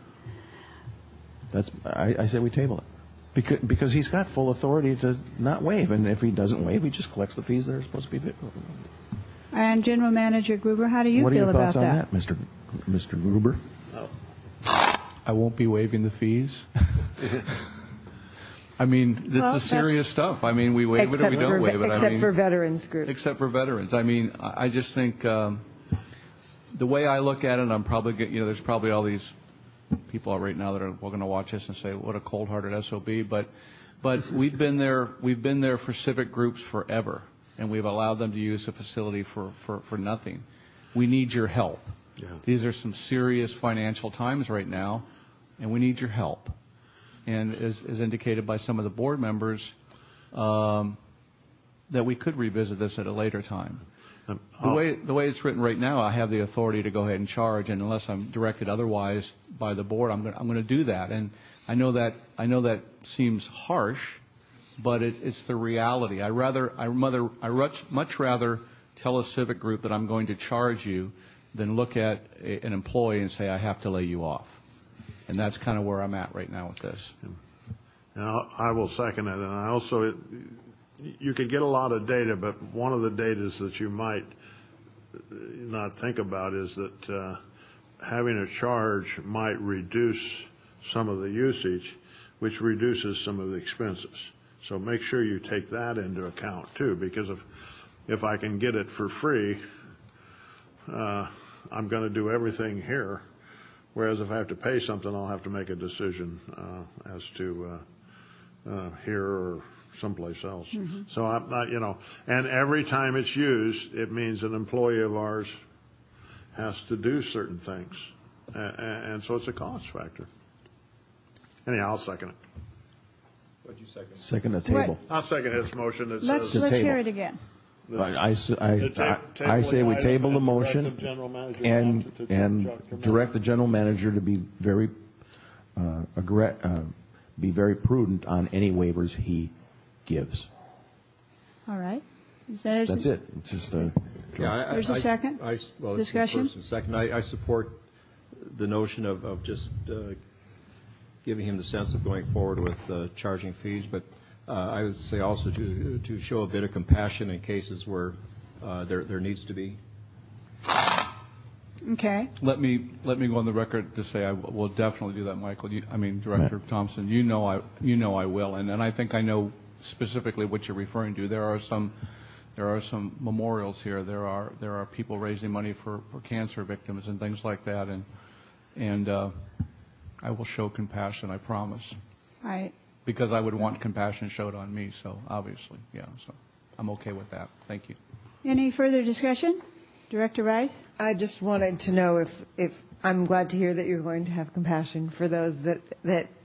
I say we table it because he's got full authority to not waive, and if he doesn't waive, he just collects the fees that are supposed to be. And General Manager Gruber, how do you feel about that? What are your thoughts on that, Mr. Gruber? I won't be waiving the fees. I mean, this is serious stuff. I mean, we waive it or we don't waive it. Except for veterans groups. Except for veterans. I mean, I just think the way I look at it, I'm probably there's probably all these people right now that are going to watch this and say, "What a cold-hearted SOB." But we've been there for civic groups forever, and we've allowed them to use the facility for nothing. We need your help. Yeah. These are some serious financial times right now, and we need your help. And as indicated by some of the board members, that we could revisit this at a later time. The way it's written right now, I have the authority to go ahead and charge, and unless I'm directed otherwise by the board, I'm going to do that. And I know that seems harsh, but it's the reality. I much rather tell a civic group that I'm going to charge you than look at an employee and say I have to lay you off. And that's kind of where I'm at right now with this. Now, I will second it. And I also, you could get a lot of data, but one of the data that you might not think about is that having a charge might reduce some of the usage, which reduces some of the expenses. So make sure you take that into account too, because if I can get it for free, I'm going to do everything here. Whereas if I have to pay something, I'll have to make a decision as to here or someplace else. Mm-hmm. So I'm not, and every time it's used, it means an employee of ours has to do certain things, and so it's a cost factor. Anyhow, I'll second it. What'd you second? Second the table. I'll second his motion. Let's hear it again. I say we table the motion and direct the general manager to be very prudent on any waivers he gives. All right. That's it. It's just there's a second discussion. First and second, I support the notion of just giving him the sense of going forward with charging fees, but I would say also to show a bit of compassion in cases where there needs to be. Okay. Let me go on the record to say I will definitely do that, Michael. Director Thompson. You know I will, and I think I know specifically what you're referring to. There are some memorials here. There are people raising money for cancer victims and things like that, and I will show compassion. I promise. Because I would want compassion showed on me, so obviously, yeah. So I'm okay with that. Thank you. Any further discussion? Director Rice? I just wanted to know if I'm glad to hear that you're going to have compassion for those that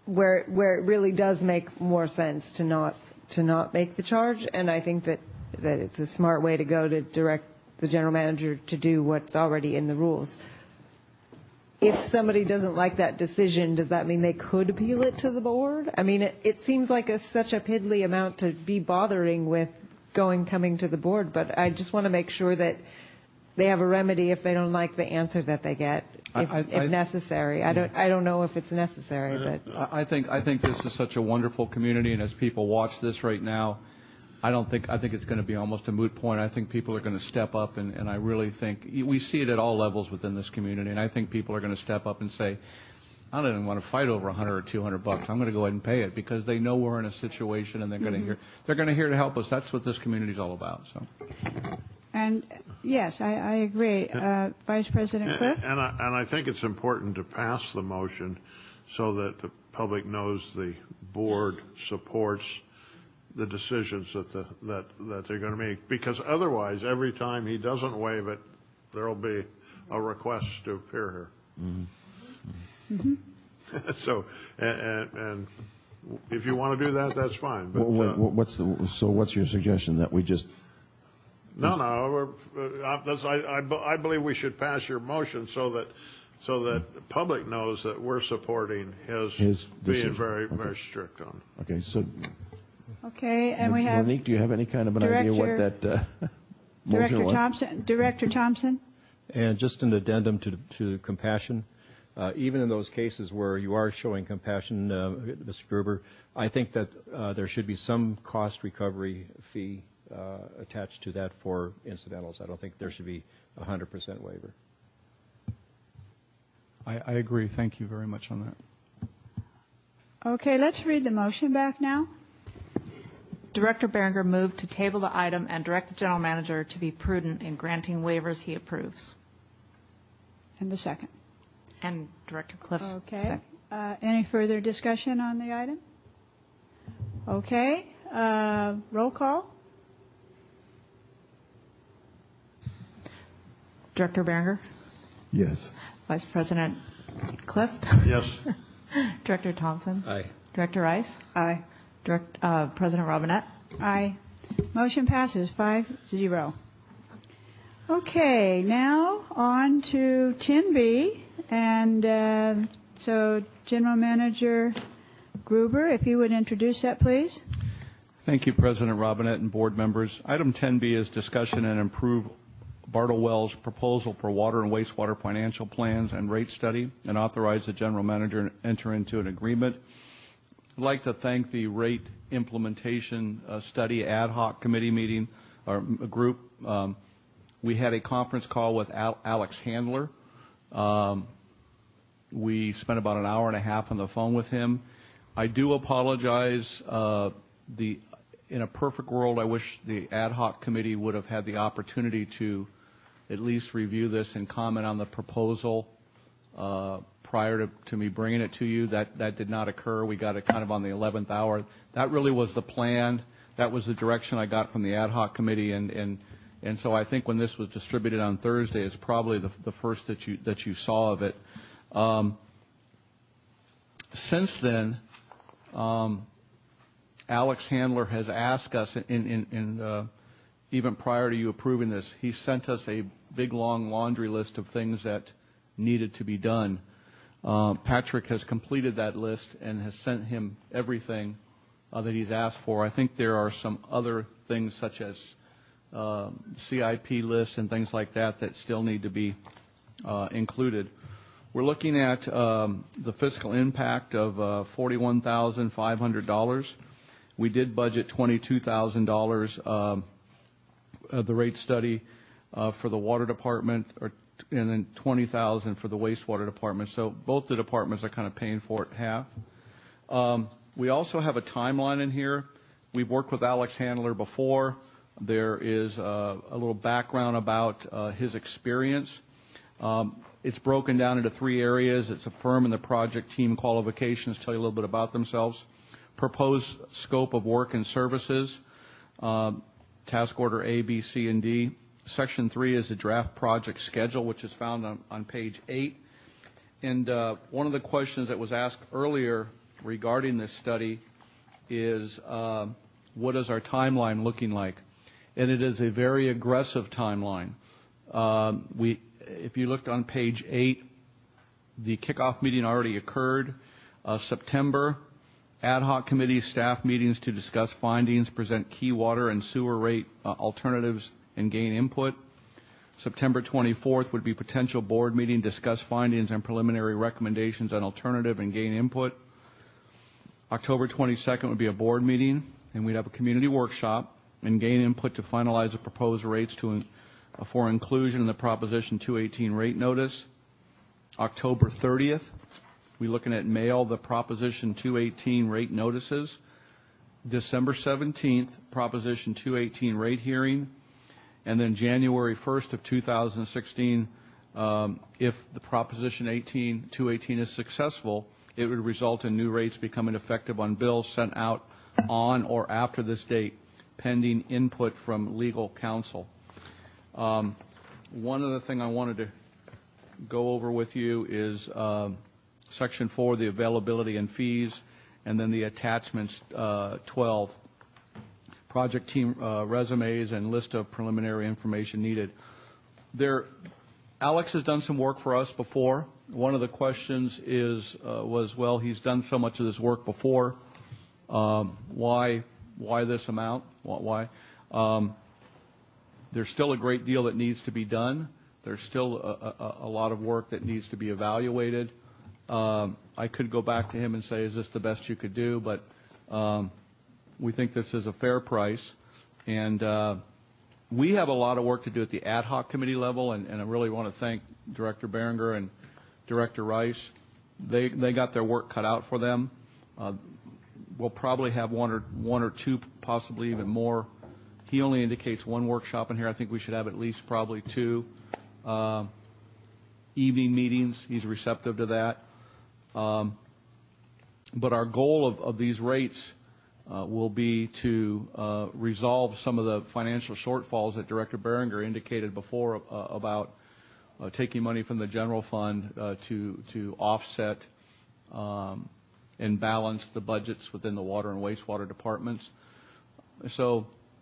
where it really does make more sense to not make the charge, and I think that it's a smart way to go to direct the general manager to do what's already in the rules. If somebody doesn't like that decision, does that mean they could appeal it to the board? I mean, it seems like such a piddly amount to be bothering with coming to the board, but I just want to make sure that they have a remedy if they don't like the answer that they get, if necessary. I don't know if it's necessary, but I think this is such a wonderful community, and as people watch this right now, I think it's going to be almost a moot point. I think people are going to step up, and I really think we see it at all levels within this community, and I think people are going to step up and say, I don't even want to fight over $100 or $200. I'm going to go ahead and pay it because they know we're in a situation, and they're going to hear to help us. That's what this community is all about. So. And yes, I agree, Vice President Cliff. And I think it's important to pass the motion so that the public knows the board supports the decisions that they're going to make, because otherwise, every time he doesn't waive it, there will be a request to appear here. Mm-hmm. Mm-hmm. So, and if you want to do that, that's fine. But what's your suggestion, that we just? No. I believe we should pass your motion so that the public knows that we're supporting his being very strict on it. Okay, so. Okay, and we have Monique, do you have any kind of an idea what that motion was? Director Thompson? And just an addendum to compassion. Even in those cases where you are showing compassion, Mr. Gruber, I think that there should be some cost recovery fee attached to that for incidentals. I don't think there should be 100% waiver. I agree. Thank you very much on that. Okay, let's read the motion back now. Director Berenger moved to table the item and direct the general manager to be prudent in granting waivers he approves. And the second. And Director Cliff. Okay. Any further discussion on the item? Okay. Roll call. Director Berenger? Yes. Vice President Cliff? Yes. Director Thompson? Aye. Director Rice? Aye. President Robinette? Aye. Motion passes 5-0. Okay, now on to 10B. And so General Manager Gruber, if you would introduce that, please. Thank you, President Robinette and board members. Item 10B is discussion and improve Bartlewell's proposal for water and wastewater financial plans and rate study, and authorize the general manager to enter into an agreement. I'd like to thank the rate implementation study ad hoc committee meeting or group. We had a conference call with Alex Handler. We spent about an hour and a half on the phone with him. I do apologize. In a perfect world, I wish the ad hoc committee would have had the opportunity to at least review this and comment on the proposal prior to me bringing it to you. That did not occur. We got it kind of on the 11th hour. That really was the plan. That was the direction I got from the ad hoc committee, and so I think when this was distributed on Thursday, it's probably the first that you saw of it. Since then, Alex Handler has asked us, even prior to you approving this, he sent us a big, long laundry list of things that needed to be done. Patrick has completed that list and has sent him everything that he's asked for. I think there are some other things such as CIP lists and things like that still need to be included. We're looking at the fiscal impact of $41,500. We did budget $22,000 the rate study for the water department, and then $20,000 for the wastewater department. So both the departments are kind of paying for it half. We also have a timeline in here. We've worked with Alex Handler before. There is a little background about his experience. It's broken down into 3 areas. It's a firm and the project team qualifications, tell you a little bit about themselves. Proposed scope of work and services, task order A, B, C, and D. Section 3 is the draft project schedule, which is found on page 8. And one of the questions that was asked earlier regarding this study is what is our timeline looking like? And it is a very aggressive timeline. If you looked on page 8, the kickoff meeting already occurred. September, ad hoc committee staff meetings to discuss findings, present key water and sewer rate alternatives, and gain input. September 24th would be potential board meeting, discuss findings and preliminary recommendations on alternative and gain input. October 22nd would be a board meeting, and we'd have a community workshop and gain input to finalize the proposed rates for inclusion in the Proposition 218 rate notice. October 30th, we're looking at mail the Proposition 218 rate notices. December 17th, Proposition 218 rate hearing. And then January 1st of 2016, if the Proposition 218 is successful, it would result in new rates becoming effective on bills sent out on or after this date, pending input from legal counsel. One other thing I wanted to go over with you is Section 4, the availability and fees, and then the attachments 12. Project team resumes and list of preliminary information needed. Alex has done some work for us before. One of the questions was, well, he's done so much of this work before. Why this amount? Why? There's still a great deal that needs to be done. There's still a lot of work that needs to be evaluated. I could go back to him and say, is this the best you could do? But we think this is a fair price. And we have a lot of work to do at the ad hoc committee level, and I really want to thank Director Berenger and Director Rice. They got their work cut out for them. We'll probably have one or two, possibly even more. He only indicates one workshop in here. I think we should have at least probably 2 evening meetings. He's receptive to that. But our goal of these rates will be to resolve some of the financial shortfalls that Director Berenger indicated before about taking money from the general fund to offset and balance the budgets within the water and wastewater departments. So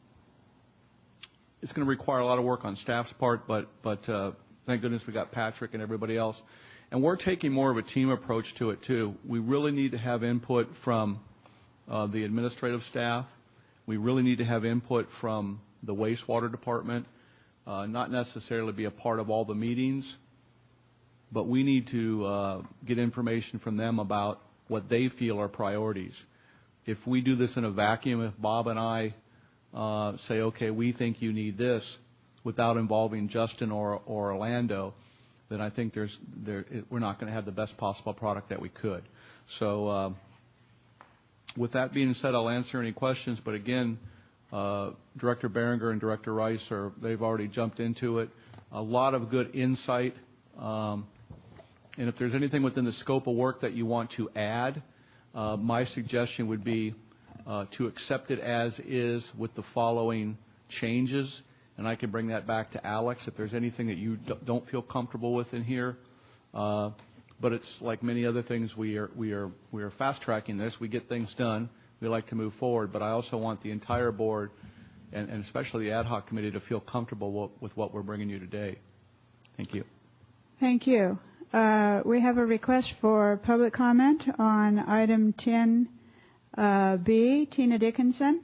it's going to require a lot of work on staff's part, but thank goodness we got Patrick and everybody else. And we're taking more of a team approach to it, too. We really need to have input from the administrative staff. We really need to have input from the wastewater department, not necessarily be a part of all the meetings, but we need to get information from them about what they feel are priorities. If we do this in a vacuum, if Bob and I say, okay, we think you need this, without involving Justin or Orlando, then I think we're not going to have the best possible product that we could. So with that being said, I'll answer any questions. But again, Director Berenger and Director Rice, they've already jumped into it. A lot of good insight. And if there's anything within the scope of work that you want to add, my suggestion would be to accept it as is with the following changes. And I can bring that back to Alex if there's anything that you don't feel comfortable with in here. But it's like many other things. We are fast tracking this. We get things done. We like to move forward. But I also want the entire board, and especially the ad hoc committee, to feel comfortable with what we're bringing you today. Thank you. Thank you. We have a request for public comment on item 10B. Tina Dickinson.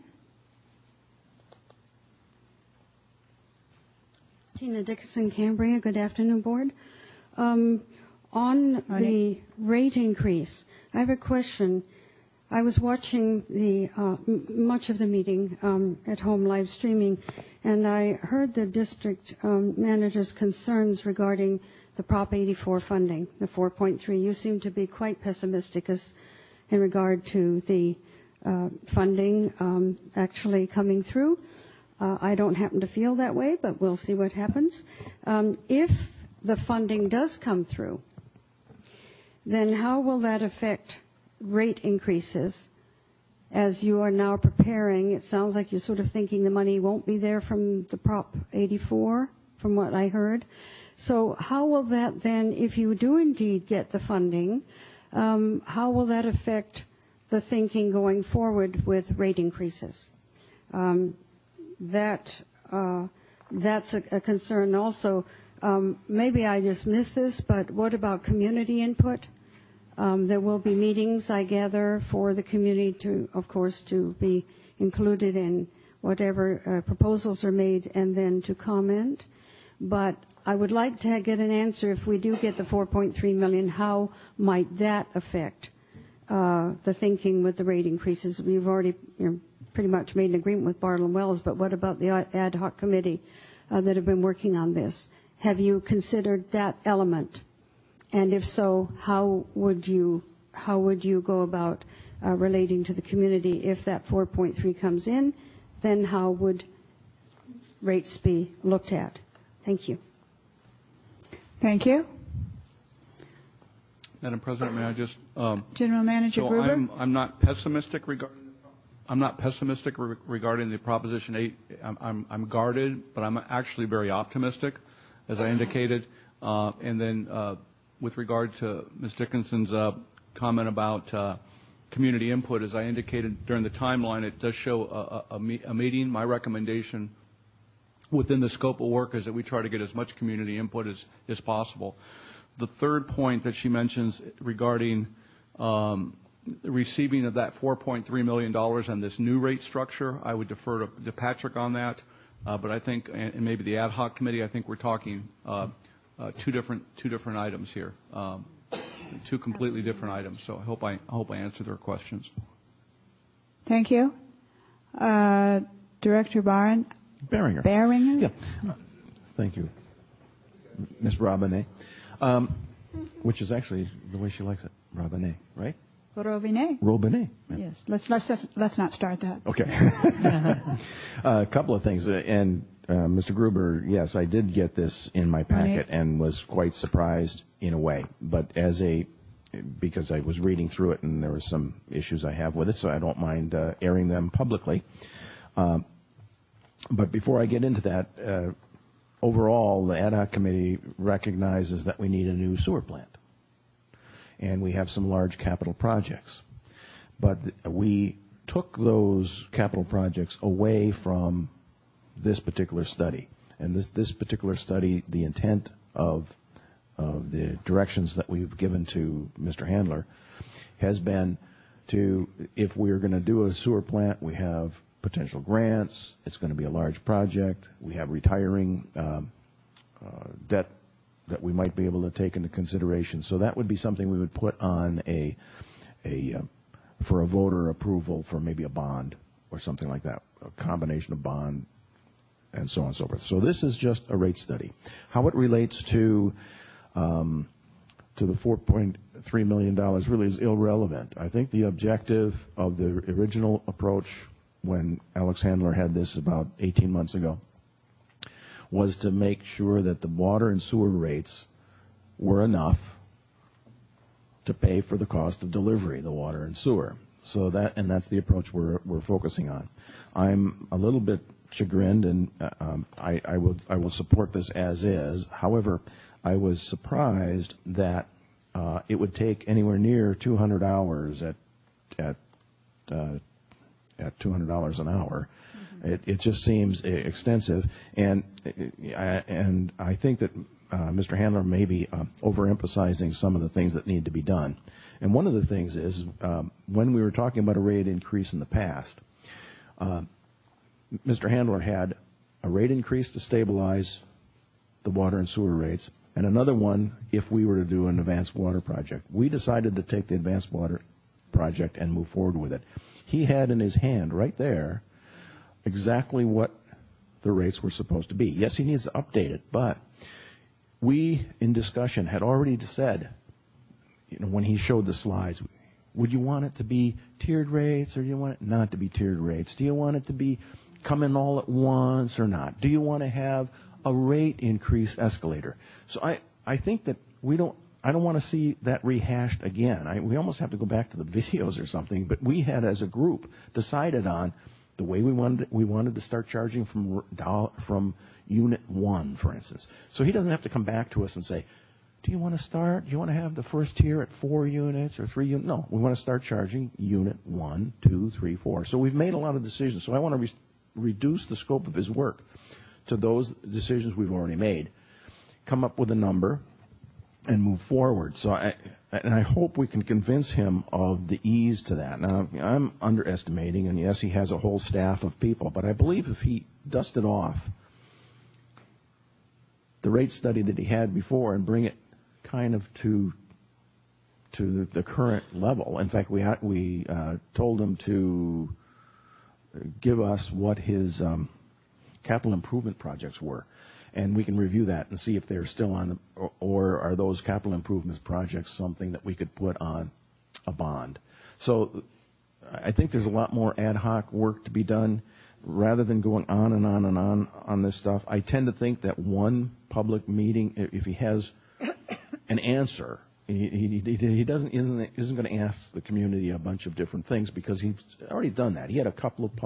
Tina Dickinson, Cambria. Good afternoon, Board. On the rate increase, I have a question. I was watching much of the meeting at home live streaming, and I heard the district manager's concerns regarding the Prop 84 funding, the 4.3. You seem to be quite pessimistic in regard to the funding actually coming through. I don't happen to feel that way, but we'll see what happens. If the funding does come through, then how will that affect rate increases as you are now preparing? It sounds like you're sort of thinking the money won't be there from the Prop 84, from what I heard. So how will that then, if you do indeed get the funding, how will that affect the thinking going forward with rate increases. That's a concern. Also, maybe I just missed this, but what about community input? There will be meetings, I gather, for the community to, of course, to be included in whatever proposals are made and then to comment. But I would like to get an answer, if we do get the $4.3 million, how might that affect the thinking with the rate increases? We've already pretty much made an agreement with Bartlett Wells, but what about the ad hoc committee that have been working on this? Have you considered that element? And if so, how would you go about relating to the community if that 4.3 comes in? Then how would rates be looked at? Thank you. Thank you. Madam President, may I just General Manager Gruber? I'm not pessimistic regarding. I'm not pessimistic regarding the Proposition 8. I'm guarded, but I'm actually very optimistic, as I indicated. And then with regard to Ms. Dickinson's comment about community input, as I indicated during the timeline, it does show a meeting. My recommendation within the scope of work is that we try to get as much community input as possible. The third point that she mentions regarding receiving of that $4.3 million on this new rate structure, I would defer to Patrick on that. But I think, and maybe the ad hoc committee, I think we're talking two different items here, two completely different items. So I hope I answered their questions. Thank you. Director Beringer. Beringer? Yeah. Thank you. Ms. Robinette, which is actually the way she likes it, Robinette, right? Robinet. Robinet. Yes. Let's not start that. Okay. A couple of things. And Mr. Gruber, yes, I did get this in my packet and was quite surprised in a way. But because I was reading through it and there were some issues I have with it, so I don't mind airing them publicly. But before I get into that, overall, the ad hoc committee recognizes that we need a new sewer plant. And we have some large capital projects. But we took those capital projects away from this particular study. And this particular study, the intent of the directions that we've given to Mr. Handler has been to, if we're going to do a sewer plant, we have potential grants, it's going to be a large project, we have retiring debt that we might be able to take into consideration. So that would be something we would put on for a voter approval for maybe a bond or something like that, a combination of bond and so on and so forth. So this is just a rate study. How it relates to the $4.3 million really is irrelevant. I think the objective of the original approach when Alex Handler had this about 18 months ago was to make sure that the water and sewer rates were enough to pay for the cost of delivery, the water and sewer. So that's the approach we're focusing on. I'm a little bit chagrined, and I will support this as is. However, I was surprised that it would take anywhere near 200 hours at $200 an hour. It just seems extensive, and I think that Mr. Handler may be overemphasizing some of the things that need to be done. And one of the things is when we were talking about a rate increase in the past, Mr. Handler had a rate increase to stabilize the water and sewer rates, and another one if we were to do an advanced water project. We decided to take the advanced water project and move forward with it. He had in his hand right there exactly what the rates were supposed to be. Yes, he needs to update it, but we, in discussion, had already said, when he showed the slides, would you want it to be tiered rates or do you want it not to be tiered rates? Do you want it to be come in all at once or not? Do you want to have a rate increase escalator? So I think that I don't want to see that rehashed again. We almost have to go back to the videos or something, but we had as a group decided on the way we wanted to start charging from unit 1, for instance. So he doesn't have to come back to us and say, do you want to start? Do you want to have the first tier at 4 units or 3 units? No, we want to start charging unit 1, 2, 3, 4. So we've made a lot of decisions. So I want to reduce the scope of his work to those decisions we've already made, come up with a number, and move forward. So I hope we can convince him of the ease to that. Now, I'm underestimating, and yes, he has a whole staff of people, but I believe if he dusted off the rate study that he had before and bring it kind of to the current level. In fact, we told him to give us what his capital improvement projects were, and we can review that and see if they're still on or are those capital improvements projects something that we could put on a bond. So I think there's a lot more ad hoc work to be done rather than going on and on and on this stuff. I tend to think that one public meeting, if he has an answer, he isn't going to ask the community a bunch of different things because he's already done that. He had a couple of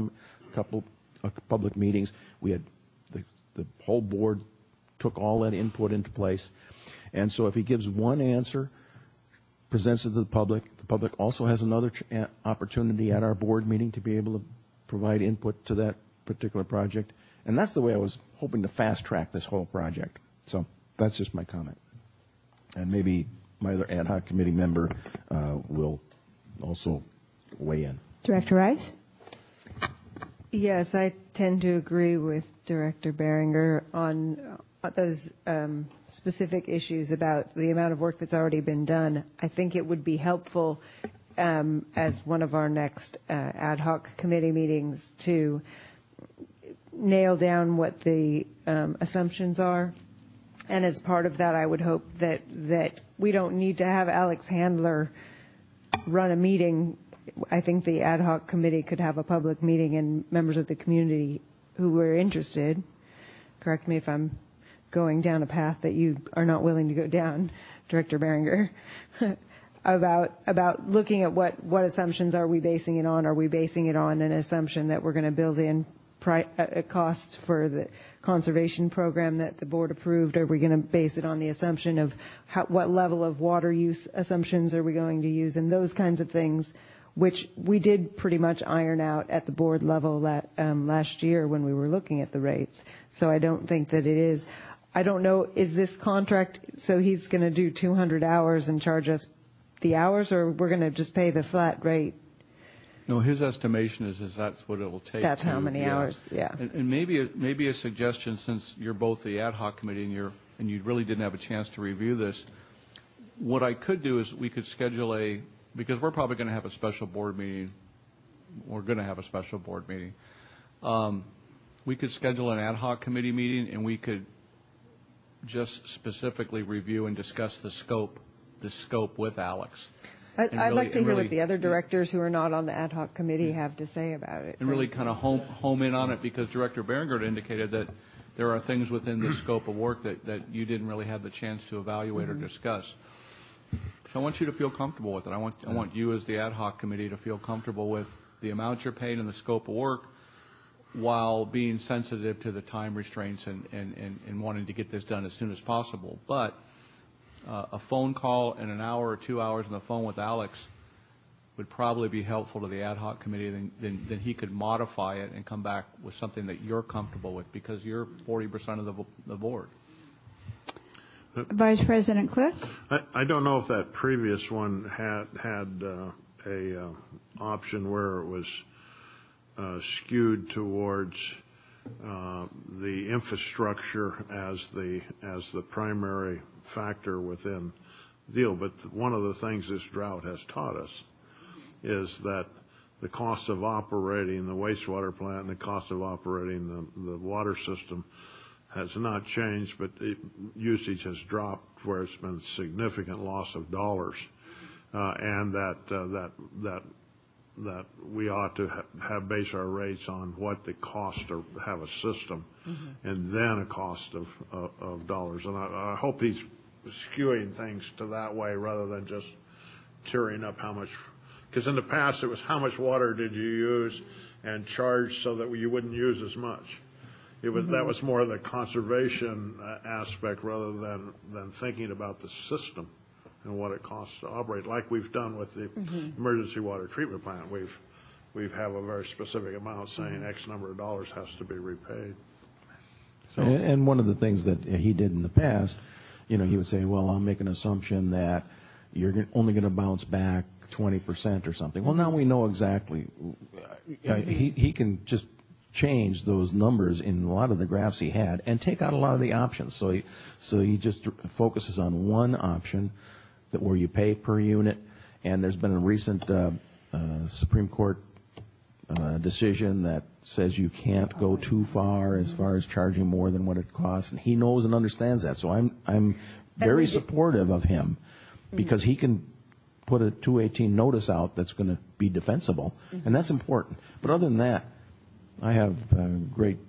public meetings. We had the whole board took all that input into place, and so if he gives one answer, presents it to the public also has another opportunity at our board meeting to be able to provide input to that particular project, and that's the way I was hoping to fast track this whole project. So that's just my comment. And maybe my other ad hoc committee member will also weigh in. Director Rice? Yes, I tend to agree with Director Beringer on those specific issues about the amount of work that's already been done. I think it would be helpful as one of our next ad hoc committee meetings to nail down what the assumptions are. And as part of that, I would hope that we don't need to have Alex Handler run a meeting. I think the ad hoc committee could have a public meeting, and members of the community who were interested, correct me if I'm going down a path that you are not willing to go down, Director Beringer, about looking at what assumptions are we basing it on? Are we basing it on an assumption that we're going to build in a cost for the conservation program that the board approved? Are we going to base it on the assumption of what level of water use assumptions are we going to use, and those kinds of things, which we did pretty much iron out at the board level last year when we were looking at the rates. So I don't think that it is. I don't know, is this contract, so he's going to do 200 hours and charge us the hours, or we're going to just pay the flat rate? No, his estimation is that's what it will take. That's how many hours, yeah. And maybe a suggestion, since you're both the ad hoc committee and you really didn't have a chance to review this, what I could do is we could schedule because we're probably going to have a special board meeting. We're going to have a special board meeting. We could schedule an ad hoc committee meeting, and we could just specifically review and discuss the scope with Alex. I'd like to hear what the other directors who are not on the ad hoc committee have to say about it. And really kind of home in on it, because Director Beringer indicated that there are things within the scope of work that you didn't really have the chance to evaluate or discuss. So I want you to feel comfortable with it. I want you as the ad hoc committee to feel comfortable with the amount you're paid and the scope of work, while being sensitive to the time restraints and wanting to get this done as soon as possible. But a phone call and an hour or 2 hours on the phone with Alex would probably be helpful to the ad hoc committee. Then he could modify it and come back with something that you're comfortable with, because you're 40% of the board. Vice President Cliff? I don't know if that previous one had a option where it was skewed towards the infrastructure as the primary factor within the deal. But one of the things this drought has taught us is that the cost of operating the wastewater plant and the cost of operating the water system has not changed, but usage has dropped, where it's been significant loss of dollars, and that we ought to have base our rates on what the cost to have a system, and then a cost of dollars. And I hope he's skewing things to that way rather than just tearing up how much. Because in the past it was how much water did you use and charge so that you wouldn't use as much. that was more the conservation aspect rather than thinking about the system and what it costs to operate, like we've done with the emergency water treatment plant. We have a very specific amount saying X number of dollars has to be repaid. So, and one of the things that he did in the past, he would say, well, I'll make an assumption that you're only going to bounce back 20% or something. Well, now we know exactly. He can just change those numbers in a lot of the graphs he had and take out a lot of the options. So he just focuses on one option where you pay per unit. And there's been a recent Supreme Court decision that says you can't go too far as charging more than what it costs, and he knows and understands that. So I'm very supportive of him because he can put a 218 notice out that's going to be defensible, and that's important. But other than that, I have great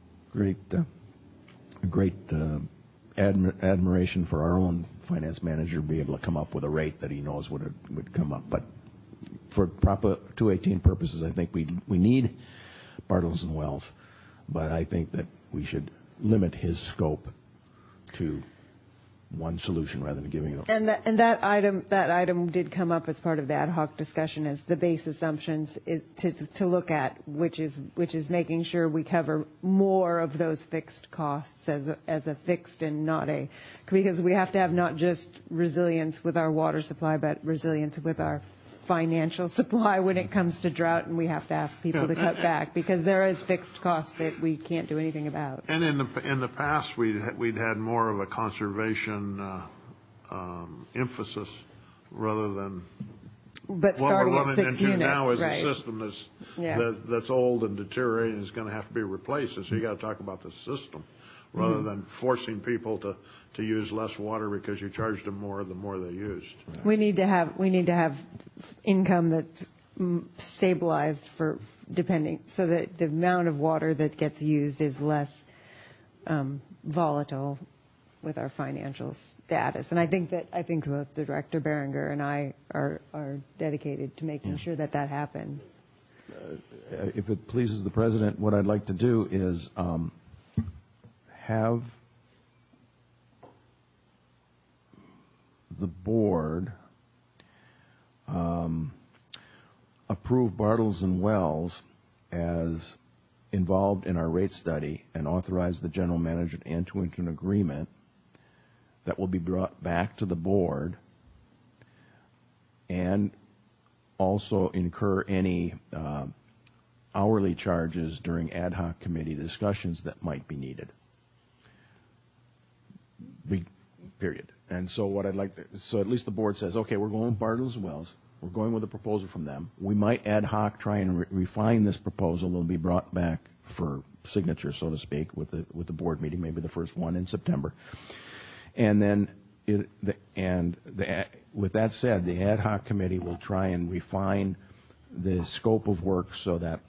admiration for our own finance manager to be able to come up with a rate that he knows would come up. But for proper 218 purposes, I think we need Bartles and Wells, but I think that we should limit his scope to one solution rather than giving it. And that item did come up as part of the ad hoc discussion as the base assumptions is to look at, which is making sure we cover more of those fixed costs as a fixed and not a, because we have to have not just resilience with our water supply, but resilience with our financial supply when it comes to drought, and we have to ask people to cut back because there is fixed costs that we can't do anything about. And in the past, we'd had more of a conservation emphasis rather than. But starting what we're at running 6 into units, now is right. a system that's old and deteriorating and is going to have to be replaced. And so you got to talk about the system rather than forcing people to use less water because you charged them more the more they used. We need to have income that's stabilized for depending, so that the amount of water that gets used is less volatile with our financial status. And I think both Director Berenger and I are dedicated to making sure that happens. If it pleases the President, what I'd like to do is have the board approve Bartles and Wells as involved in our rate study and authorize the general manager to enter into an agreement that will be brought back to the board and also incur any hourly charges during ad hoc committee discussions that might be needed. Period. And so what I'd like to, so at least the board says, okay, we're going with Bartles and Wells. We're going with a proposal from them. We might ad hoc try and refine this proposal. It'll be brought back for signature, so to speak, with the board meeting, maybe the first one in September. And then, with that said, the ad hoc committee will try and refine the scope of work so that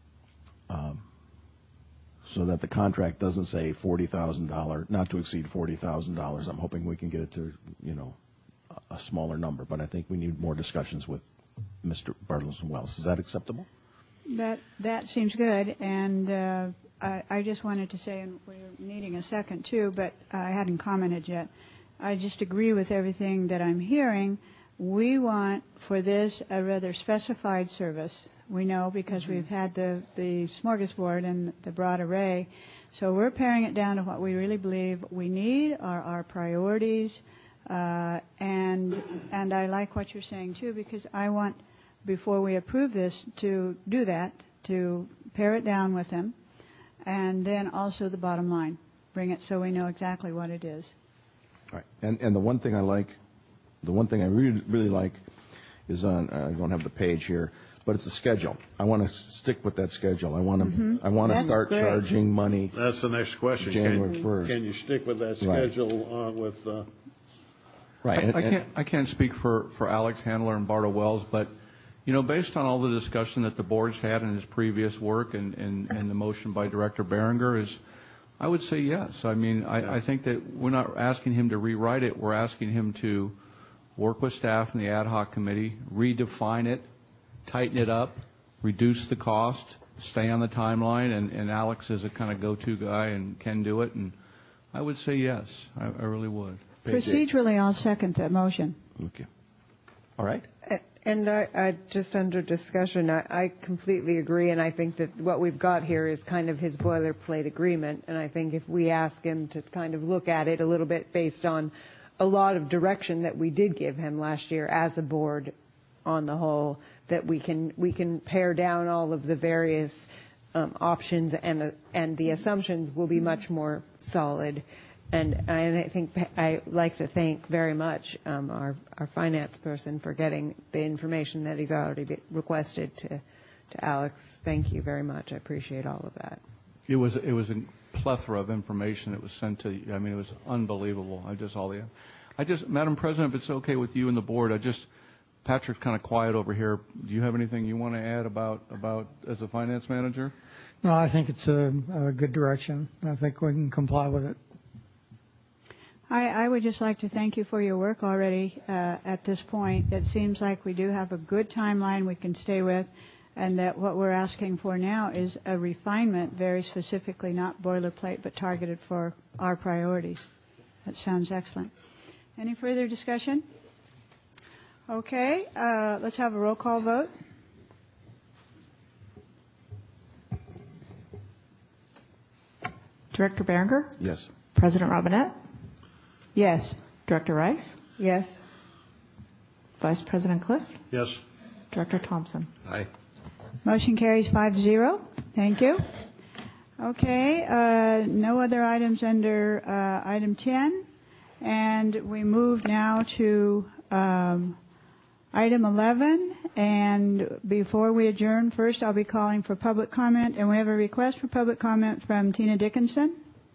the contract doesn't say $40,000, not to exceed $40,000. I'm hoping we can get it to, a smaller number, but I think we need more discussions with Mr. Bartles and Wells. Is that acceptable? That seems good, and I just wanted to say, and we're needing a second too, but I hadn't commented yet. I just agree with everything that I'm hearing. We want for this a rather specified service. We know because we've had the smorgasbord and the broad array. So we're paring it down to what we really believe we need, are our priorities. And I like what you're saying, too, because I want, before we approve this, to do that, to pare it down with them, and then also the bottom line, bring it so we know exactly what it is. All right. And the one thing I like, the one thing I really like is on, I don't have the page here, but it's a schedule. I want to stick with that schedule. I want to start charging money. That's the next question. January 1st. Can you stick with that schedule with? Right. I can't speak for Alex Handler and Bartle Wells, but based on all the discussion that the board's had in his previous work and the motion by Director Berenger I would say yes. I mean, I think that we're not asking him to rewrite it. We're asking him to work with staff in the ad hoc committee, redefine it, tighten it up, reduce the cost, stay on the timeline, and Alex is a kind of go-to guy and can do it, and I would say yes. I really would. Procedurally, I'll second that motion. Okay. All right. And I just under discussion, I completely agree, and I think that what we've got here is kind of his boilerplate agreement, and I think if we ask him to kind of look at it a little bit based on a lot of direction that we did give him last year as a board on the whole, that we can pare down all of the various options, and the assumptions will be much more solid. And I think I'd like to thank very much our finance person for getting the information that he's already requested to Alex. Thank you very much. I appreciate all of that. It was a plethora of information that was sent to you. I mean, it was unbelievable. Madam President, if it's okay with you and the board, Patrick's kind of quiet over here. Do you have anything you want to add about as a finance manager? No, I think it's a good direction. I think we can comply with it. I would just like to thank you for your work already at this point. It seems like we do have a good timeline we can stay with, and that what we're asking for now is a refinement, very specifically, not boilerplate, but targeted for our priorities. That sounds excellent. Any further discussion? Okay, let's have a roll call vote. Director Berenger? Yes. President Robinette? Yes. Director Rice? Yes. Vice President Cliff? Yes. Director Thompson? Aye. Motion carries 5-0. Thank you. Okay, no other items under item 10. And we move now to item 11. And before we adjourn, first I'll be calling for public comment. And we have a request for public comment from Tina Dickinson.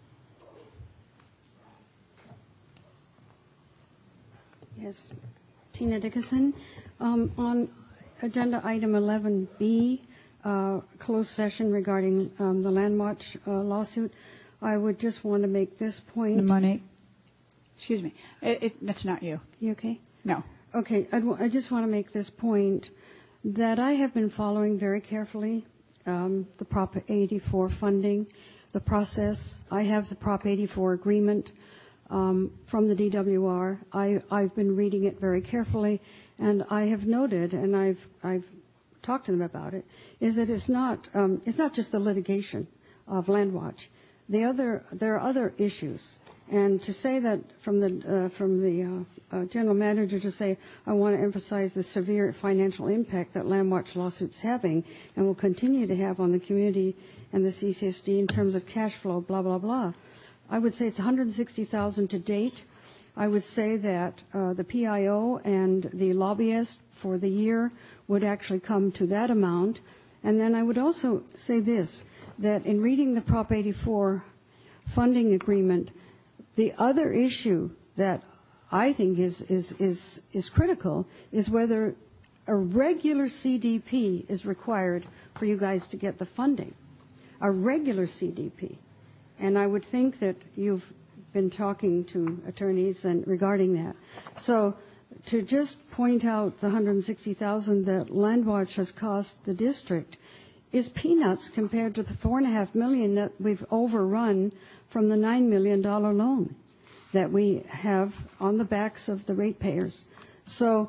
Yes, Tina Dickinson. On agenda item 11B, closed session regarding the Landwatch lawsuit, I would just want to make this point. Monique, excuse me, that's not you. You okay? No. Okay, I just want to make this point that I have been following very carefully the Prop 84 funding, the process. I have the Prop 84 agreement from the DWR. I've been reading it very carefully, and I have noted, and I've talked to them about it, is that it's not just the litigation of Landwatch. There are other issues, and to say that from the general manager to say, I want to emphasize the severe financial impact that Landwatch lawsuit's having and will continue to have on the community and the CCSD in terms of cash flow, blah blah blah. I would say it's $160,000 to date. I would say that the PIO and the lobbyist for the year would actually come to that amount. And then I would also say this, that in reading the Prop 84 funding agreement, the other issue that I think is critical is whether a regular CDP is required for you guys to get the funding, a regular CDP. And I would think that you've been talking to attorneys and regarding that. So to just point out the $160,000 that Landwatch has cost the district is peanuts compared to the $4.5 million that we've overrun from the $9 million loan that we have on the backs of the ratepayers. So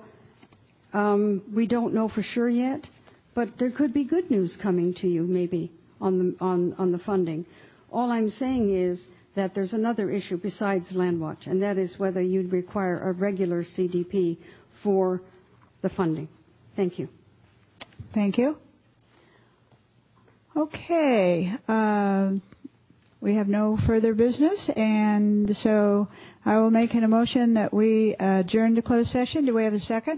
we don't know for sure yet, but there could be good news coming to you maybe on the funding. All I'm saying is that there's another issue besides Landwatch, and that is whether you'd require a regular CDP for the funding. Thank you. Thank you. Okay. We have no further business, and so I will make an motion that we adjourn to closed session. Do we have a second?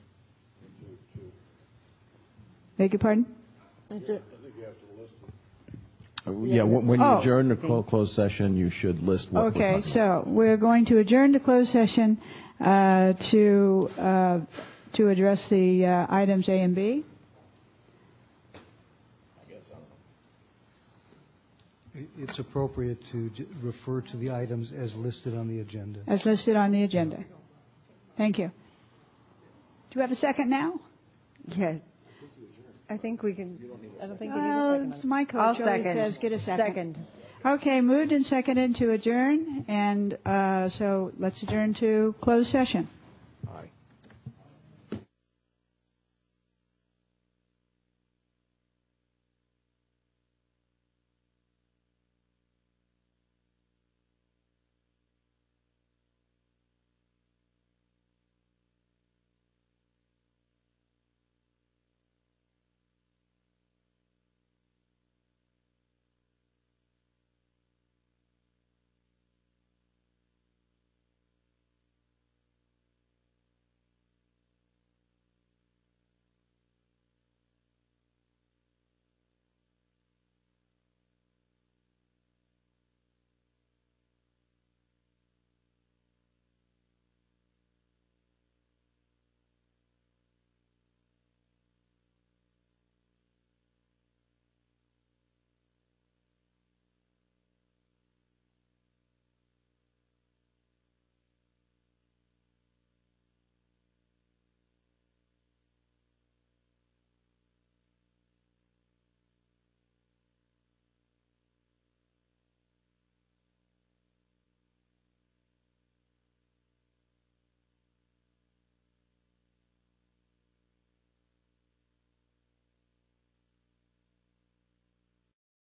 Beg your pardon? Yeah, when you adjourn to closed session, you should list what. Okay, so we're going to adjourn to closed session to address the items A and B. It's appropriate to refer to the items as listed on the agenda. As listed on the agenda. Thank you. Do you have a second now? Yeah. I think we can, I don't think you need a Well, second. it's my I'll coach always second. says get a second. Second. Okay, moved and seconded to adjourn, and so let's adjourn to closed session.